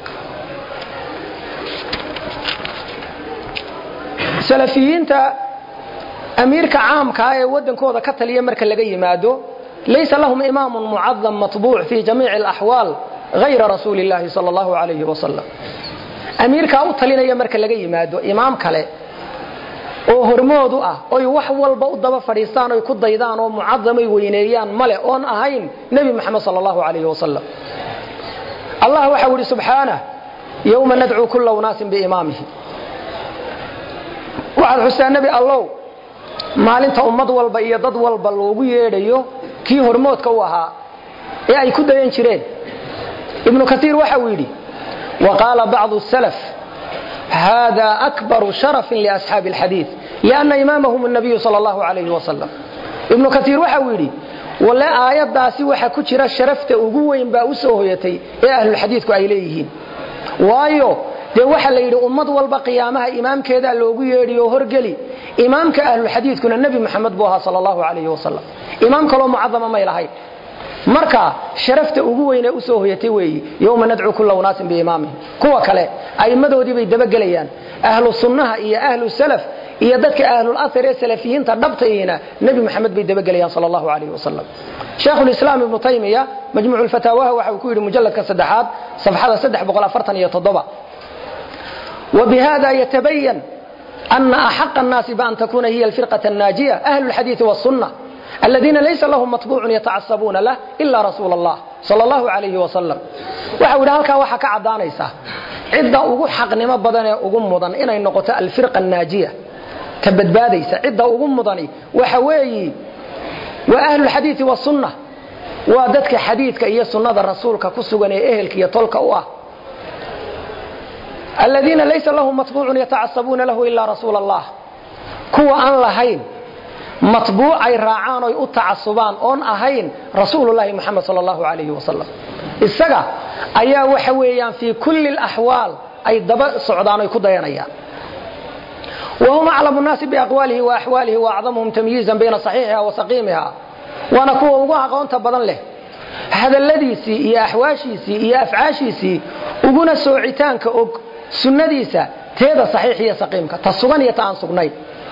salafiyiinta amiirka caamka ee wadankooda ka taliya marka laga yimaado laysa lahum imaamun mu'azzam matbuuc fi jamiic al-ahwal ghayra rasuulillahi sallallahu alayhi wa sallam amiirka u talinaya marka laga yimaado imaam kale oo hormoodu ah oo wax walba u daba fadhiistaan oo ku daydaan oo mu'azzamay weyneeyaan male oon ahayn nabi maxamed sallallahu alayhi wa sallam allah waxa wuri subhanahu yawma nad'u kullu unaasin bi imaamihi wa al-husayn nabi allah maalinta ummad walba iyo dad walba loogu yeedhayo kii hormoodka u ahaa ee ay ku dayan jireen ibn kathir waxa uu yiri وقال بعض السلف هذا أكبر شرف لأصحاب الحديث لأن إمامهم النبي صلى الله عليه وسلم ابن كثير وحويري ولا آيات داسي وحا كجرا شرفت uguweyn baa u soo hoyatay ee ahlul xadiisku ay leeyihiin waayo de waxa la yiri ummad walba qiyaamaha imaamkeeda loogu yeedhiyo horgali imaamka ahlul xadiiskuna nabi maxamed buu ahaa sallallahu alayhi wasallam imaam kale mu'azzama ma ilahay marka sharafta ugu weyn ee u soo hoyatay weeyi yawma nad'u kullu unaasin bi imaamihi kuwa kale aymadoodii bay daba galayaan ahlu sunnaha iyo ahlu salaf iyo dadka ahlul athar ee salafiyiinta dhabtayna nabi maxamed bay daba galayaan sallallahu alayhi wasallam sheekh al-islam ibn taymiya majmu' al-fatawa waxa uu ku yiri mujalladka 3 safxada 347 وبهذا يتبين أن أحق الناس بأن تكون هي الفرقة الناجية أهل الحديث والسنة الذين ليس لهم مطبوع يتعصبون له إلا رسول الله صلى الله عليه وسلم وحاول هلك وحا كعدانيسا عدة ugu xaqnimo badan ee ugu mudan inay noqoto al-firqa an-najiya kabadbaadaysa cida ugu mudani waxa weeyi wa ahlul hadith wa sunnah wa dadka hadithka iyo sunnada rasuulka ku sugan ee ehelka iyo tolka u ah الذين ليس لهم مطبوع يتعصبون له إلا رسول الله كوا أن لهين مطبوع أي راعان أي أتعصبان أن أهين رسول الله محمد صلى الله عليه وسلم السجا أيا وحويان في كل الأحوال أي دبا صعدان يكوديان أيان وهم أعلم الناس بأقواله وأحواله وأعظمهم تمييزا بين صحيحها وسقيمها وأنا كوا وقوها قوانت بدن له هذا الذي سي يا أحواشي سي يا أفعاشي سي وقونا سوعتان كأوك سنة تيدا صحيح هي سقيمك تصغن يتعان سقنين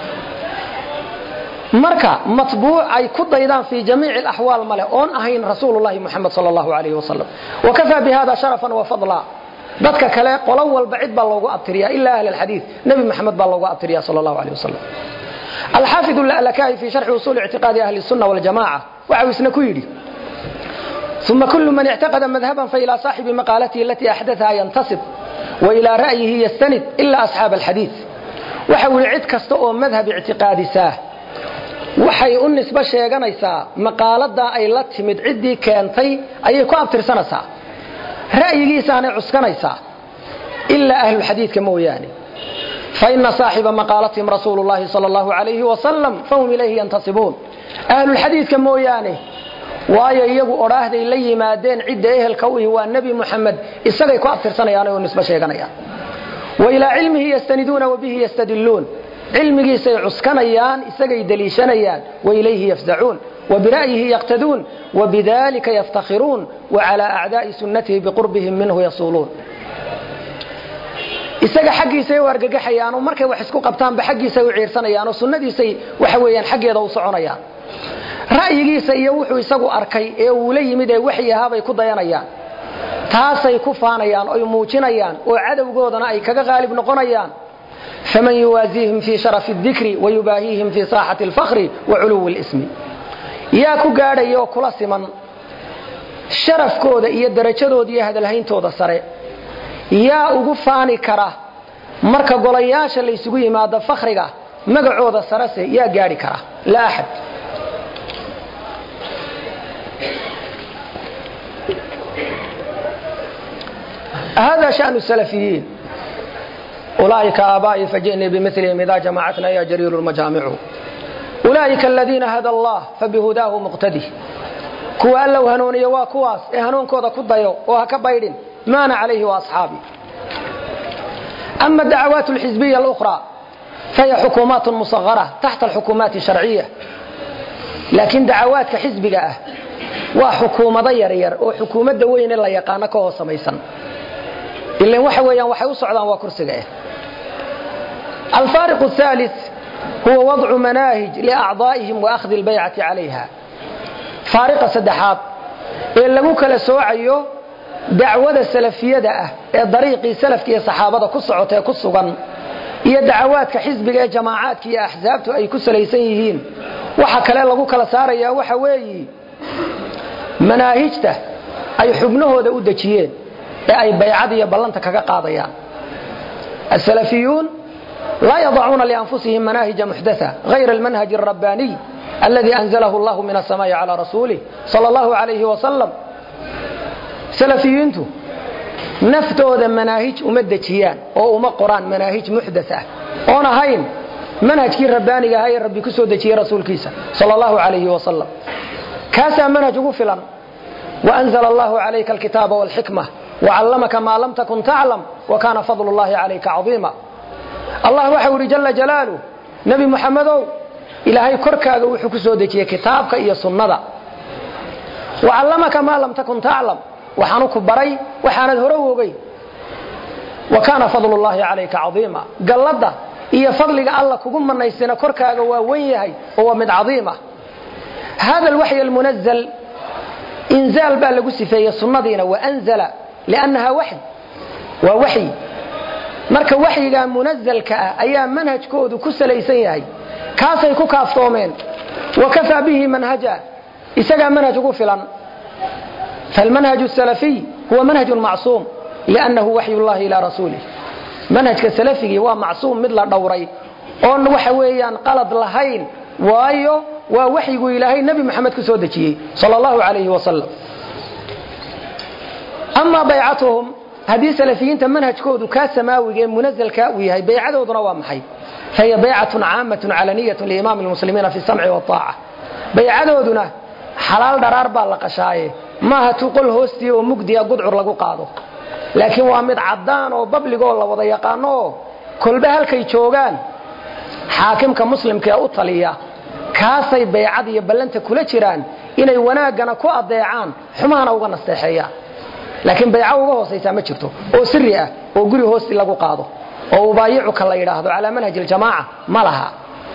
مركا مطبوع أي كد أيضا في جميع الأحوال ملئون أهين رسول الله محمد صلى الله عليه وسلم وكفى بهذا شرفا وفضلا dadka kale qolo walba cid baa loogu abtiriyaa illa ahli alhadith nabi maxamed baa loogu abtiriyaa sallallahu alayhi wasallam al-hafiz al-alakai fi sharh usul i'tiqad ahli sunnah wal jamaa waxa isna ku yiri ثم كل من اعتقد مذهبا فإلى صاحب مقالته التي أحدثها ينتصب وإلى رأيه يستند إلا أصحاب الحديث وحول عد كستو مذهب اعتقادي ساه waxay u nisba sheeganaysaa maqaalada ay la timid cidii keentay ayay ku abtirsanaysaa ra'yigiisana cuskanaysaa illa ahlul hadiithka mooyaane fa inna saahiba maqalatihim rasuulullaahi sallallahu alayhi wa sallam fahum ilayhi yantasibun ahlul hadiithka mooyaane waayo iyagu oraahday la yimaadeen cid ehelka u waa nabi muhammad isagay ku abtirsanayaan oo nisba sheeganayaan wa ila ilmihi yastaniduna wa bihi yastadillun علميسا عسكنيان اسغي دليشنيان واليه يفزعون وبرايه يقتدون وبذلك يفتخرون وعلى اعداء سنته بقربهم منه يصولون isaga xaqiisa wargagaxayaan markay wax isku qabtaan ba xaqiisa u ciirsanayaan oo sunnadiisa waxa weeyaan xaqeeda u soconayaan ra'yigiisa iyo wuxuu isagu arkay ee uu la yimid ee waxyaha bay ku dayanayaan taasay ku faanayaan oo muujinayaan oo cadawgoodana ay kaga qaalib noqonayaan فمن يوازيهم في شرف الذكر ويباهيهم في ساحة الفخر وعلو الاسم يا كو غادايو كلا سمن شرف كودا iyo darajadooda iyo hadalhayntooda sare yaa ugu faani kara marka golayaasha la isugu yimaado fakhriga magacooda sare yaa gaari kara la ahad هذا شأن السلفيين أولئك آبائي فجئني بمثلهم إذا جمعتنا يا جرير المجامع أولئك الذين هدى الله فبهداه مقتدي كوا لو هنوني وكواس هنون كودا كدايو وهكبايدين ما أنا عليه وأصحابي. أما الدعوات الحزبية الأخرى فهي حكومات مصغرة تحت الحكومات الشرعية، لكن دعوات كحزبية وحكومة ضيرير وحكومة دوين الله يقانك وهو سميسا إلا وحويا وحيو صعدا وكرسجاه. الفارق الثالث هو وضع مناهج لأعضائهم وأخذ البيعة عليها. فارق سدحات إلا مكلا سوعيو دعوة السلفية ده طريقي سلف كي صحابة كسعوته كسوغان iyo dacwaadka xisbiga jamaacadka iyo ahzaabtu ay ku salaysan yihiin waxa kale lagu kala saaraya waxa weeyi manaahijta ay xubnahooda u dajiyeen ee ay bay'ad iyo ballanta kaga qaadayaan. السلفيون لا يضعون لأنفسهم مناهج محدثة غير المنهج الرباني الذي أنزله الله من السماء على رسوله صلى الله عليه وسلم. سلفيين naftooda manaahij uma dajiyaan oo uma qoraan manaahij muhdatha oona hayn manhajkii rabbaaniga ahay rabbi ku soo dajiyay rasuulkiisa sallallahu alayhi wa sallam. kaasa manhaj ugu filan wa anzala Allahu alayka alkitaba wal hikma wa 'allamaka ma lam takun ta'lam wa kana fadlullahi alayka 'azima. Allah waxa uu jalla jalaaluhu nabi muhammadow ilaahay korkaaga wuxuu ku soo dajiyay kitaabka iyo sunnada wa 'allamaka ma lam takun ta'lam waxaanu ku baray waxaanad hore oogay wa kana fadlullahi alayka 'azima. galada iyo fadliga Allah kugu manaysina korkaaga waa weyn yahay oo mid 'azima. هذا الوحي المنزل انزال با lagu sifeeyay sunnadiina wa anzala li'annaha wahy wa wahy marka wahyiga munazzalka ayaa manhajkoodu ku salaysan yahay kaasay ku kaaftoomeen wa kafa bihi manhaja isaga manhaj ugu filan. فالمنهج السلفي هو منهج معصوم لأنه وحي الله إلى رسوله. منهج السلفي هو معصوم مثل دوري أن وحويا قلد لهين وايو ووحي إلهي النبي محمد كسودتي صلى الله عليه وسلم. أما بيعتهم هذه سلفيين منهج كود كاسماوي منزل كاوي هي بيعة وضروامحي فهي بيعة عامة علنية لإمام المسلمين في السمع والطاعة. بيعة ودنا حلال درار بالقشاي ما هتقول هوستي ومجدي قدعر لقو قاضو لكن وامد عدان وببلغو الله وضا يقانو كل بهالكي جوغان حاكم كمسلم كأوطالية كاسي بيعادي بلنت كل جيران إني وناقنا كو أضيعان حمانا وغنا استيحيا لكن بيعاو هوستي ما جرتو او سرية او قري هوستي لقو قاضو او بايعك الله يراهدو على منهج الجماعة ما لها.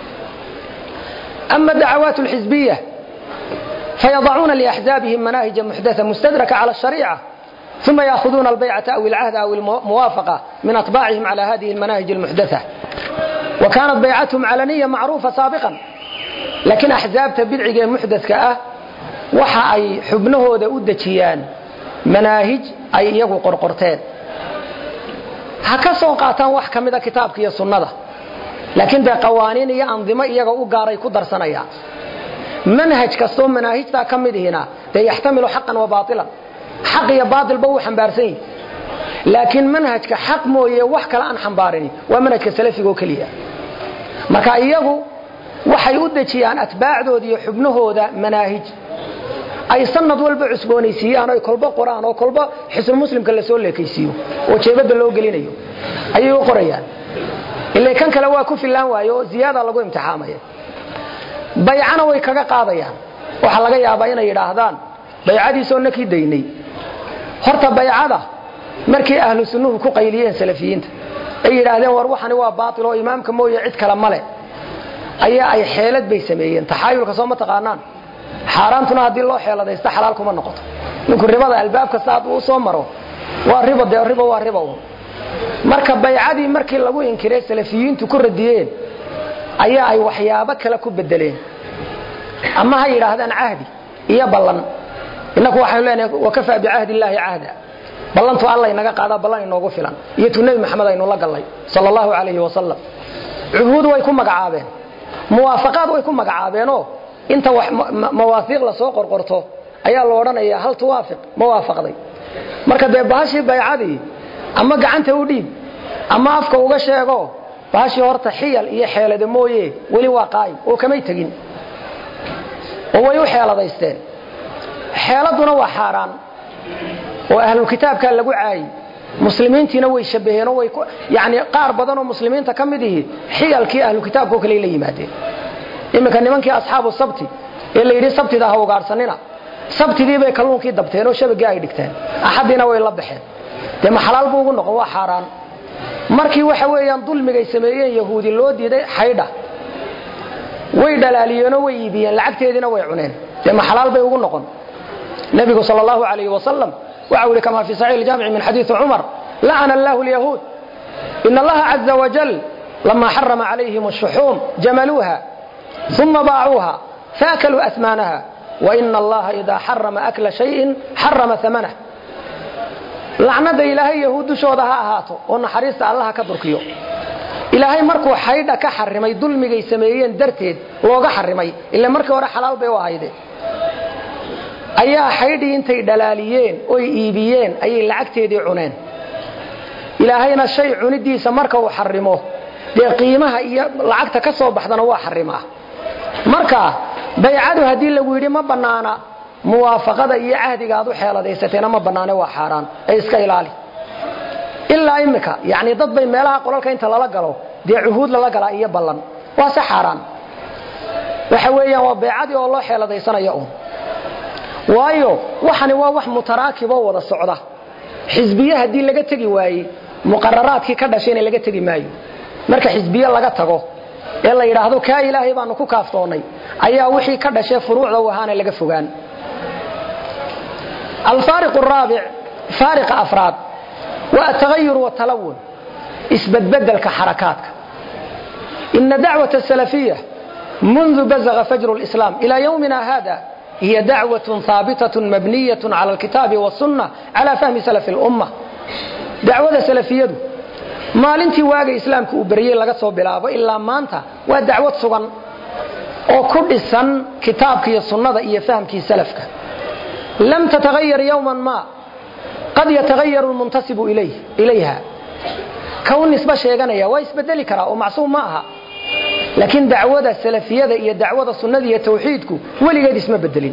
أما الدعوات الحزبية فيضعون لأحزابهم مناهج محدثة مستدركة على الشريعة ثم يأخذون البيعة أو العهد أو الموافقة من أطباعهم على هذه المناهج المحدثة. وكانت بيعتهم علنية معروفة سابقا لكن أحزاب تبدع محدث كأه وحا أي حبنه دأودتيان مناهج أي يقو قرقرتين هكذا قاتان وحكم ذا كتابك يا سنة لكن ذا قوانين يا أنظمة يقو قاري كدر سنيا منهج كستون مناهج ذا كمد هنا ذا يحتمل حقا وباطلا حق يا باطل بو حنبارسين لكن منهج كحق مو يوحك لأن حنبارني ومنهج كسلفي وكليا marka iyagu waxay u dajiyaan atbaacdoodii xubnahooda manaahij ay sanad walba cusboonaysiiyaan oo kolba quraan oo kolba xisn muslimka la soo leekaysiyo oo jeebada loo gelinayo ayay u qorayaan ilaa kan kale waa ku filan waayo ziyada lagu imtixaamayo bay'ana way kaga qaadayaan waxa laga yaabaa inay yiraahdaan bay'adii soo nakii daynay horta bay'ada markii ahlu sunnuhu ku qayliyeen salafiyiinta ay yiraahdeen war waxani waa baatil oo imaamka mooye cid kala male ayaa ay xeelad bay sameeyeen taxayulka soo ma taqaanaan xaraantuna hadii loo xeeladaysto xalaal kuma noqoto ninku ribada albaabka saad uu soo maro waa riba waa riba marka bay'adii markii lagu inkiray salafiyiintu ku radiyeen ayaa ay waxyaabo kala ku bedeleen ama ha yiraahdaan ahdi iyo ballan inaku waxay leenahay wakafa bi ahdi illaahi ahda ballantu Allah inaga qaada ballan inoogu filan iyo nabi maxamed aynu la galay sallallahu alayhi wa sallam uhuud way ku magacaabeen muwaafaqad way ku magacaabeen oo inta mawaafiq la soo qorqorto ayaa la oranayaa hal tuwaafiq muwaafaqday marka de baashi bay'adii ama gacanta u dhiib ama afka uga sheego baashi horta xiyal iyo xeelada mooye wali waa qaay oo kamay tagin oo way u xeeladaysteen xeeladuna waa xaraan oo ahlul kitaabka lagu caay muslimiintiina way shabaheen oo way yaani qaar badan oo muslimiinta kamid yihiin xiyalkii ahlul kitaabka kale la yimaadeen imika nimankii asxaabu sabti ee la yiri sabtida ha ugaarsanina sabtidii bay kalluunkii dabteen oo shabagii ay dhigteen axadina way la baxeen de ma xalaal buu ugu noqon waa xaraan markii waxa weeyaan dulmigay sameeyeen yahuudi loo diiday xaydha way dhalaaliyeen oo way iibiyeen lacagteedina way cuneen de ma xalaal bay ugu noqon nabiga sallallahu alayhi wasallam وعول كما في صحيح الجامع من حديث عمر لعن الله اليهود إن الله عز وجل لما حرم عليهم الشحوم جملوها ثم باعوها فاكلوا أثمانها وإن الله إذا حرم أكل شيء حرم ثمنه لعنة إلهي يهود شودها أهاتو وأن حريص الله كدركيو إلهي مركو حيدا كحرمي ظلمي سميين درتيد لوغا حرمي إلا مركو ورا حلال بيواهيدي ayaa xaydii intay dhalaaliyeen oo iibiyeen ayay lacagteedii cuneen ilaahayna shay cunidiisa marka uu xarimo de qiimaha iyo lacagta ka soo baxdana waa xarimaa marka bay'adu hadii lagu yiri ma banaana muwaafaqada iyo ahdiga aad u xeeladaysateena ma banaana waa xaraan ay iska ilaali illa imika yaani dad bay meelaha qolalka inta lala galo de cuhud lala gala iyo ballan waa saxaraan waxa weeyaan waa bay'adi oo loo xeeladaysanayo waayo waxani waa wax mutaraakibo wada socda xisbiye hadii laga tagi waayay muqarraraadkii ka dhashayna laga tagi maayo marka xisbiye laga tago ee la yiraahdo ka ilaahay baanu ku kaaftoonay ayaa wixii ka dhashay furuucda wahaana laga fogaan الفارق الرابع فارق أفراد والتغير والتلون اسبدل كحركاتك إن دعوة السلفية منذ بزغ فجر الإسلام إلى يومنا هذا هي دعوة ثابتة مبنية على الكتاب والسنة على فهم سلف الأمة دعوة سلفية ما لنتي واقع إسلامك وبريه لغا سو بلابا إلا ما أنت ودعوة سغن وكل السن كتابك السنة إيا فهمك سلفك لم تتغير يوما ما قد يتغير المنتسب إليها كون نسبة شيئا ويسبدل كرا ومعصوم معها لكن دعوة السلفية هي دعوة السنة هي توحيدك ولي قد اسمه بدلين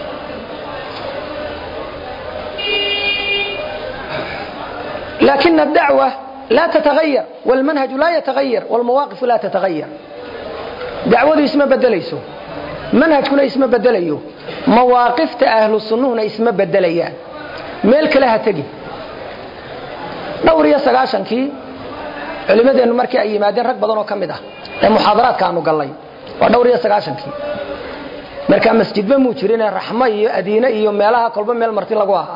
لكن الدعوة لا تتغير والمنهج لا يتغير والمواقف لا تتغير دعوة اسمه بدليسو منهج كنا اسمه بدليو مواقف أهل السنة اسمه بدليان ملك لها تجي دوري سقاشن كي علماء أنه مركي أي مادين رك بدنه كم ده المحاضرات كانوا قال لي ودوري سقاشن كي مركا مسجد بموجرين الرحمة أدينا يوم مالها قلبا مال مرتين لقواها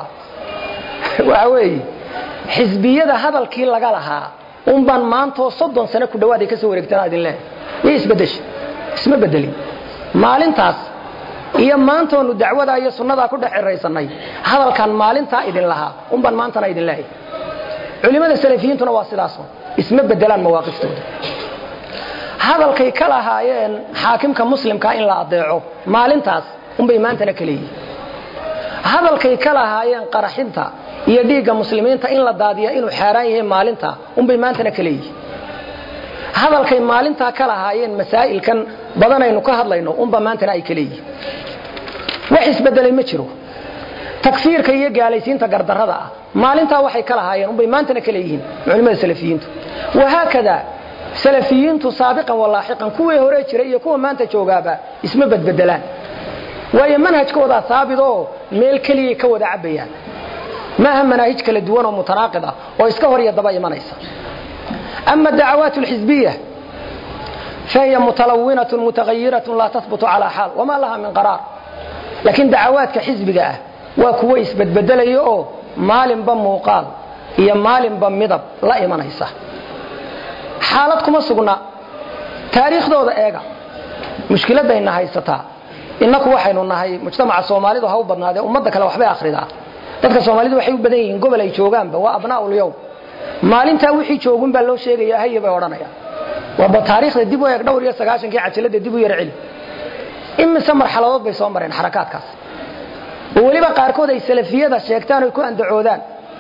وعوي حزبية هذا الكيل لقالها بان ما أنتو صدّن سنة كدوا دي كسور اكتنا دين الله يسبدش اسمه بدلي maalintaas iyo maanta oo dacwada iyo sunnada ku dhax xireysanay hadalkan maalinta idin laha baan maantana idin leeyahay culimada salafiyiintuna waa sidaas isma bedelaan mawaaqiftooda hadalkay kala haayeen xaakimka muslimka in la adeeco maalintaas bay maantana kaleeyay hadalkay kala haayeen qaraxinta iyo dhiiga muslimiinta in la daadiyo inuu xeeraan yahay maalinta bay maantana kaleeyay hadalkay maalinta kala haayeen masaa'ilkan badanaynu ka hadlayno maantana ay kaleeyay wax isbedelay ma jiro takfiirka iyo gaalaysiinta gardarrada maalinta waxay kala haayeen bay maantana kaleeyeen culimada salafiyiintu wahaakada salafiyiintu saabiqan walaahiqan kuwii hore jiray iyo kuwa maanta joogaaba isma badbedelaan waayo manhajkooda saabido meel kaliya ka wada cabayaan maaha manhaj kala duwan oo mutanaaqida oo iska hor yadaba imanaysa أما الدعوات الحزبية فهي متلونة متغيرة لا تثبت على حال وما لها من قرار لكن دعوات كحزبية وكويس بدل يو مال بموقال هي مال بمضب لا إيمان هيسا حالتكم السجنة تاريخ ذو إيجا مشكلة بيننا هيستا إنكم وحين هاي مجتمع الصومالي ذو هوبنا هذا ومدك لو حبي آخر ذا تذكر الصومالي ذو حيو بدين قبل يشوجان وأبناء اليوم maalinta wixii joogun baa loo sheegaya hayba oranaya waa taariikhda dib u eeg dhowr iyo 90kii cajalada dib u yar cil imisa marxaladood bay soo mareen xarakaadkaas oo waliba qaar kood ay salafiyada sheegtaan oo ku andacoodaan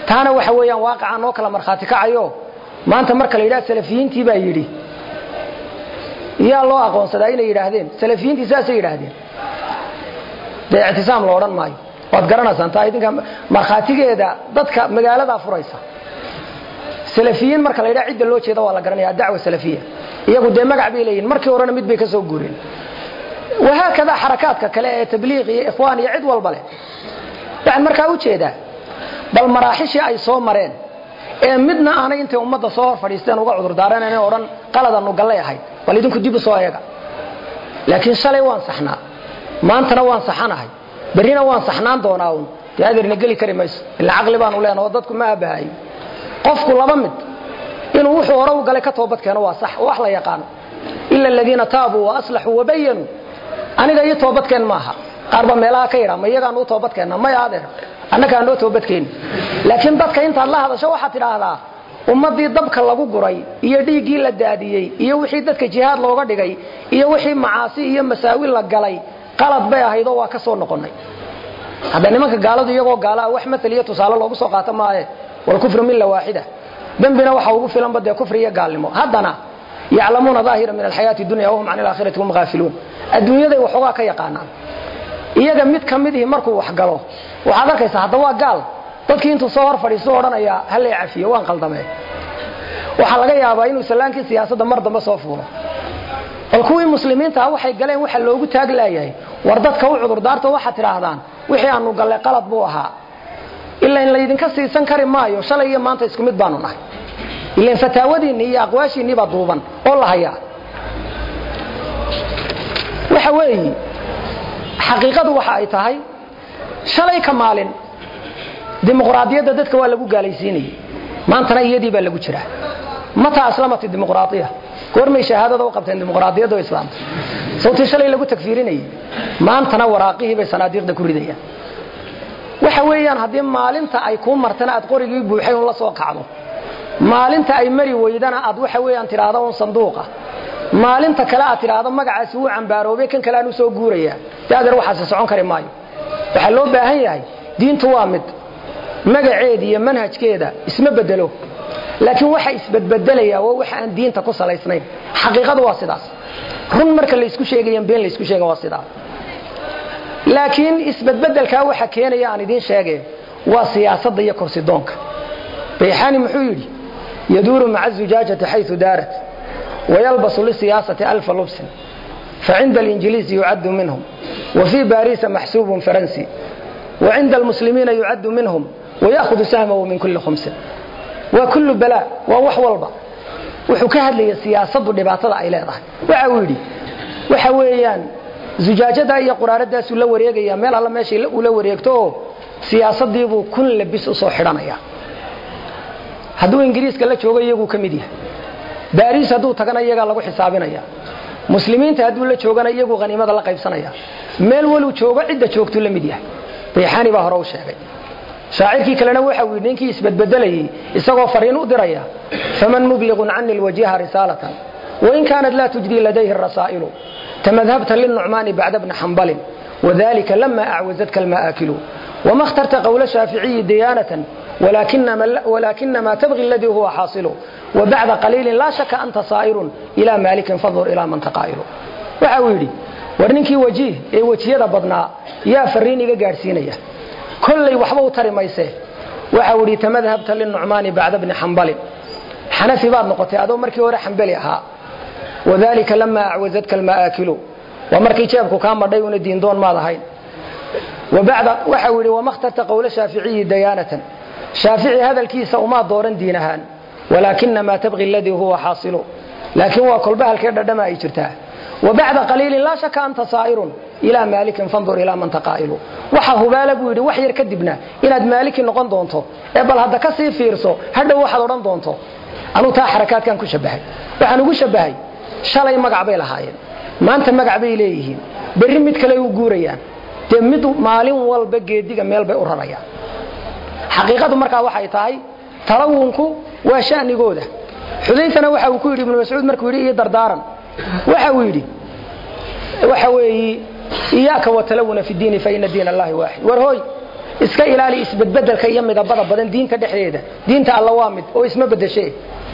taana waxa weeyaan waaqaca noo kala markhaati kacayo maanta marka la yidhaha salafiyiintii baa yidhi yaa loo aqoonsadaa inay yidhaahdeen salafiyiintii saasay yidhaahdeen dee ictisaam lo odhan maayo waad garanaysaan taa idinka markhaatigeeda dadka magaalada furaysa salafiyiin marka la yidhaha cidda loo jeeda waa la garanaya dacwa salafiya iyagu dee magac bay leeyihin markii horena mid bay ka soo guureen wahaakada xarakaadka kale ee tabliiq iyo ikhwaan iyo cid walba leh waxaan markaa u jeedaa bal maraaxishii ay soo mareen ee midna aanay intay ummadda soo hor fadhiisteen uga cudurdaaranayeen odhan qaladanu gallay ahayd bal idinku dib u soo eega laakiin shalay waan saxnaa maantana waan saxanahay berrina waan saxnaan doonaa uun dee adeerna geli kari mayso ilaa caqli baanu leenahay oo dadku ma aabbahayo qofku laba mid inuu wuxuu hore u galay ka toobad keeno waa sax wax la yaqaano ila aladiina taabuu wa aslaxuu wabayanuu aniga iyo toobadkeen maaha qaarba meelaha ka yidhaa ma iyagaan u toobadkeenna maya adeer annaga aan oo toobadkeeni laakiin dadka intaad la hadasho waxaad tidhaahdaa ummaddii dabka lagu guray iyo dhiiggii la daadiyey iyo wixii dadka jihaad looga dhigay iyo wixii macaasi iyo masaawi la galay qalad bay ahaydoo waa ka soo noqonnay hadda nimanka gaaladu iyagoo gaalaa wax matal iyo tusaale loogu soo qaato maaye walkufru milla waaxida dembina waxa ugu filanba dee kufri iyo gaalnimo haddana yaclamuuna daahira min alxayaati dunya wahum can alaakhirati hum gaafiluun adduunyaday waxoogaa ka yaqaanaan iyaga mid ka midihii markuu wax galo waxaad arkaysaa hadda waa gaal dadkii intuu soo hor fadhiisto odhanaya hallay cafiyo waan qaldamee waxaa laga yaabaa inuu salaankii siyaasadda mar dambe soo fuulo bal kuwii muslimiinta ah waxay galeen waxa loogu taag laayahay war dadka u cudurdaarto waxaad tidhaahdaan wixii aanu gallay qalad buu ahaa ilaa in laydinka siisan kari maayo shalay iyo maanta isku mid baanu nahay ilaan fataawadiinni iyo aqwaashiinni baa duuban oo la hayaa waxa weeye xaqiiqadu waxa ay tahay shalay ka maalin dimuqraadiyadda dadka waa lagu gaalaysiinayay maantana iyadii baa lagu jiraa mataa aslamati dimuqraadiya goormay shahaadada u qabteen dimuqraadiyadda oo islaamta sawtii shalay lagu takfiirinayay maantana waraaqihii bay sanaadiiqda ku ridayaan waxa weeyaan haddii maalinta ay kuu martana aad qorigii buuxay un la soo kacdo maalinta ay mari weydana aad waxa weeyaan tidhaahdo un sanduuqa maalinta kale aad tidhaahdo magacaasi wuu cambaaroobay kan kale aan u soo guurayaa dee adeer waxaasi socon kari maayo waxaa loo baahan yahay diintu waa mid magaceeda iyo manhajkeeda isma bedelo laakiin waxa isbedbedelaya waa waxa aan diinta ku salaysnayn xaqiiqadu waa sidaas run marka la isku sheegayo been la isku sheegayo waa sidaas laakiin isbedbedelka waxa keenaya aan idin sheegay waa siyaasadda iyo kursi doonka bayxani muxuu yidhi yaduuru maca zujaajati xaytu daarat ويلبس للسياسة ألف لبس فعند الإنجليز يعد منهم وفي باريس محسوب فرنسي وعند المسلمين يعد منهم ويأخذ سهمه من كل خمس وكل بلاء ووحولبا وحكاها لي السياسة ودباطة إليها وعويدي وحويان زجاجة أي قرارة داس ولا وريق يا ميل الله ماشي ولا وريقته سياسة ديبو كل لبس صحرانا يا هدو إنجليز كلا شوقا يجو كميديا باريس هدو تغنى iyaga lagu xisaabinaya muslimiinta haduu la joogana iyagu qaniimada la qaybsanaya meel wali jooga cidda joogto la mid yahay bayxani baa hore u sheegay shaacirkii kalena waxa uu ninkii isbadbedelayay isagoo fariin u diraya faman mublighun an alwajha risalatan wa in kanat la tujdi ladayhi الرسائل تمذهبت للنعمان بعد ابن حنبل وذلك لما أعوزتك المآكل وما اخترت قول الشافعي ديانة ولكنما تبغي الذي هو حاصل وبعد قليل لا شك أنت صائر إلى مالك فانظر إلى من تقائل وعويلي ورنكي وجيه وجيه بدنا يا فريني قارسينية كل وحبه تري ميسه وعولي تمذهبت للنعمان بعد ابن حنبل حنفي بعض نقطة هذا مركي ورا حنبلها وذلك لما أعوزتك المآكل ومركي جابك كان مرديون الدين دون ما ضهين وبعد وحولي وما اخترت قول الشافعي ديانة شافعي هذا الكيس وما دورا دينهان ولكنما تبغي الذي هو حاصل لكن هو قلبها الكرد دما يجرتها وبعد قليل لا شك أنت صائر إلى مالك فانظر إلى من تقائل وحه بالك ويدي وحير كدبنا إلى مالك نقن دونته بل هذا كسي فيرسو هذا واحد وران دونته أنو تا حركات كان كشبهي وحنو كشبهي شالي مقعبي لهاين ما أنت مقعبي إليهين برمت كلا يقوريان تمدو مالين والبقيديق ميل بأورانيا حقيقة مركا waxay tahay talawunku waa shaanigooda xudayfana waxa uu ku yiri ibn mas'uud markuu yiri dardaaran waxa uu yiri waxa weeyi iyaaka wa talawuna fi diin fa inna diin allahi waahid war hooy iska ilaali isbedbedelka iyo midabada badan diinta dhexdeeda diinta alla waa mid oo isma bedeshay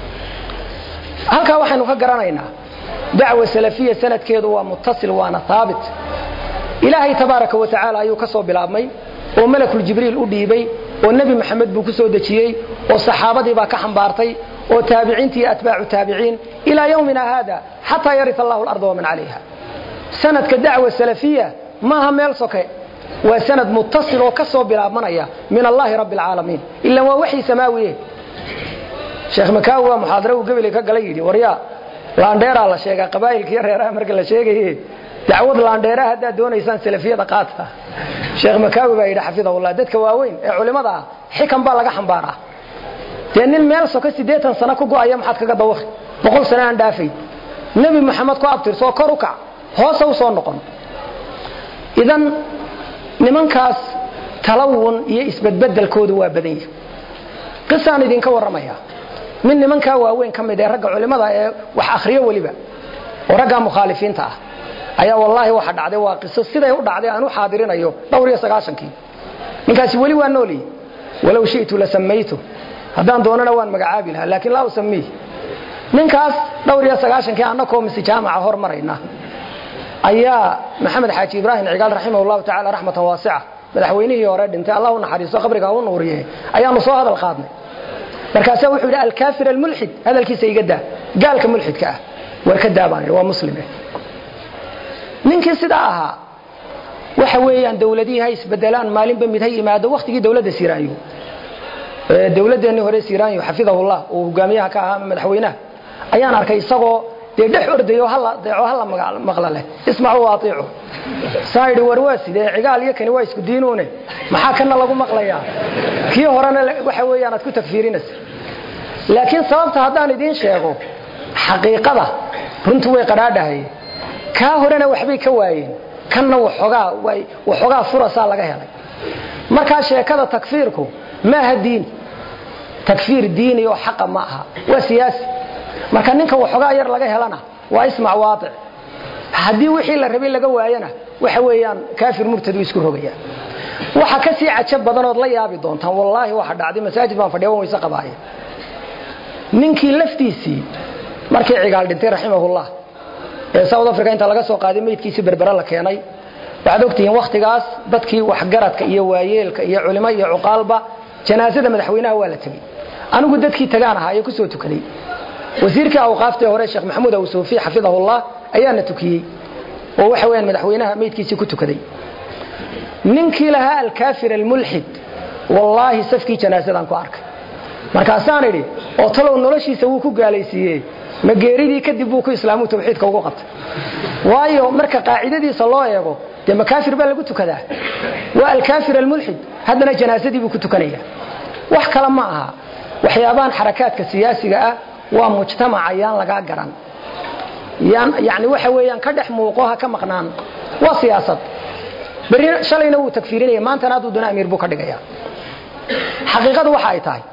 halka waxaanu ka garanaynaa dacwa salafiya sanadkeedu waa muttasil waana thaabit ilaahay tabaaraka wa tacaala ayuu ka soo bilaabmay oo malakul jibriil u dhiibay oo nabi maxamed buu ku soo dajiyay oo saxaabadii baa ka xambaartay oo taabiciintii atbaacu taabiciin ila yawmina hada hatta yarith Allahu al-ardha wa man 'alayha sanadka dacwa salafiya maaha meel soke waa sanad muttasil oo ka soo bilaabmanaya min Allahi rabbil alamin illa waa wixii samaawiye sheekh makaawi waa muhaadaro uu gabalay ka galay yiri waryaa laandheera la sheega qabaa'ilkii reeraha marka la sheegay dacwad laandheera hadda doonaysan salafiyada qaata sheekh makaawi baa yiri xafidahullah dadka waaweyn ee culimada xikam baa laga xambaaraa nin meel soo ka 80 sano ku go'aya maxad kaga dawaqi 100 sano aan dhaafay nabi maxamed ku abtirso kor u kac hoos u soo noqon idan nimankaas talawun iyo isbedbedelkoodu waa badan yahay qisaan idin ka waramaya min nimanka waaweyn kamid ah rag culimada ee wax akhriyo waliba oo rag mukhalifiinta ah ayaa wallahi waxa dhacday waa qiso siday u dhacday aanu xaadirinayo dhowr iyo 90kii ninkaasi wali waa nooli walaw shiitu la samaytu haddaan doonana waan magacaabi lahaa laakiin laa usamiih ninkaas dhowr iyo 90kii annakoo misi jaamaca hormarayna ayaa maxamed xaaji ibraahim cigaal raximahullahu ta'ala rahmatan waasi'a madaxweynihii hore dhintay Allahu naxariisto qabriga uu nuuriyay ayaanu soo hadal qaadnay markaas wuxuu yiri al-kaafir al-mulhid hadalkiisa iga daa gaalka mulhidka ah warka daabaan waa muslime ninkii sida ahaa waxa weeyaan dawladii hay isbedelaan maalinba mid hay imaado waqtigii dawladda Siiraayo dawladdeena hore Siiraayo xafidahullah oo hogaamiyaha ka ahaa madaxweynaha ayaan arkay isagoo dhex ordayo halla maqlale ismaacu waatiicu saayid warwaaside cigaal iyo kani waa isku diinoone maxaa kana lagu maqlayaa kii horena waxa weeyaan aad ku takfiirinaysa laakiin sababta haddaan idin sheego xaqiiqada runtu way qaraadhahay ka horena waxbay ka waayeen kanna waxoogaa furasa laga helay marka sheekada takfiirku ma hadin takfiir diini oo xaq ma aha waa siyaasi marka ninka waxoogaa yar laga helana waa ismaac waatiic hadii wixii la rabay laga waayana waxa weeyaan kaafir murtad isku rogaya waxa ka sii cajab badan oo la yaabi doontaan wallahi waxa dhacday masaajid baan fadhiyo waysa qabaayay ninkii laftiisi markii cigaal dhintay raximahullah ee South Africa inta laga soo qaaday meedkiisa berbera la keenay waxaad ogtiin waqtigaas dadkii wax garadka iyo waayeelka iyo culimada iyo cuqaalba janaasada madaxweynaha waa la tagay anigu dadkii tagaan ahaa ay ku soo tukaday wasiirka awqaafta hore Sheekh Maxamuud Awsuufi xafidahullah ayaana tukiyay oo waxa weeyaan madaxweynaha meedkiisa ku tukaday ninkii lahaa al-kaafir al-mulhid wallahi safkii janaasadan ku arkay markaasaan idhi oo talow noloshiisa uu ku gaalaysiiyay ma geeridii kadib uu ku islaamu tawxiidka ugu qabtay waayo marka qaacidadiisa loo eego de makaafir baa lagu tukadaa waa al-kaafir al-mulhid hadana janaasadii buu ku tukanaya wax kala ma aha waxyaabaan xarakaadka siyaasiga ah waa mujtamac ayaan laga garan yani waxa weeyaan ka dhex muuqoha ka maqnaan waa siyaasad bari shalayna uu takfiirinaya maanta aad u dana amiir buu ka dhigaya xaqiiqadu waxa ay tahay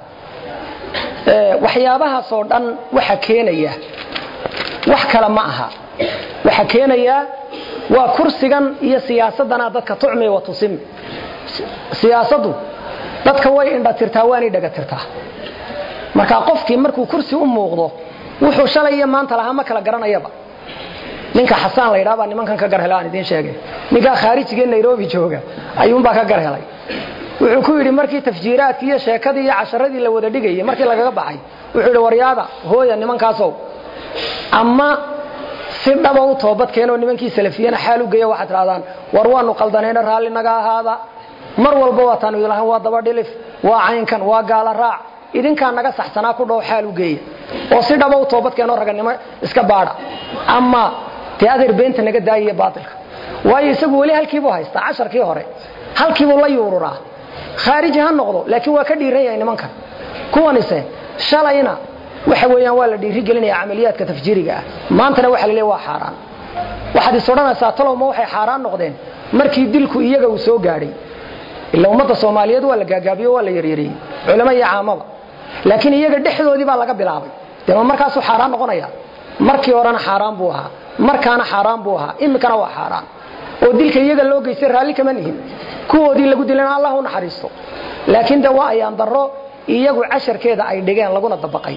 waxyaabaha soo dhan waxa keenaya wax kala ma aha waxa keenaya waa kursigan iyo siyaasadana dadka tucmay wa tusim siyaasadu dadka way indha tirtaa waani dhaga tirtaa marka qofkii markuu kursi u muuqdo wuxuu shalay maanta laha ma kala garanayaba ninka xasaan la yiraahdo nimankan ka garhelaan idin sheegay niga khaarijige Nairobi jooga ayuun baa ka garhelay wuxuu ku yiri markii tafjiiraadkii iyo sheekadii iyo casharadii la wada dhigay markii laga baxay wuxuu yiri waryaada hooya nimankaasow amma si dhaba u toobad keeno nimankii salafiyana xaal u geeyo waxa tiraadaan war waanu qaldanayna raali naga ahaada mar walba wataan ilaah waa daba dhilif waa caynkan waa gaala raac idinka naga saxsanaa ku dhow xaal u geeyo oo si dhaba u toobad keeno raganimo iska baadha amma tiyaadir beenta naga daayiye baatilka waayo isagu wali halkiibu haysta 10kii hore halkiibu la yuururaa khaariji ha noqdo laakiin waa ka dhiiranayay nimankan kuwanise shalayna waxa weeyaan waa la dhiiri gelinaya amaliyaadka tafjiiriga ah maantana waxa la leeyahay waa xaraan waxaad isodhanaysaa talowma waxay xaraan noqdeen markii dilku iyaga uu soo gaaray ilaa ummadda Soomaaliyeed waa la gaagaabiyo waa la yareeyay culimo iyo caamaba laakiin iyaga dhexdoodii baa laga bilaabay dema markaas uu xaraan noqonaya markii horena xaraan buu ahaa markaana xaraan buu ahaa imikana waa xaraan oo dilka iyaga loo geystay raalli kama nihin kuwoodii lagu dilana allah u naxariisto laakiin de waa ayaan daro iyagu casharkeeda ay dhigeen laguna dabaqay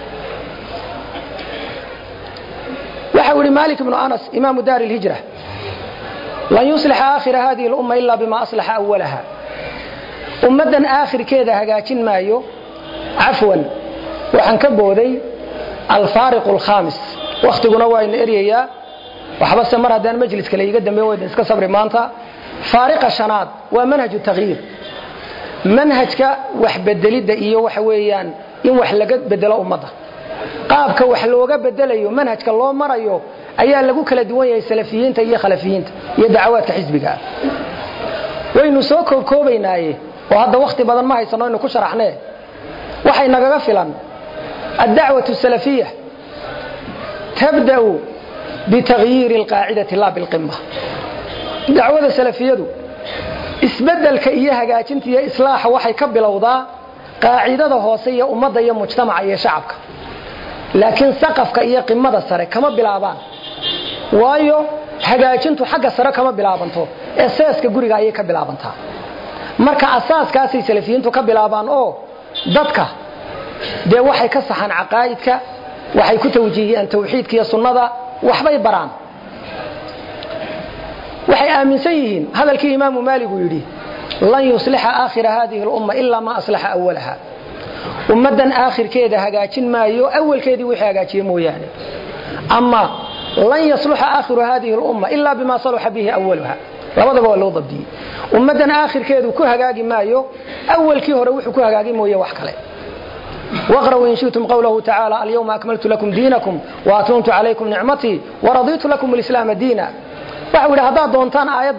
waxa wiri Malik ibn Anas imam dar al-hijra lan yusliha akhir hadhihi al-umma illa bima aslaha awwalaha ummadan aakhirkeeda hagaajin maayo afwan waxaan ka booday al-fariq al-khamis waqtiguna waa in eriyaya waxba samar hadaan majlis kale iga dambeeyo way iska sabri maanta fariqa shanaad waa manhaj taghyir manhajka wax bedelida iyo waxa weeyaan in wax laga bedelo ummadda qaabka wax looga bedelayo manhajka loo marayo ayaa lagu kala duwan yahay salafiyiinta iyo khalafiyiinta iyo dacwaadka xisbiga waynu soo koobaynaaye oo hadda waqti badan ma haysano inuu ku sharaxnee waxay nagaga filan الدعوة السلفية تبدأ بتغيير القاعدة لا بالقمة دعوة السلفية اسبدل كإياها قاعدت يا إصلاح وحي كبل أوضاع قاعدة هوسية أمضى يا مجتمع يا شعبك لكن سقف كإيا قمة السرق كما بلعبان وايو hagaajintu xagga sare kama bilaabanto asaaska guriga ayay ka bilaabantaa marka asaaskaasi salafiyiintu ka bilaabaan oo dadka de waxay ka saxan aqaayidka waxay ku tawjiihiyaan tawxiidka iyo sunnada waxbay baraan waxay aaminsan yihiin hadalkii imaamu Maalik uu yiri lan yusliha aakhir hadhihi al-umma illa ma aslaha awwalaha ummadan aakhirkeeda hagaajin maayo awwalkeedii wixii hagaajiyay mooyaane amma lan yusliha aakhir hadhihi al-umma illa bima salaha bihi awwalaha labadaba waa loo dabdiyay ummadan aakhirkeedu ku hagaagi maayo awwalkii hore wuxuu ku hagaagi mooyay wax kale واقرأوا إن شئتم قوله تعالى اليوم أكملت لكم دينكم وأتممت عليكم نعمتي ورضيت لكم الإسلام دينا وحول هذا دونتان آيات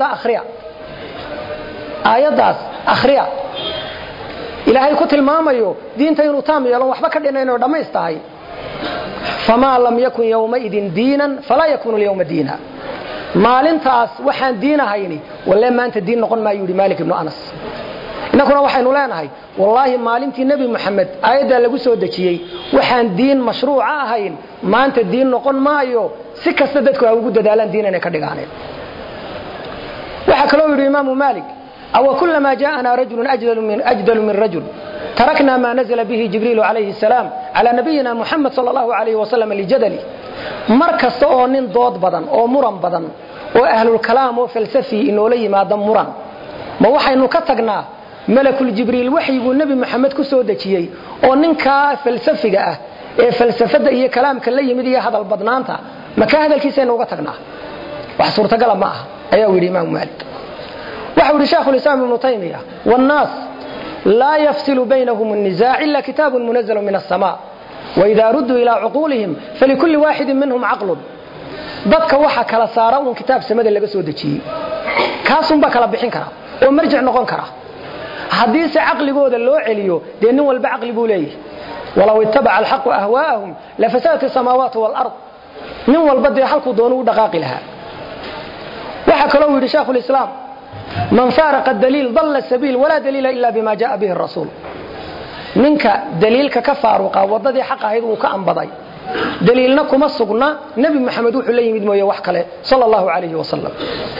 أخرية إلهي كتل ماميو دين تينو تامي يلون وحبك لأنه دم يستعي فما لم يكن يومئذ دينا فلا يكون اليوم دينا ما لنتاس وحان دينا هيني ولا ما أنت دين نقول ما يولي مالك بن أنس إنكنا وحين ولانهاي والله maalintii nabi maxamed ayada lagu soo dajiyay waxaan diin mashruuca ahayn maanta diin noqon maayo si kasta dadku ay ugu dadaalaan diin inay ka dhigaaneen waxa kale oo yiri imam Malik aw kullama jaana rajulun ajdalu min rajul tarakna ma nazala bihi jibril alayhi salam ala nabiyina muhammad sallallahu alayhi wa sallam lijadali markasta oo nin dood badan oo muran badan oo ahlul kalaam oo falsafi inoo yimaado muran ma waxaynu ka tagnaa malakul jibril waxyigu nabi maxamed ku soo dajiyay oo ninka falsafiga ah ee falsafada iyo kalaamka la yimid iyo hadal badnaanta ma ka hadalkiisa uga tagnaa wax suurtagal ma aha ayaa wiri imam Malik waxa wiri Sheikh Islam Ibn Taymiyyah والناس لا يفصل بينهم النزاع إلا كتاب منزل من السماء وإذا ردوا إلى عقولهم فلكل واحد منهم عقل dadka waxa kala saara uu kitaab samada laga soo dajiyay kaasun ba kala bixin kara oo marjic noqon kara hadii si aqligooda loo celiyo deen walba aqli buu leeyahay walaw ittaba'a al-haqq ahwaa'ahum la fasadat as-samawati wal-ard nin walba de halku doono u dhaqaaqi lahaa waxa kale uu yiri Sheikh al-Islam man faraqa ad-dalil dalla as-sabil wala dalila illa bima jaa'a bihi ar-rasul ninka dalilka ka faaruqa wadadii xaq ahayd uu ka anbaday dalilna kuma sugna nabi maxamed wuxuu la yimid mooyee wax kale sallallahu alayhi wa sallam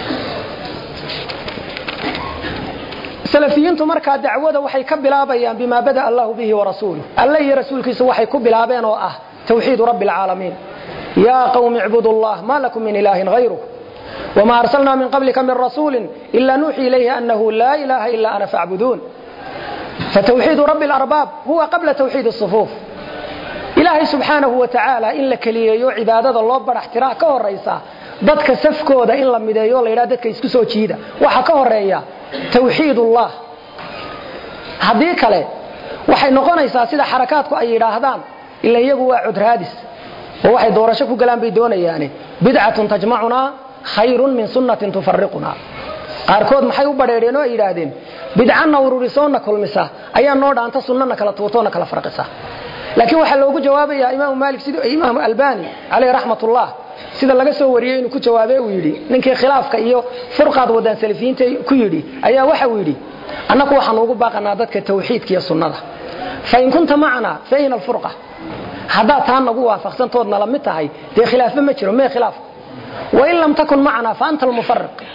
salafiyiintu marka dacwada waxay ka bilaabayaan bima bada Allah bihi wa rasuluhu Allah iyo rasuulkiisa waxay ku bilaabeen oo ah tawxiid rabbil alamin ya qawmi ibudullah ma lakum min ilahin ghayruhu wama arsalna min qablika min rasulin illa nuhi ilayhi annahu la ilaha illa ana fa'budun fatawhid rabbil arbab huwa qabla tawhid as-sufuf ilaahi subhanahu wa ta'ala in la kaliyeeyo cibaadada loo baraxtiraa ka horeysa dadka safkooda in la mideeyo la yiraahdo dadka isku soo jiida waxa ka horeeya tawxiidullah hadii kale waxay noqonaysaa sida xarakaadku ay yiraahdaan ila iyagu waa cudraadis oo waxay doorasho ku galaan bay doonayaan bid'atun tajma'una khayrun min sunnatin tufarriquna qaarkood maxay u bareereen oo yiraahdeen bid'ana ururisoona kulmisa ayaa noo dhaanta sunnana kala tuurtoona kala farqisa laakiin waxa loogu jawaabayaa imaam Malik sidoo imaam Albani alayhi rahmatullah sida laga soo wariyay inuu ku jawaabay uu yiri ninkii khilaafka iyo furqad wadan salafiinta ku yiri ayaa waxa uu yiri annagu waxaan ugu baaqanaa dadka tawxiidka iyo sunnada fa in kunta macna fa ayna al-furqa hada taan nagu waafaqsantoodna la mid tahay de khilaaf ma jiro ma khilaaf wa in lam takun macna fa anta al-mufarriq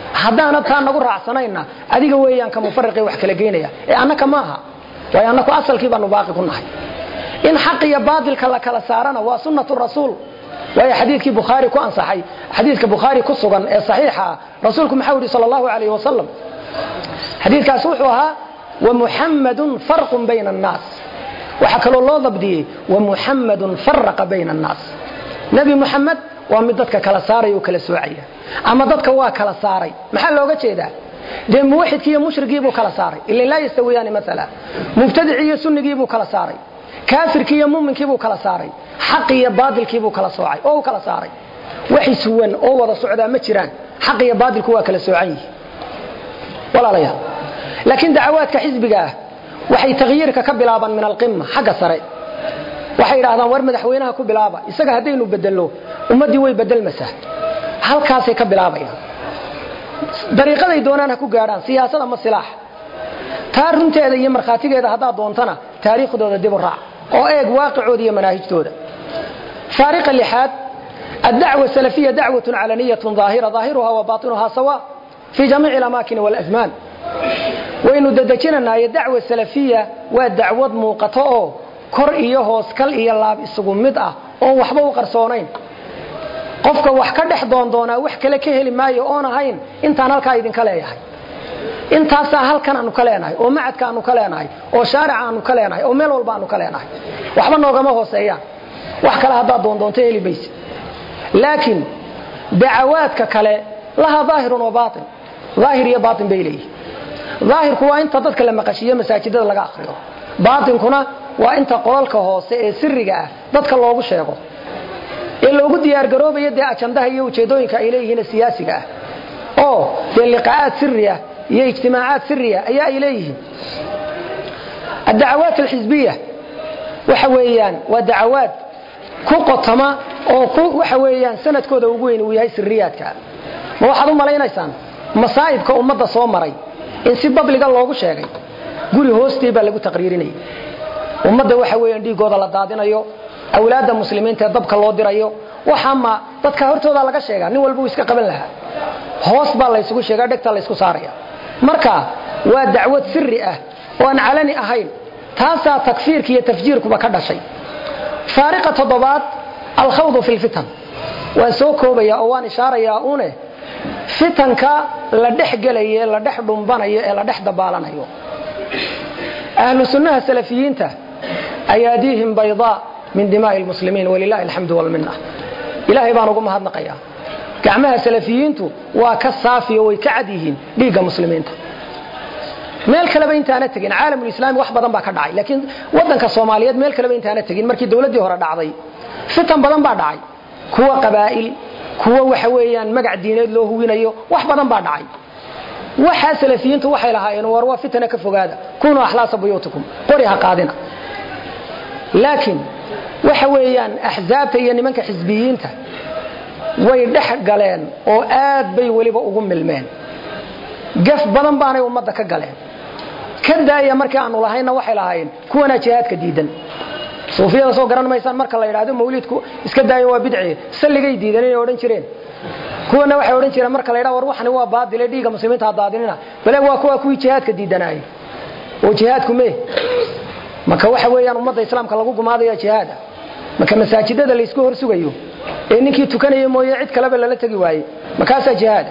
haddaana taa nagu raacsanayna adiga weeyaan ka mufarriqi wax kala geynaya ee annaka maaha way annaku asalkii baanu baaqi ku nahay in xaq iyo baadilka la kala saarana waa sunnatu rasuul way xadiidkii Bukhari ku ansaxay xadiidka Bukhari ku sugan ee saxiixa rasuulku maxamed sallallahu alayhi wasallam xadiidkaas wuxuu ahaa wa muhammadun farqun bayna an-nas waxa kale loo dabdiyay wa muhammadun farqa bayna an-nas nabi muhammad waa mid dadka kala saaray oo kala soocaya ama dadka waa kala saaray maxaa looga jeedaa de muwahidkii iyo mushrigii buu kala saaray illa la yastawiyaan mesela mubtadici iyo sunnigii buu kala saaray kaafirkii iyo muuminkii buu kala saaray xaq iyo baadilkii buu kala soocay oo kala saaray waxay suwan oo wada socdaa ma jiraan xaq iyo baadilku waa kala soocan yihiin walaalayaal laakiin dacwaadka xisbiga waxay tagyiirka ka bilaaban min alqimma xaga sare waxay yiraahdaan war madaxweynaha ku bilaaba isaga hadaynu bedelo ummadii way bedelmaysaa halkaasay ka bilaabayaan dariiqaday doonaan ku gaaraan siyaasadda ama silaax taa runteeda iyo marxaatigeeda hadaa doontana taariikhdooda dib u raac oo eeg waaqicooda iyo manaahijtooda faariqa lixaad الدعوة السلفية دعوة علنية ظاهرة ظاهرها وباطنها سواء في جميع الأماكن والأزمان وإن ددجنا الدعوة السلفية والدعوة موقتة كر إيهوس كل إيه الله بيسقون مدأ أو وحبه قرصونين قفك وحكر دحضون دونا وحكى لك هلي ما يؤنا هين أنت أنا الكايدين كلاي هاي أنت سهل كان أنو كلاي هاي أو معد كان أنو كلاي هاي أو شارع أنو كلاي هاي أو ميل والبا أنو كلاي هاي وحبه نوجمه هو سيان وحكى لها هذا دون تهلي بيس لكن دعواتك كلا لها ظاهر وباطن ظاهر يا باطن بيليه ظاهر هو أنت تتكلم مقاشية مساجد لك آخره باطن كنا وأنت قولك هو سرك ضدك الله بشيء إلا وجود ديار جروبة يدي أشندها يوجدونك إليه هنا السياسي أو في اللقاءات سرية هي اجتماعات سرية أي إليه الدعوات الحزبية وحويان ودعوات كقطمة أو وحويان سنة كذا وجوين وياي سريات كان ما واحد ما لينا إنسان مصائب كأمة صومري إن سبب اللي قال الله بشيء قولي هوستي بلقوا تقريرني ومدة وحويان دي قاضي للدادين أيو أولاد المسلمين تضبك الله درايو وحما تذكرتوا ذا لقى شيء نقول بويس قبل لها هوس بالله يسوي شيء قدك تلا يسوي صاريا مركا ودعوة سرية وأن علني أهين تاسع تكفير كي تفجيرك بكذا شيء فارقة الضباط الخوض في الفتن وسوكو بيا أوان إشارة يا أونه فتن كا لدح جليه لدح بنبانيه لدح دبالنا يو أهل السنة السلفيين ته أياديهم بيضاء من دماء المسلمين ولله الحمد والمنة إلهي بانقوم هذا نقيا كعمها السلفيين تو وكالصافي وكعديهم بيقى مسلمين ته meel kale ba inta aan tagin caalamul islaami wax badan baa ka dhacay laakiin wadanka Soomaaliyeed meel kale ba inta aan tagin markii dawladii hore dhacday fitan badan baa dhacay kuwa qabaa'il kuwa waxa weeyaan magac diineed loo huwinayo wax badan baa dhacay waxa salafiyiintu waxay lahaayeen war waa fitana ka fogaada kuunu akhlaasa buyutukum qoriha qaadina laakiin waxa weeyaan ahzaabta iyo nimanka xisbiyiinta way dhex galeen oo aad bay waliba ugu milmeen gaf badan baanay ummadda ka galeen كدايا markii aanu lahayna waxay lahaayeen kuwana jihaadka diidan suufiyada soo garan maysan marka la yiraahdo mawlidku iska daayo waa bidci salligay diidan inay oran jireen kuwana waxay oran jireen marka la yiraahdo war waxani waa baadil dhiiga muslimiinta daadinina bal waa kuwa jihaadka diidanay oo jihaadku mee marka waxa weeyaan ummadda islaamka lagu gumaadayo jihaada marka masaajidada la isku horsugayo ee ninkii tukanaya mooye cid kale la tagi waayay markaas jihaada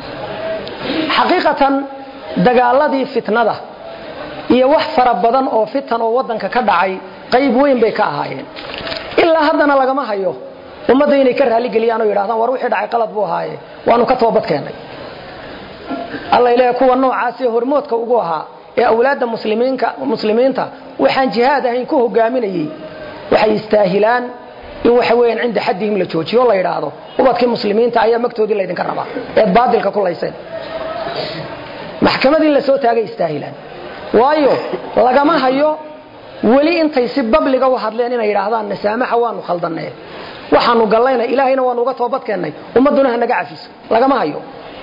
xaqiiqatan dagaaladii fitnada iyo wax fara badan oo fitan oo wadanka ka dhacay qayb weyn bay ka ahaayeen ilaa haddana lagama hayo ummadda inay ka raali galiyaan oo yiraahdaan war wixii dhacay qalad buu ahaaye waanu ka toobad keenay Allah ilaahay kuwa noocaas ee hormoodka ugu ahaa ee awlaadda muslimiinta waxaan jihaad ahayn ku hogaaminayay waxay istaahilaan in waxa weeyaan cinda xadihim la joojiyo la yiraahdo ubadkii muslimiinta ayaa magtoodii la idin ka rabaa ee baadilka ku layseen maxkamadii la soo taagay istaahilaan waayo lagama hayo wali intay si babliga u hadleen inay yiraahdaan nasaamaha waanu khaldanay waxaanu galayna ilaahayna waanu uga toobad keenay ummaduna hanaga cafiso lagama hayo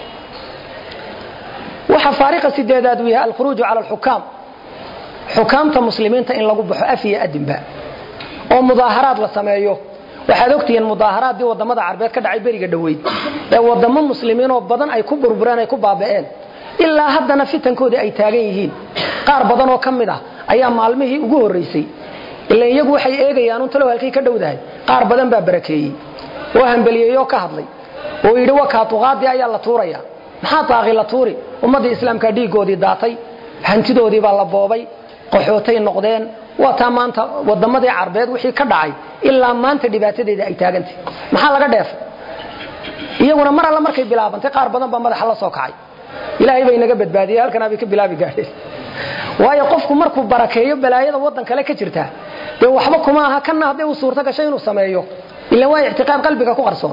waxa faariqa sideedaad wiha al-khuruj ala al-hukam xukaamta muslimiinta in lagu baxo afiya adinba oo mudaaharaad la sameeyo waxaad ogtihiin mudaaharaadii wadamada carbeed ka dhacay beriga dhaweyd ee wadamo muslimiin oo badan ay ku burbureen ay ku baaba'een ilaa haddana fitankoodii ay taagan yihiin qaar badan oo ka mid ah ayaa maalmihii ugu horreysay ilaa iyagu waxay eegayaan talow halkay ka dhowdahay qaar badan baa barakeeyey oo hambaliyeeyoo ka hadlay oo yidhi wakaatuqaadii ayaa la tuuraya maxaa taaqi la tuuri ummadii islaamka dhiigoodii daatay hantidoodii baa la boobay qaxootay noqdeen waa taa maanta wadamadii carbeed wixii ka dhacay ilaa maanta dhibaatadeeda ay taagantay maxaa laga dheefay iyaguna mar alla markay bilaabantay qaar badan baa madaxa la soo kacay ilaahay bay naga badbaadiyay halkan ay ka bilaabi gaadheen waayo qofku markuu barakeeyo balaayada wadan kale ka jirta de waxba kuma aha kana haday uu suurta gashay inuu sameeyo illa waa i'tiqaad qalbiga ku qarsoon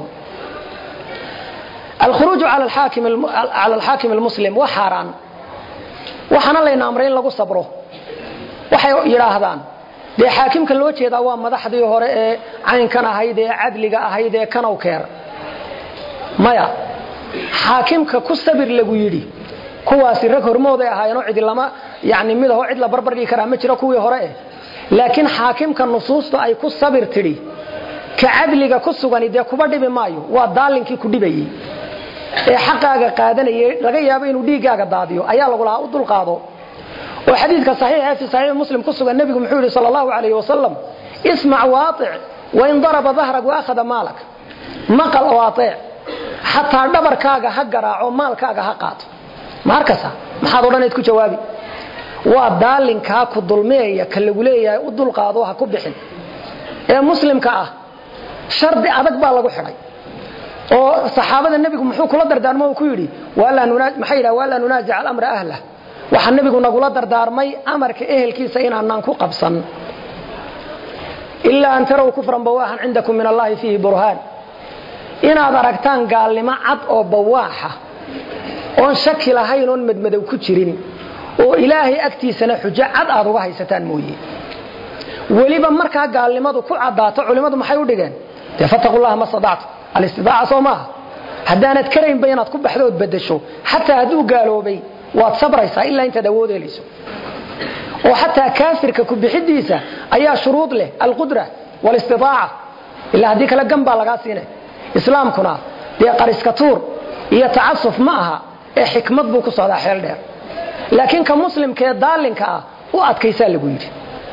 الخروج على الحاكم المسلم وحرام waxana la inaamray lagu sabro waxay yiraahdaan de xaakimka loo jeedaa waa madaxdii hore ee caynkan ahayd ee cadliga ahayd ee kanow keer maya xaakimka ku sabir lagu yiri kuwaasi rag hormooday ahaayeen cid lama yaani midaho cid la barbar dhigi kara ma jiro kuwii hore laakiin xaakimka nusuusta ay ku sabir tiri ka cadliga ku sugan idee kuba dhibi maayo waa daalinkii ku dhibayay ee xaqaaga qaadanayay laga yaabo inuu dhiigaaga daadiyo ayaa lagu lahaa u dul qaado oo xadiiska saxiix ah fi saxiix muslim ku sugan nabiga muxuu sallallahu alayhi wasallam isma' waati' wa in daraba dhahrak wa akhadha malak maqal waati' hatta dhabarkaaga ha garaaco maalkaaga ha qaato markasa maxaad odhanayd ku jawaabi waa daalinka ku dulmeeya ka lagu leeyahay u dul qaado ha ku bixin ee muslimka ah shardi adag baa lagu xiray oo saxaabada nabigu muxuu kula dardaarmay ku yiri wala nunaaji al-amra ahla waxa nabigu nagula dardaarmay amarka ehelkiisa inaan ku qabsan illa an taraw kufran bawahan indakum min allahi fihi burhan inaad aragtaan gaalnimo cad oo bawaaxa oo shaki lahayn oo madmadow ku jirin oo ilaahay agtiisana xujo cad aad uga haysataan mooyee waliba marka gaalnimadu ku cadaato culimadu maxay u dhigeen tafattaqullaha ma sadactu al-istidaa'a soma hadaanad karayn baynaad ku baxdood bedesho hatta haduu gaaloobay waad sabraysaa ilaa inta dawoodeeliso oo hatta kaafirka ku bixidiisa ayaa shuruud leh al-qudra wal-istidaa'a illa hadii kala gamba laga siinay islaamkuna dee qariska tuur iyo tacassuf ma aha ee xikmad buu ku socdaa xeel dheer laakiin ka muslimka ee daalinka ah u adkaysaa lagu yiri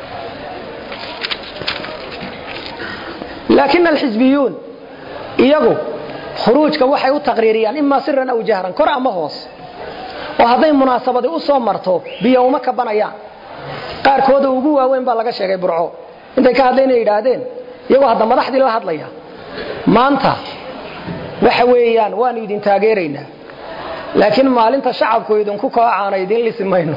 laakiin al-hizbiyun iyagu khuruujka waxay u taqriiriyaan imma sirran aw jahran kor ama hoos oo haday munaasabada u soo marto biyawma ka banayaan qaarkooda ugu waaweyn baa laga sheegay burco intay ka hadlayeen yiraahdeen iyagoo hadda madaxdii la hadlaya maanta waxa weeyaan waan idin taageeraynaa laakiin maalinta shacabku idin ku koocaana idin lismayno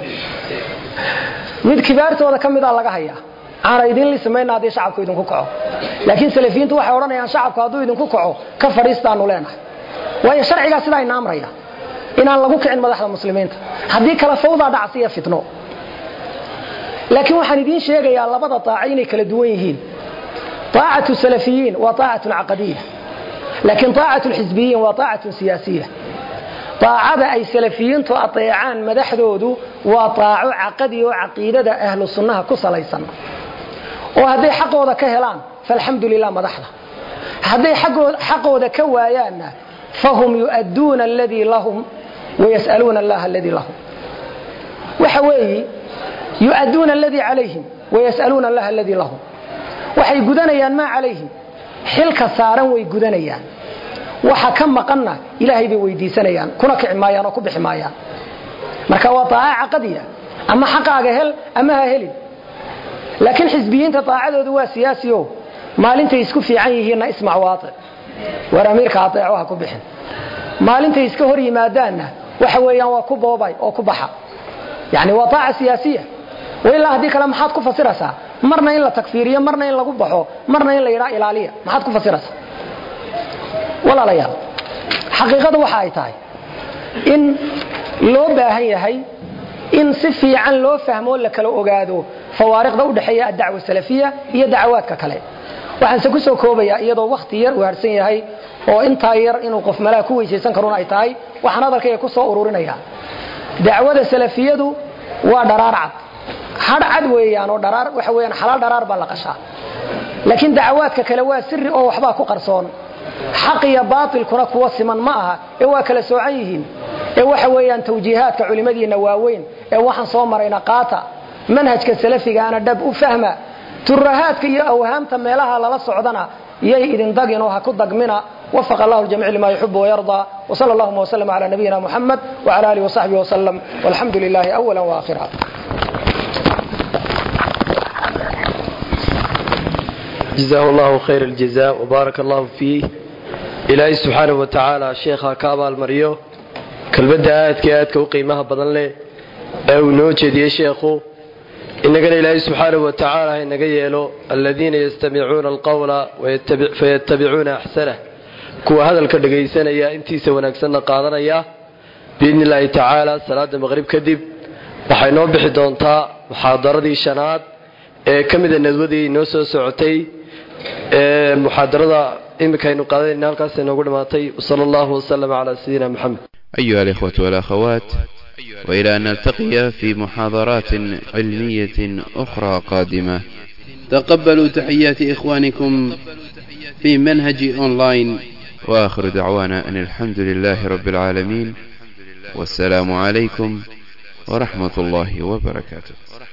mid kibaartooda kamid ah laga hayaa aan idin lismayna hadii shacabku idin ku kaco laakiin salafiintu waxay oranayaan shacabku haduu idin ku kaco ka fariistaanu leenahay way sharciga sida ay naamraya inaan lagu kicin madaxda muslimiinta hadii kala fawda dhacsiya fitno laakiin waxaan idin sheegayaa labada taaca inay kala duwan yihiin taa'atu salafiyiin wa taa'atu aqadiyya laakiin taa'atu hizbiyyin wa taa'atu siyaasiyya taa'ada ay salafiyiintu ateecaan madaxdoodu waa taaco aqadi oo aqeedada ahlu sunnaha ku salaysan oo haday xaqooda ka helaan falhamdulillah madaxda haday xaqooda ka waayaana fahum yu'aduna alladhi lahum wa yas'aluna allaha alladhi lahum waxa weeyi yu'aduna alladhi alayhim wa yas'aluna allaha alladhi lahum waxay gudanayaan ma alayhim xilka saaran way gudanayaan waxa ka maqanna ilaahay bay weydiisanayaan kuna kicmaayaan oo ku biximaayaan marka waa taaca aqadiya ama xaqaaga hel ama ha helin laakiin xisbiyiinta taacadoodu waa siyaasiyo maalinta isku fiican yihiin isma' waati' waramirka ateeco ku bixin maalinta iska hor yimaadaana waxa weeyaan waa ku boobay oo ku baxa yaani waa taaca siyaasiya wayla hadii kala maxaad ku fasiraysaa marna in la takfiiriyo marna in lagu baxo marna in la yiraahdo ilaaliya maxaad ku fasiraysaa walaalayaal xaqiiqadu waxa ay tahay in loo baahan yahay in si fiican loo fahmo la kala ogaado fawaariqda u dhaxeeya dacwada salafiya iyo dacwaadka kale waxaan se ku soo koobayaa iyadoo waqti yar u harsan yahay oo inta yar inuu qof malaa ku weysaysan karo ay tahay waxaan hadalkayga ku soo ururinaya dacwada salafiyadu waa dharaar cad weeyaan oo dharaar waxa weeyaan xalaal dharaar baa la qashaa laakiin dacwaadka kale waa sirri oo waxbaa ku qarsoon xaq iyo baatilkuna kuwa siman ma aha ee waa kala soocan yihiin ee waxa weeyaan tawjiihaadka culimadiina waaweyn ee waxaan soo marayna qaata manhajka salafigaana dhab u fahma turahaadka iyo awhaamta meelaha lala socdana yay idin dagin oo ha ku dagmina وفق الله الجميع لما يحب ويرضى وصلى الله وسلم على نبينا محمد وعلى آله وصحبه وسلم والحمد لله أولا وآخرا. جزاه الله خير الجزاء وبارك الله فيه. إلهي سبحانه وتعالى شيخ كابا المريو كالبدا آياتك وقيمها بدن له أو نوجد يا شيخو إنك إلهي سبحانه وتعالى إنك يلو الذين يستمعون القول فيتبعون أحسنه kuwa hadalka dhageysanaya intiisa wanaagsan qaadanaya biidni illaahi tacaala salaada maqrib kadib waxay noo bixi doontaa muxaadaradii shanaad ee ka mid ah nadwadii noo soo socotay ee muxaadarada imika aynu qaadanayna halkaas inoogu dhamaatay sallallahu wasallam ala sayyidina muhammad. أيها الإخوة والأخوات، وإلى أن نلتقي في محاضرات علمية أخرى قادمة، تقبلوا تحيات إخوانكم في منهج أونلاين، وآخر دعوانا أن الحمد لله رب العالمين، والسلام عليكم ورحمة الله وبركاته.